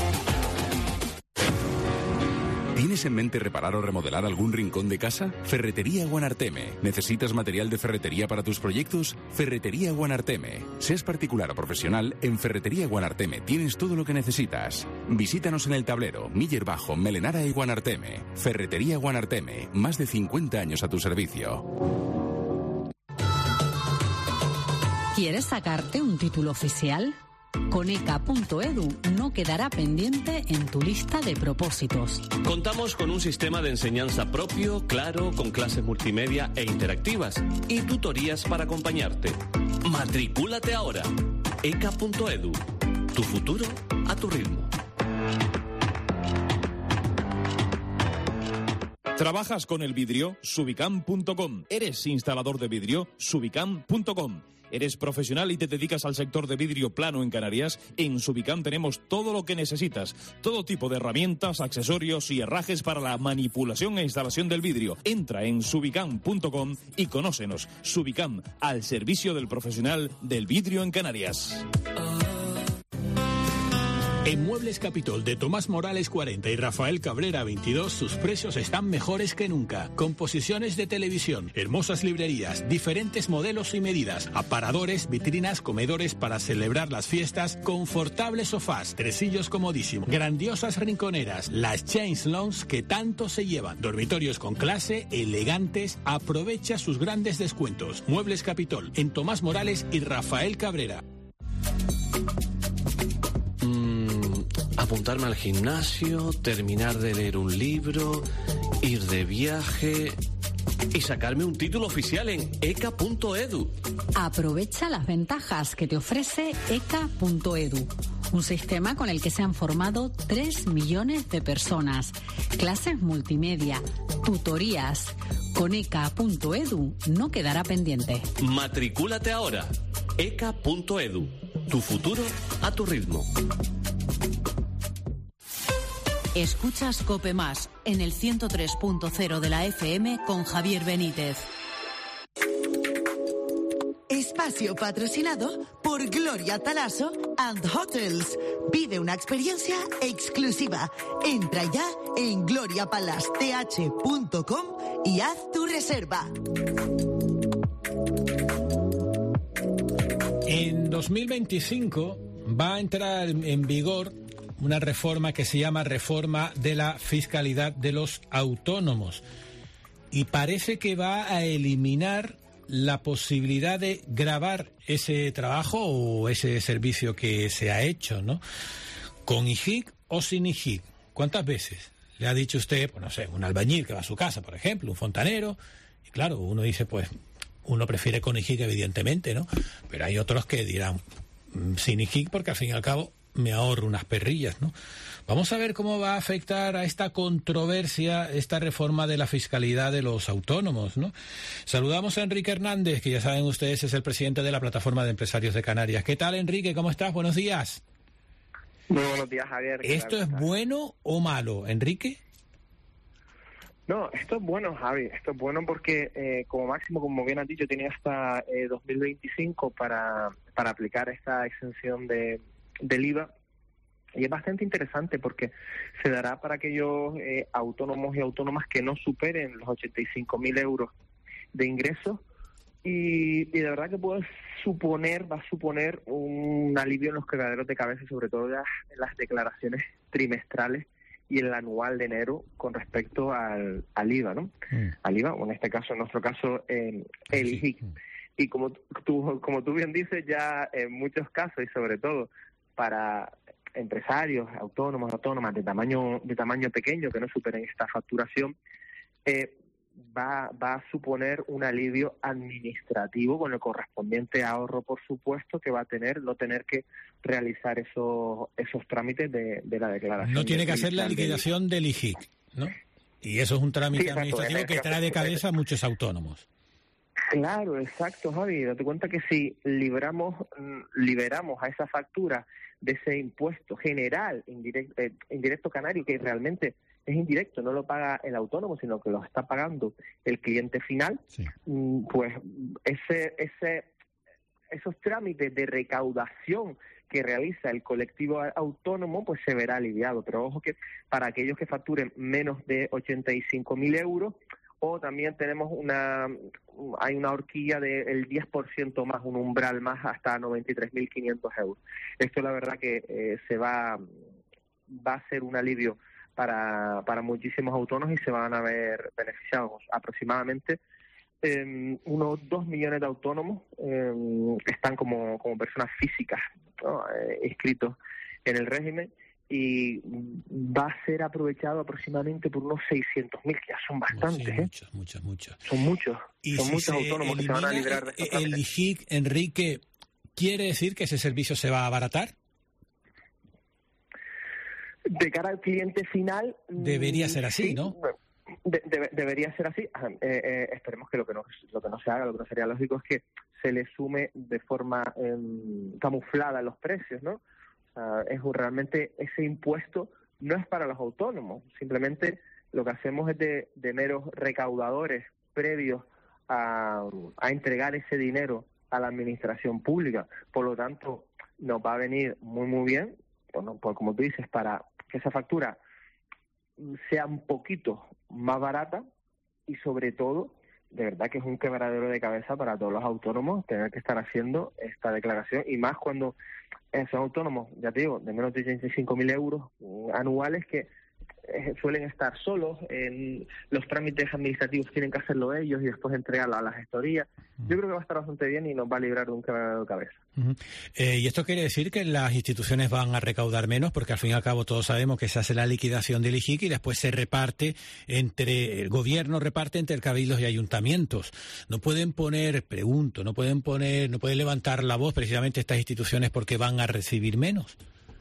¿Tienes en mente reparar o remodelar algún rincón de casa? Ferretería Guanarteme. ¿Necesitas material de ferretería para tus proyectos? Ferretería Guanarteme. Seas particular o profesional, en Ferretería Guanarteme tienes todo lo que necesitas. Visítanos en El Tablero, Miller Bajo, Melenara y Guanarteme. Ferretería Guanarteme. Más de cincuenta años a tu servicio.
¿Quieres sacarte un título oficial? Con E C A punto edu no quedará pendiente en tu lista de propósitos.
Contamos con un sistema de enseñanza propio, claro, con clases multimedia e interactivas y tutorías para acompañarte. Matricúlate ahora. E C A punto edu. Tu futuro a tu ritmo.
¿Trabajas con el vidrio? Subicam punto com. ¿Eres instalador de vidrio? Subicam punto com. ¿Eres profesional y te dedicas al sector de vidrio plano en Canarias? En Subicam tenemos todo lo que necesitas. Todo tipo de herramientas, accesorios y herrajes para la manipulación e instalación del vidrio. Entra en subicam punto com y conócenos. Subicam, al servicio del profesional del vidrio en Canarias.
En Muebles Capitol de Tomás Morales cuarenta y Rafael Cabrera veintidós, sus precios están mejores que nunca. Composiciones de televisión, hermosas librerías, diferentes modelos y medidas, aparadores, vitrinas, comedores para celebrar las fiestas, confortables sofás, tresillos comodísimos, grandiosas rinconeras, las Chains Lounge que tanto se llevan, dormitorios con clase, elegantes. Aprovecha sus grandes descuentos. Muebles Capitol en Tomás Morales y Rafael Cabrera.
Apuntarme al gimnasio, terminar de leer un libro, ir de viaje y sacarme un título oficial en e c a punto e d u.
Aprovecha las ventajas que te ofrece e c a punto e d u, un sistema con el que se han formado tres millones de personas. Clases multimedia, tutorías. Con e c a punto e d u no quedará pendiente.
Matricúlate ahora. e c a punto e d u. Tu futuro a tu ritmo.
Escuchas COPE Más en el ciento tres punto cero de la F M con Javier Benítez.
Espacio patrocinado por Gloria Talaso and Hotels. Vive una experiencia exclusiva. Entra ya en gloria palace t h punto com y haz tu reserva.
En dos mil veinticinco va a entrar en vigor una reforma que se llama Reforma de la Fiscalidad de los Autónomos. Y parece que va a eliminar la posibilidad de gravar ese trabajo o ese servicio que se ha hecho, ¿no? Con I J I C o sin I J I C. ¿Cuántas veces le ha dicho usted, pues no sé, un albañil que va a su casa, por ejemplo, un fontanero? Y claro, uno dice, pues, uno prefiere con I J I C, evidentemente, ¿no? Pero hay otros que dirán sin I J I C porque al fin y al cabo me ahorro unas perrillas, ¿no? Vamos a ver cómo va a afectar a esta controversia esta reforma de la fiscalidad de los autónomos, ¿no? Saludamos a Enrique Hernández, que ya saben ustedes es el presidente de la Plataforma de Empresarios de Canarias. ¿Qué tal, Enrique? ¿Cómo estás? Buenos días.
Muy buenos días, Javier.
¿Esto es bueno o malo, Enrique?
No, esto es bueno, Javi. Esto es bueno porque, eh, como máximo, como bien has dicho, tiene hasta eh, dos mil veinticinco para, para aplicar esta exención de del I V A, y es bastante interesante porque se dará para aquellos eh, autónomos y autónomas que no superen los ochenta y cinco mil euros de ingresos, y, y de verdad que puede suponer, va a suponer un alivio en los quebraderos de cabeza, sobre todo las, en las declaraciones trimestrales y el anual de enero con respecto al, al I V A, ¿no? Mm. Al I V A, o en este caso, en nuestro caso, eh, el I J I C. Y como tú, como tú bien dices, ya en muchos casos, y sobre todo para empresarios, autónomos, autónomas de tamaño de tamaño pequeño que no superen esta facturación, eh, va, va a suponer un alivio administrativo con el correspondiente ahorro, por supuesto, que va a tener no tener que realizar esos esos trámites de, de la declaración.
No tiene que hacer la liquidación del I J I C, ¿no? Y eso es un trámite sí, exacto, administrativo que trae de cabeza a muchos autónomos.
Claro, exacto, Javi. Date cuenta que si libramos, liberamos a esa factura de ese impuesto general indirecto, eh, indirecto canario, que realmente es indirecto, no lo paga el autónomo, sino que lo está pagando el cliente final, sí. Pues ese, ese, esos trámites de recaudación que realiza el colectivo autónomo, pues se verá aliviado. Pero ojo que para aquellos que facturen menos de ochenta y cinco mil euros, o también tenemos una hay una horquilla del diez por ciento más, un umbral más hasta noventa y tres mil quinientos euros. Esto la verdad que eh, se va va a ser un alivio para para muchísimos autónomos y se van a ver beneficiados. Aproximadamente eh, unos dos millones de autónomos eh, están como, como personas físicas, ¿no? eh, inscritos en el régimen, y va a ser aprovechado aproximadamente por unos seiscientos mil, que ya son bastantes.
Sí,
¿eh?
Muchos, muchos, muchos.
Son muchos,
y
son
si
muchos autónomos que se van a librar de esta
el I J I C, Enrique, ¿quiere decir que ese servicio se va a abaratar?
De cara al cliente final...
Debería ser así,
sí,
¿no?
De, de, debería ser así. Eh, eh, esperemos que lo que no lo que no se haga, lo que no sería lógico es que se le sume de forma eh, camuflada los precios, ¿no? O sea, es realmente ese impuesto no es para los autónomos, simplemente lo que hacemos es de, de meros recaudadores previos a, a entregar ese dinero a la administración pública. Por lo tanto, nos va a venir muy muy bien, bueno, pues como tú dices, para que esa factura sea un poquito más barata y sobre todo, de verdad que es un quebradero de cabeza para todos los autónomos tener que estar haciendo esta declaración, y más cuando son autónomos, ya te digo, de menos de ochenta y cinco mil euros anuales que eh, suelen estar solos, en los trámites administrativos tienen que hacerlo ellos y después entregarlo a la gestoría. Yo creo que va a estar bastante bien y nos va a librar de un quebradero de cabeza.
Uh-huh. Eh, y esto quiere decir que las instituciones van a recaudar menos, porque al fin y al cabo todos sabemos que se hace la liquidación del I J I C y después se reparte entre, el gobierno reparte entre cabildos y ayuntamientos. No pueden poner, pregunto, no pueden poner, no pueden levantar la voz precisamente estas instituciones porque van a recibir menos.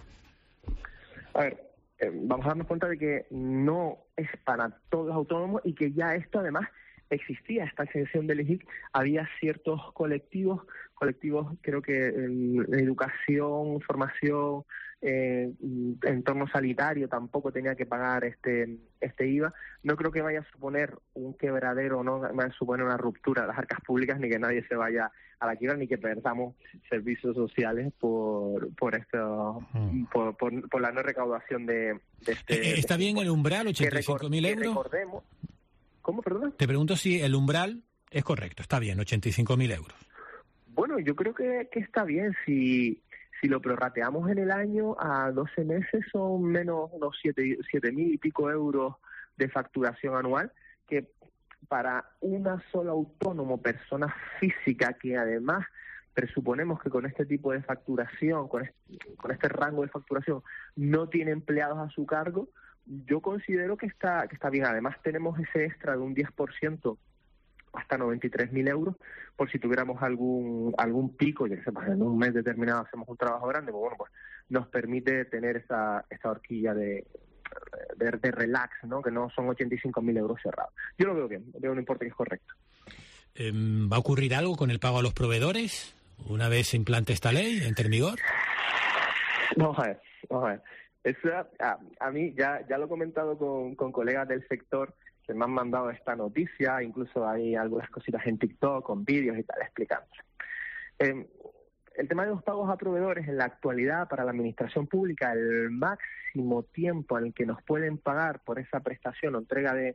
A ver, eh, vamos a darnos cuenta de que no es para todos los autónomos y que ya esto además existía, esta exención del I J I C. Había ciertos colectivos, colectivos creo que en educación, formación, eh, entorno sanitario tampoco tenía que pagar este este I V A. No creo que vaya a suponer un quebradero, no vaya a suponer una ruptura de las arcas públicas, ni que nadie se vaya a la quiebra, ni que perdamos servicios sociales por por esto, mm. por, por, por la no recaudación de, de este...
Eh, ¿Está
de
bien
este
el umbral, ochenta y cinco mil euros?
Recordemos... ¿Cómo, perdón?
Te pregunto si el umbral es correcto, está bien, ochenta y cinco mil euros.
Bueno, yo creo que, que está bien. Si si lo prorrateamos en el año a doce meses son menos unos siete mil y pico euros de facturación anual, que para una sola autónomo, persona física, que además presuponemos que con este tipo de facturación, con este, con este rango de facturación, no tiene empleados a su cargo, yo considero que está que está bien. Además tenemos ese extra de un diez por ciento hasta noventa y tres mil euros, por si tuviéramos algún algún pico, ya que sepas, en un mes determinado hacemos un trabajo grande, pues bueno, pues nos permite tener esta esta horquilla de, de, de relax, ¿no? Que no son ochenta y cinco mil euros cerrados. Yo lo veo bien, veo un importe que es correcto.
¿Va a ocurrir algo con el pago a los proveedores una vez se implante esta ley, entre en vigor?
Vamos a ver, vamos a ver. Eso, a, a mí, ya ya lo he comentado con, con colegas del sector que me han mandado esta noticia, incluso hay algunas cositas en TikTok con vídeos y tal explicando. Eh, el tema de los pagos a proveedores en la actualidad para la administración pública, el máximo tiempo en el que nos pueden pagar por esa prestación o entrega de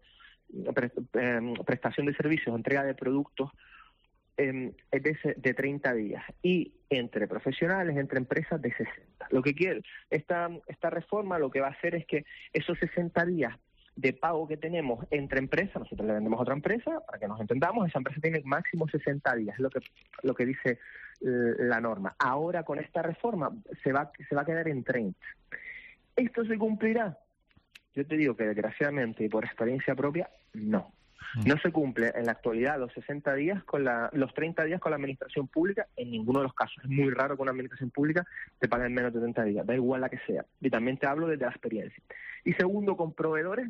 eh, prestación de servicios o entrega de productos eh, es de, de treinta días, y entre profesionales, entre empresas, de sesenta. Lo que quiere esta esta reforma lo que va a hacer es que esos sesenta días de pago que tenemos entre empresas, nosotros le vendemos a otra empresa, para que nos entendamos, esa empresa tiene máximo sesenta días, es lo que lo que dice eh, la norma. Ahora con esta reforma se va se va a quedar en treinta. ¿Esto se cumplirá? Yo te digo que desgraciadamente y por experiencia propia, no. No se cumple en la actualidad los sesenta días con la, los treinta días con la administración pública en ninguno de los casos. Es muy raro que una administración pública te pague en menos de treinta días, da igual la que sea. Y también te hablo desde la experiencia. Y segundo, con proveedores,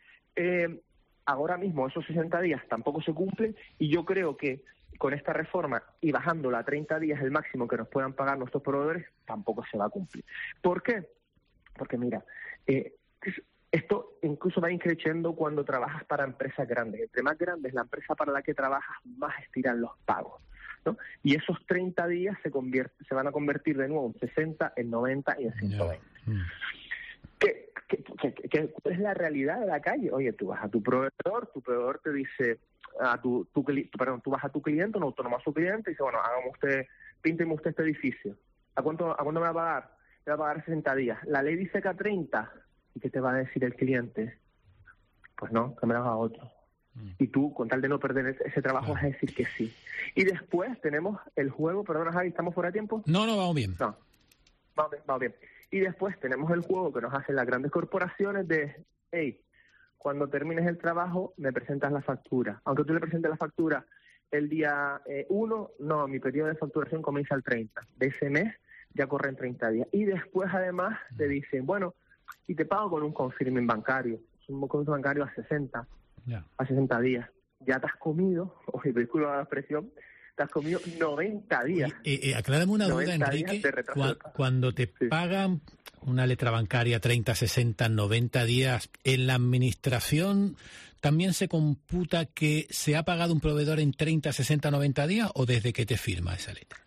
eh, ahora mismo esos sesenta días tampoco se cumplen, y yo creo que con esta reforma y bajándola a treinta días el máximo que nos puedan pagar nuestros proveedores, tampoco se va a cumplir. ¿Por qué? Porque mira, eh, esto incluso va increciendo cuando trabajas para empresas grandes. Entre más grande es la empresa para la que trabajas, más estiran los pagos, ¿no? Y esos treinta días se convierte, se van a convertir de nuevo en sesenta, en noventa y en ciento veinte. Yeah. Mm. ¿Qué, qué, qué, qué, ¿Cuál es la realidad de la calle? Oye, tú vas a tu proveedor, tu proveedor te dice, a tu, tu perdón, tú vas a tu cliente, un autónomo a su cliente, y dice, bueno, hagamos usted, pínteme usted este edificio. ¿A cuánto, a cuánto me va a pagar? Me va a pagar sesenta días. La ley dice que a treinta. ¿Y qué te va a decir el cliente? Pues no, que me lo haga otro. Mm. Y tú, con tal de no perder ese trabajo, vas a decir que sí. Y después tenemos el juego, perdona Javi, ¿estamos fuera de tiempo?
No, no, vamos bien.
No, vamos bien, vamos bien. Y después tenemos el juego que nos hacen las grandes corporaciones de, hey, cuando termines el trabajo me presentas la factura. Aunque tú le presentes la factura el día uno, eh, no, mi periodo de facturación comienza el treinta. De ese mes ya corren treinta días. Y después además te dicen, bueno, y te pago con un confirming bancario, un confirming bancario a sesenta. yeah. a sesenta días. Ya te has comido, oye, disculpa la expresión, te has comido noventa días.
Y, y, aclárame una duda, Enrique, cu- cuando te sí. pagan una letra bancaria treinta, sesenta, noventa días, ¿en la administración también se computa que se ha pagado un proveedor en treinta, sesenta, noventa días o desde que te firma esa letra?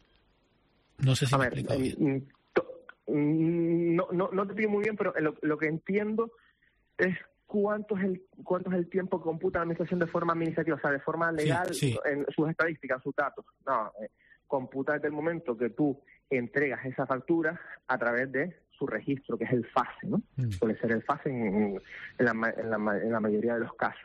No sé si
a
me
ver,
explico bien.
Eh, to, no, no, no te pido muy bien, pero lo, lo que entiendo es cuánto es el cuánto es el tiempo que computa la administración de forma administrativa, o sea, de forma legal, sí, sí. en sus estadísticas, en sus datos. No, eh, computa desde el momento que tú entregas esa factura a través de su registro, que es el FASE, ¿no? Mm. Suele ser el FASE en, en, la, en, la, en la mayoría de los casos.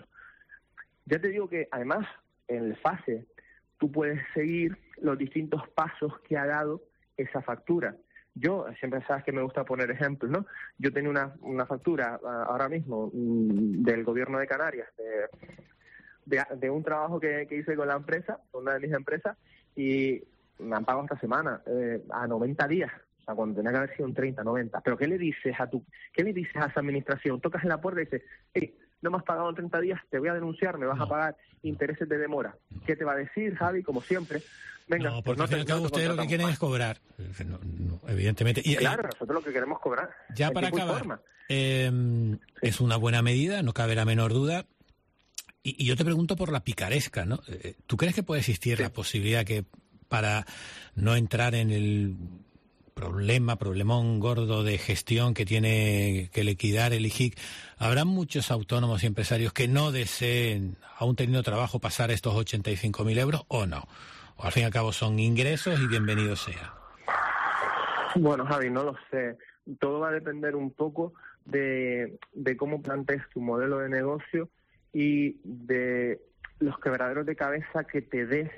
Ya te digo que, además, en el FASE, tú puedes seguir los distintos pasos que ha dado esa factura. Yo, siempre sabes que me gusta poner ejemplos, ¿no? Yo tenía una, una factura uh, ahora mismo um, del gobierno de Canarias, de, de, de un trabajo que, que hice con la empresa, con una de mis empresas, y me han pagado esta semana, eh, a noventa días. O sea, cuando tenía que haber sido un treinta, noventa. Pero ¿qué le dices a tu, qué le dices a esa administración? Tocas en la puerta y dices, hey, no me has pagado en treinta días, te voy a denunciar, me vas no. a pagar intereses de demora. No. ¿Qué te va a decir, Javi? Como siempre. Venga,
no, porque
pues no
al fin y al cabo ustedes lo que quieren más. es cobrar, no, no, evidentemente. Y,
claro,
eh,
nosotros lo que queremos cobrar.
Ya para acabar, eh, sí. es una buena medida, no cabe la menor duda. Y, y yo te pregunto por la picaresca, ¿no? ¿Tú crees que puede existir sí. la posibilidad que para no entrar en el problema, problemón gordo de gestión que tiene que liquidar el I J I C, habrá muchos autónomos y empresarios que no deseen, aún teniendo trabajo, pasar estos ochenta y cinco mil euros o no? O al fin y al cabo son ingresos y bienvenido sea.
Bueno, Javi, no lo sé. Todo va a depender un poco de, de cómo plantees tu modelo de negocio y de los quebraderos de cabeza que te des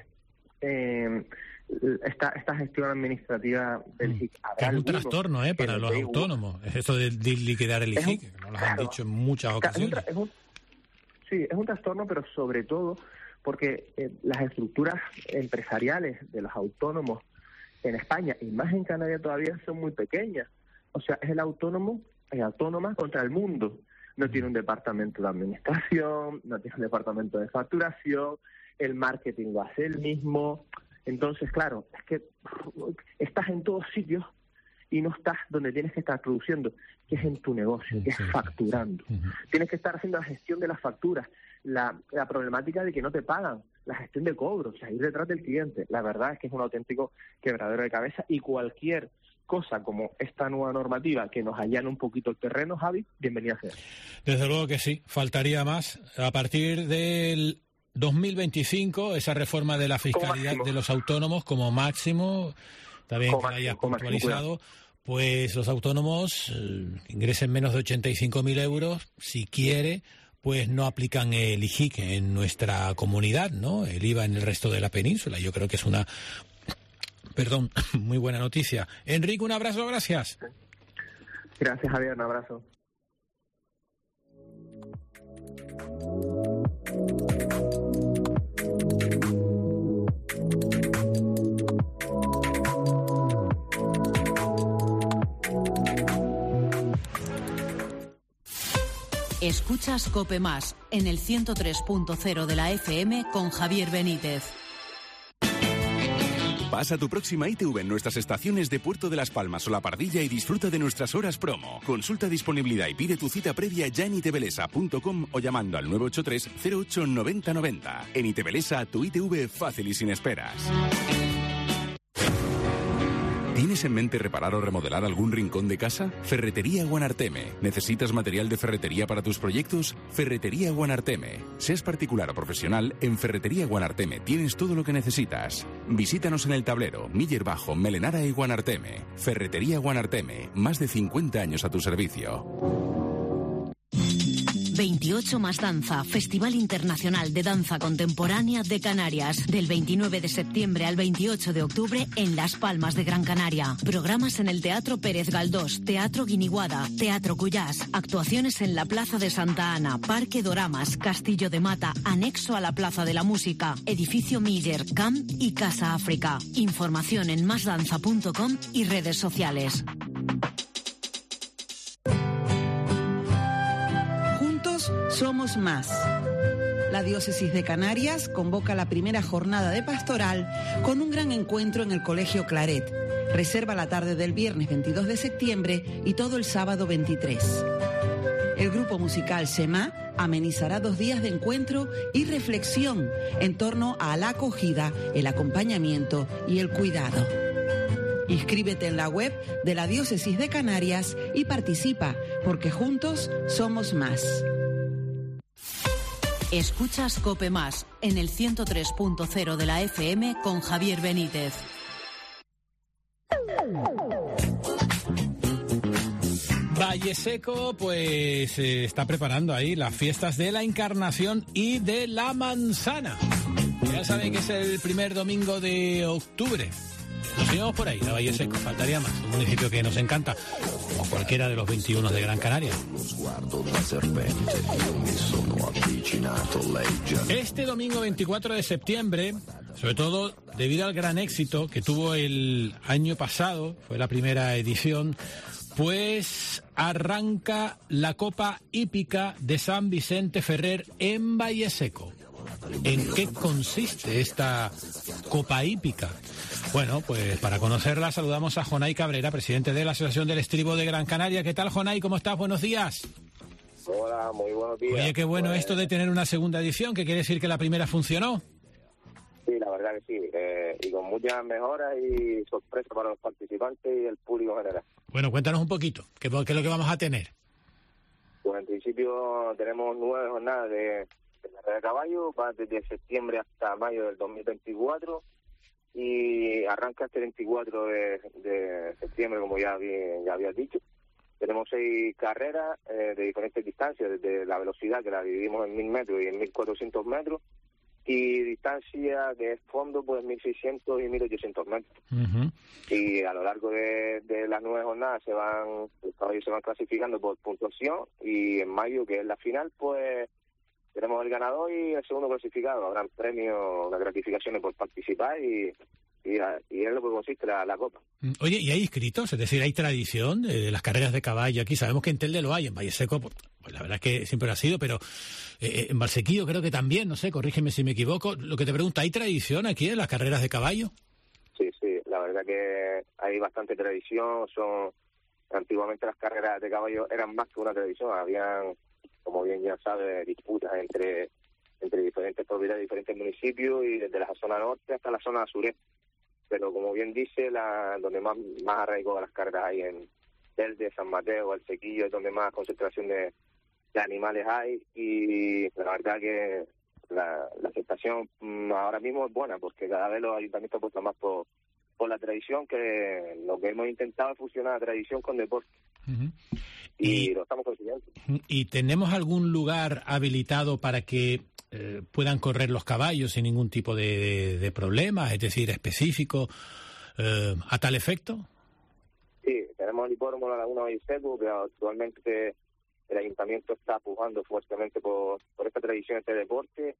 eh, esta, esta gestión administrativa del I J I C.
Que es un trastorno eh, para los autónomos, es esto de, de liquidar el I J I C, que nos lo han dicho en muchas ocasiones.
Es un, sí, es un trastorno, pero sobre todo porque eh, las estructuras empresariales de los autónomos en España, y más en Canarias todavía, son muy pequeñas. O sea, es el autónomo, el autónoma contra el mundo. No tiene un departamento de administración, no tiene un departamento de facturación, el marketing lo hace él mismo. Entonces, claro, es que estás en todos sitios y no estás donde tienes que estar produciendo, que es en tu negocio, que es facturando. Tienes que estar haciendo la gestión de las facturas, la, la problemática de que no te pagan, la gestión de cobros, o sea, ir detrás del cliente. La verdad es que es un auténtico quebradero de cabeza, y cualquier cosa como esta nueva normativa que nos allane un poquito el terreno, Javi, bienvenida sea.
Desde luego que sí, faltaría más. A partir del dos mil veinticinco, esa reforma de la fiscalidad de los autónomos como máximo, también que la hayas puntualizado, pues los autónomos eh, ingresen menos de ochenta y cinco mil euros, si quiere, pues no aplican el I J I C en nuestra comunidad, ¿no? El I V A en el resto de la península. Yo creo que es una, perdón, muy buena noticia. Enrique, un abrazo, gracias.
Gracias, Javier, un abrazo.
Escuchas COPE Más en el ciento tres punto cero de la F M con Javier Benítez.
Pasa tu próxima I T V en nuestras estaciones de Puerto de las Palmas o La Pardilla y disfruta de nuestras horas promo. Consulta disponibilidad y pide tu cita previa ya en itebelesa punto com o llamando al nueve ocho tres cero ocho noventa noventa. En Itebelesa, tu I T V fácil y sin esperas. ¿Tienes en mente reparar o remodelar algún rincón de casa? Ferretería Guanarteme. ¿Necesitas material de ferretería para tus proyectos? Ferretería Guanarteme. Seas particular o profesional, en Ferretería Guanarteme tienes todo lo que necesitas. Visítanos en El Tablero, Miller Bajo, Melenara y Guanarteme. Ferretería Guanarteme. Más de cincuenta años a tu servicio.
veintiocho más Danza, Festival Internacional de Danza Contemporánea de Canarias, del veintinueve de septiembre al veintiocho de octubre en Las Palmas de Gran Canaria. Programas en el Teatro Pérez Galdós, Teatro Guiniguada, Teatro Cuyás, actuaciones en la Plaza de Santa Ana, Parque Doramas, Castillo de Mata, anexo a la Plaza de la Música, Edificio Miller, Camp y Casa África. Información en más danza punto com y redes sociales.
Somos más. La Diócesis de Canarias convoca la primera jornada de pastoral con un gran encuentro en el Colegio Claret. Reserva la tarde del viernes veintidós de septiembre y todo el sábado veintitrés. El grupo musical Semá amenizará dos días de encuentro y reflexión en torno a la acogida, el acompañamiento y el cuidado. Inscríbete en la web de la Diócesis de Canarias y participa, porque juntos somos más.
Escuchas COPE Más en el ciento tres punto cero de la F M con Javier Benítez.
Valleseco pues eh, está preparando ahí las fiestas de la Encarnación y de la Manzana. Ya saben que es el primer domingo de octubre. Nos llevamos por ahí, a Valleseco, faltaría más, un municipio que nos encanta, como cualquiera de los veintiuno de Gran Canaria. Este domingo veinticuatro de septiembre, sobre todo debido al gran éxito que tuvo el año pasado, fue la primera edición, pues arranca la Copa Hípica de San Vicente Ferrer en Valleseco. ¿En qué consiste esta Copa Hípica? Bueno, pues para conocerla saludamos a Jonay Cabrera, presidente de la Asociación del Estribo de Gran Canaria. ¿Qué tal, Jonay? ¿Cómo estás? Buenos días.
Hola, muy buenos días.
Oye, qué bueno
pues...
esto de tener una segunda edición, que quiere decir que la primera funcionó.
Sí, la verdad que sí, eh, y con muchas mejoras y sorpresas para los participantes y el público en general.
Bueno, cuéntanos un poquito, ¿qué, qué es lo que vamos a tener?
Pues en principio tenemos nueve jornadas de, de carrera de caballo, va desde septiembre hasta mayo del dos mil veinticuatro, y arranca este veinticuatro de, de septiembre, como ya, bien, ya habías dicho. Tenemos seis carreras eh, de diferentes distancias, desde la velocidad, que la dividimos en mil metros y en mil cuatrocientos metros, y distancia de fondo, pues mil seiscientos y mil ochocientos metros. Uh-huh. Y a lo largo de, de las nueve jornadas se van, los caballos se van clasificando por puntuación, y en mayo, que es la final, pues tenemos el ganador y el segundo clasificado. Habrán premios, unas gratificaciones por participar, y, y, y es lo que consiste la, la Copa.
Oye, ¿y hay inscritos? Es decir, ¿hay tradición de, de las carreras de caballo aquí? Sabemos que en Telde lo hay, en Valleseco, pues la verdad es que siempre lo ha sido, pero eh, en Valsequillo creo que también, no sé, corrígeme si me equivoco. Lo que te pregunto, ¿hay tradición aquí en las carreras de caballo?
Sí, sí, la verdad que hay bastante tradición. Son antiguamente las carreras de caballo eran más que una tradición, habían, como bien ya sabes, disputas entre entre diferentes propiedades, diferentes municipios, y desde la zona norte hasta la zona sureste. Pero como bien dice, la donde más más arraigo de las carreras hay en Telde, San Mateo, Valsequillo, es donde más concentración de, de animales hay, y la verdad que la, la aceptación ahora mismo es buena, porque cada vez los ayuntamientos apuestan más por, por la tradición, que lo que hemos intentado es fusionar la tradición con deporte. Uh-huh. Y, y lo estamos consiguiendo.
¿Y tenemos algún lugar habilitado para que eh, puedan correr los caballos sin ningún tipo de, de, de problema, es decir, específico, eh, a tal efecto?
Sí, tenemos el hipódromo de la Laguna Valleseco, que actualmente el ayuntamiento está pujando fuertemente por, por esta tradición, este deporte,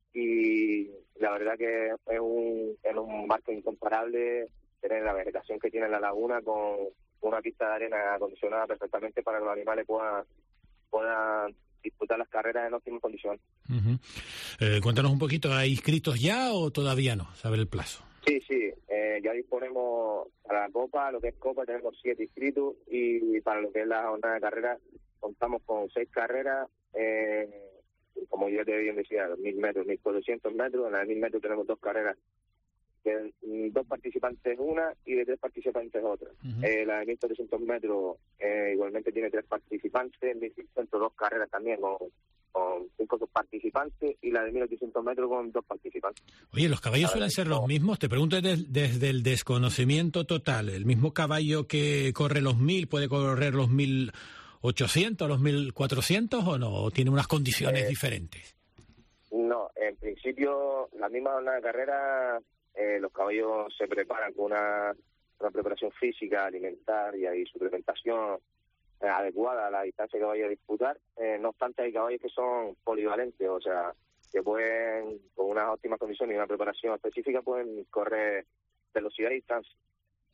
y la verdad que es un, es un marco incomparable tener la vegetación que tiene la laguna con una pista de arena acondicionada perfectamente para que los animales puedan, puedan disputar las carreras en óptimas condiciones.
Uh-huh. Eh, cuéntanos un poquito, ¿hay inscritos ya o todavía no? ¿Sabe el plazo?
Sí, sí, eh, ya disponemos para la Copa, lo que es Copa tenemos siete inscritos, y para lo que es la jornada de carrera contamos con seis carreras, eh, como ya te bien decía, mil metros, mil cuatrocientos metros. En la de mil metros tenemos dos carreras, de dos participantes una y de tres participantes otra. Uh-huh. Eh, la de mil cuatrocientos metros eh, igualmente tiene tres participantes, mil seiscientos dos carreras también con, con cinco participantes, y la de mil ochocientos metros con dos participantes.
Oye, ¿los caballos suelen ser los mismos? Te pregunto desde, desde el desconocimiento total. ¿El mismo caballo que corre los mil puede correr los mil ochocientos, los mil cuatrocientos o no? ¿O tiene unas condiciones eh, diferentes?
No, en principio la misma jornada de carrera. Eh, los caballos se preparan con una, una preparación física, alimentaria y suplementación eh, adecuada a la distancia que vaya a disputar. Eh, no obstante, hay caballos que son polivalentes, o sea, que pueden, con unas óptimas condiciones y una preparación específica, pueden correr velocidad y distancia.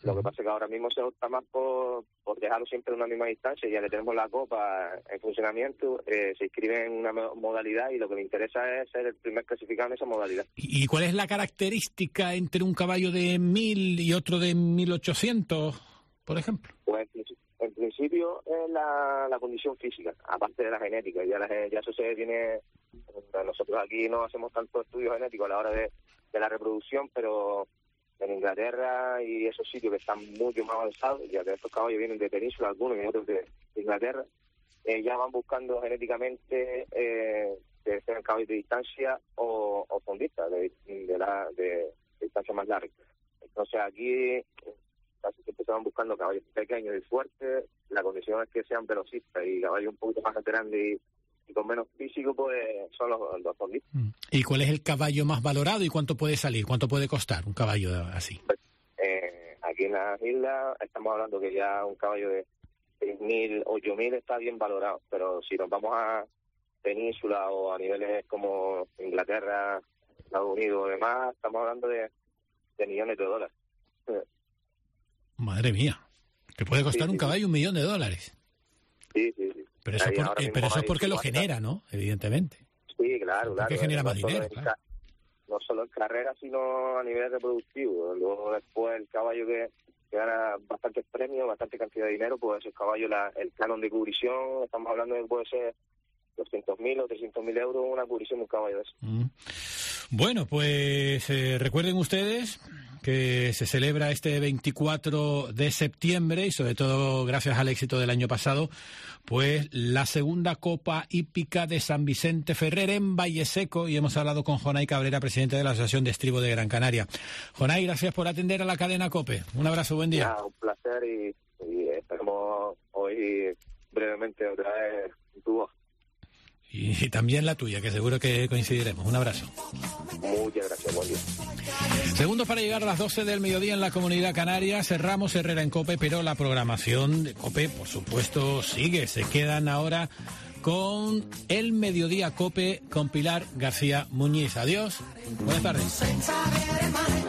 Lo que pasa es que ahora mismo se opta más por, por dejarlo siempre en una misma distancia. Ya que tenemos la Copa en funcionamiento, eh, se inscribe en una modalidad y lo que le interesa es ser el primer clasificado en esa modalidad.
¿Y cuál es la característica entre un caballo de mil y otro de mil ochocientos, por ejemplo?
Pues en principio es la, la condición física, aparte de la genética. Ya, la, ya eso se viene... Nosotros aquí no hacemos tantos estudios genéticos a la hora de, de la reproducción, pero... en Inglaterra y esos sitios que están mucho más avanzados, ya que estos caballos vienen de península, algunos y otros de, de Inglaterra, eh, ya van buscando genéticamente eh, que sean caballos de distancia o, o fondistas, de, de, la, de, de distancia más larga. Entonces aquí casi siempre se van buscando caballos pequeños y fuertes, la condición es que sean velocistas y caballos un poquito más grandes y y con menos físico, pues son los, los fondistas.
¿Y cuál es el caballo más valorado y cuánto puede salir? ¿Cuánto puede costar un caballo así?
Pues, eh, aquí en las islas estamos hablando que ya un caballo de seis mil, ocho mil está bien valorado, pero si nos vamos a península o a niveles como Inglaterra, Estados Unidos o demás, estamos hablando de, de millones de dólares.
Madre mía, que puede costar
sí,
un
sí,
caballo un millón de dólares.
Sí, sí, sí.
Pero eso, por, eh, pero eso es porque lo genera, ¿no? Evidentemente.
Sí, claro, claro.
Que genera
no
más dinero,
en,
claro.
No solo en carrera, sino a nivel reproductivo. Luego después el caballo que, que gana bastantes premios, bastante cantidad de dinero, pues ese caballo, la, el canon de cubrición, estamos hablando de que puede ser doscientos mil o trescientos mil euros una cubrición de un caballo de eso.
Mm. Bueno, pues eh, recuerden ustedes que se celebra este veinticuatro de septiembre y sobre todo gracias al éxito del año pasado, pues la segunda Copa Hípica de San Vicente Ferrer en Valleseco, y hemos hablado con Jonay Cabrera, presidente de la Asociación de Estribo de Gran Canaria. Jonay, gracias por atender a la cadena COPE. Un abrazo, buen día.
Ya, un placer y, y esperemos hoy brevemente otra vez tu voz.
Y también la tuya, que seguro que coincidiremos. Un abrazo.
Muchas gracias, buen día.
Segundos para llegar a las doce del mediodía en la Comunidad Canaria. Cerramos Herrera en COPE, pero la programación de COPE, por supuesto, sigue. Se quedan ahora con el Mediodía COPE con Pilar García Muñiz. Adiós. Buenas tardes.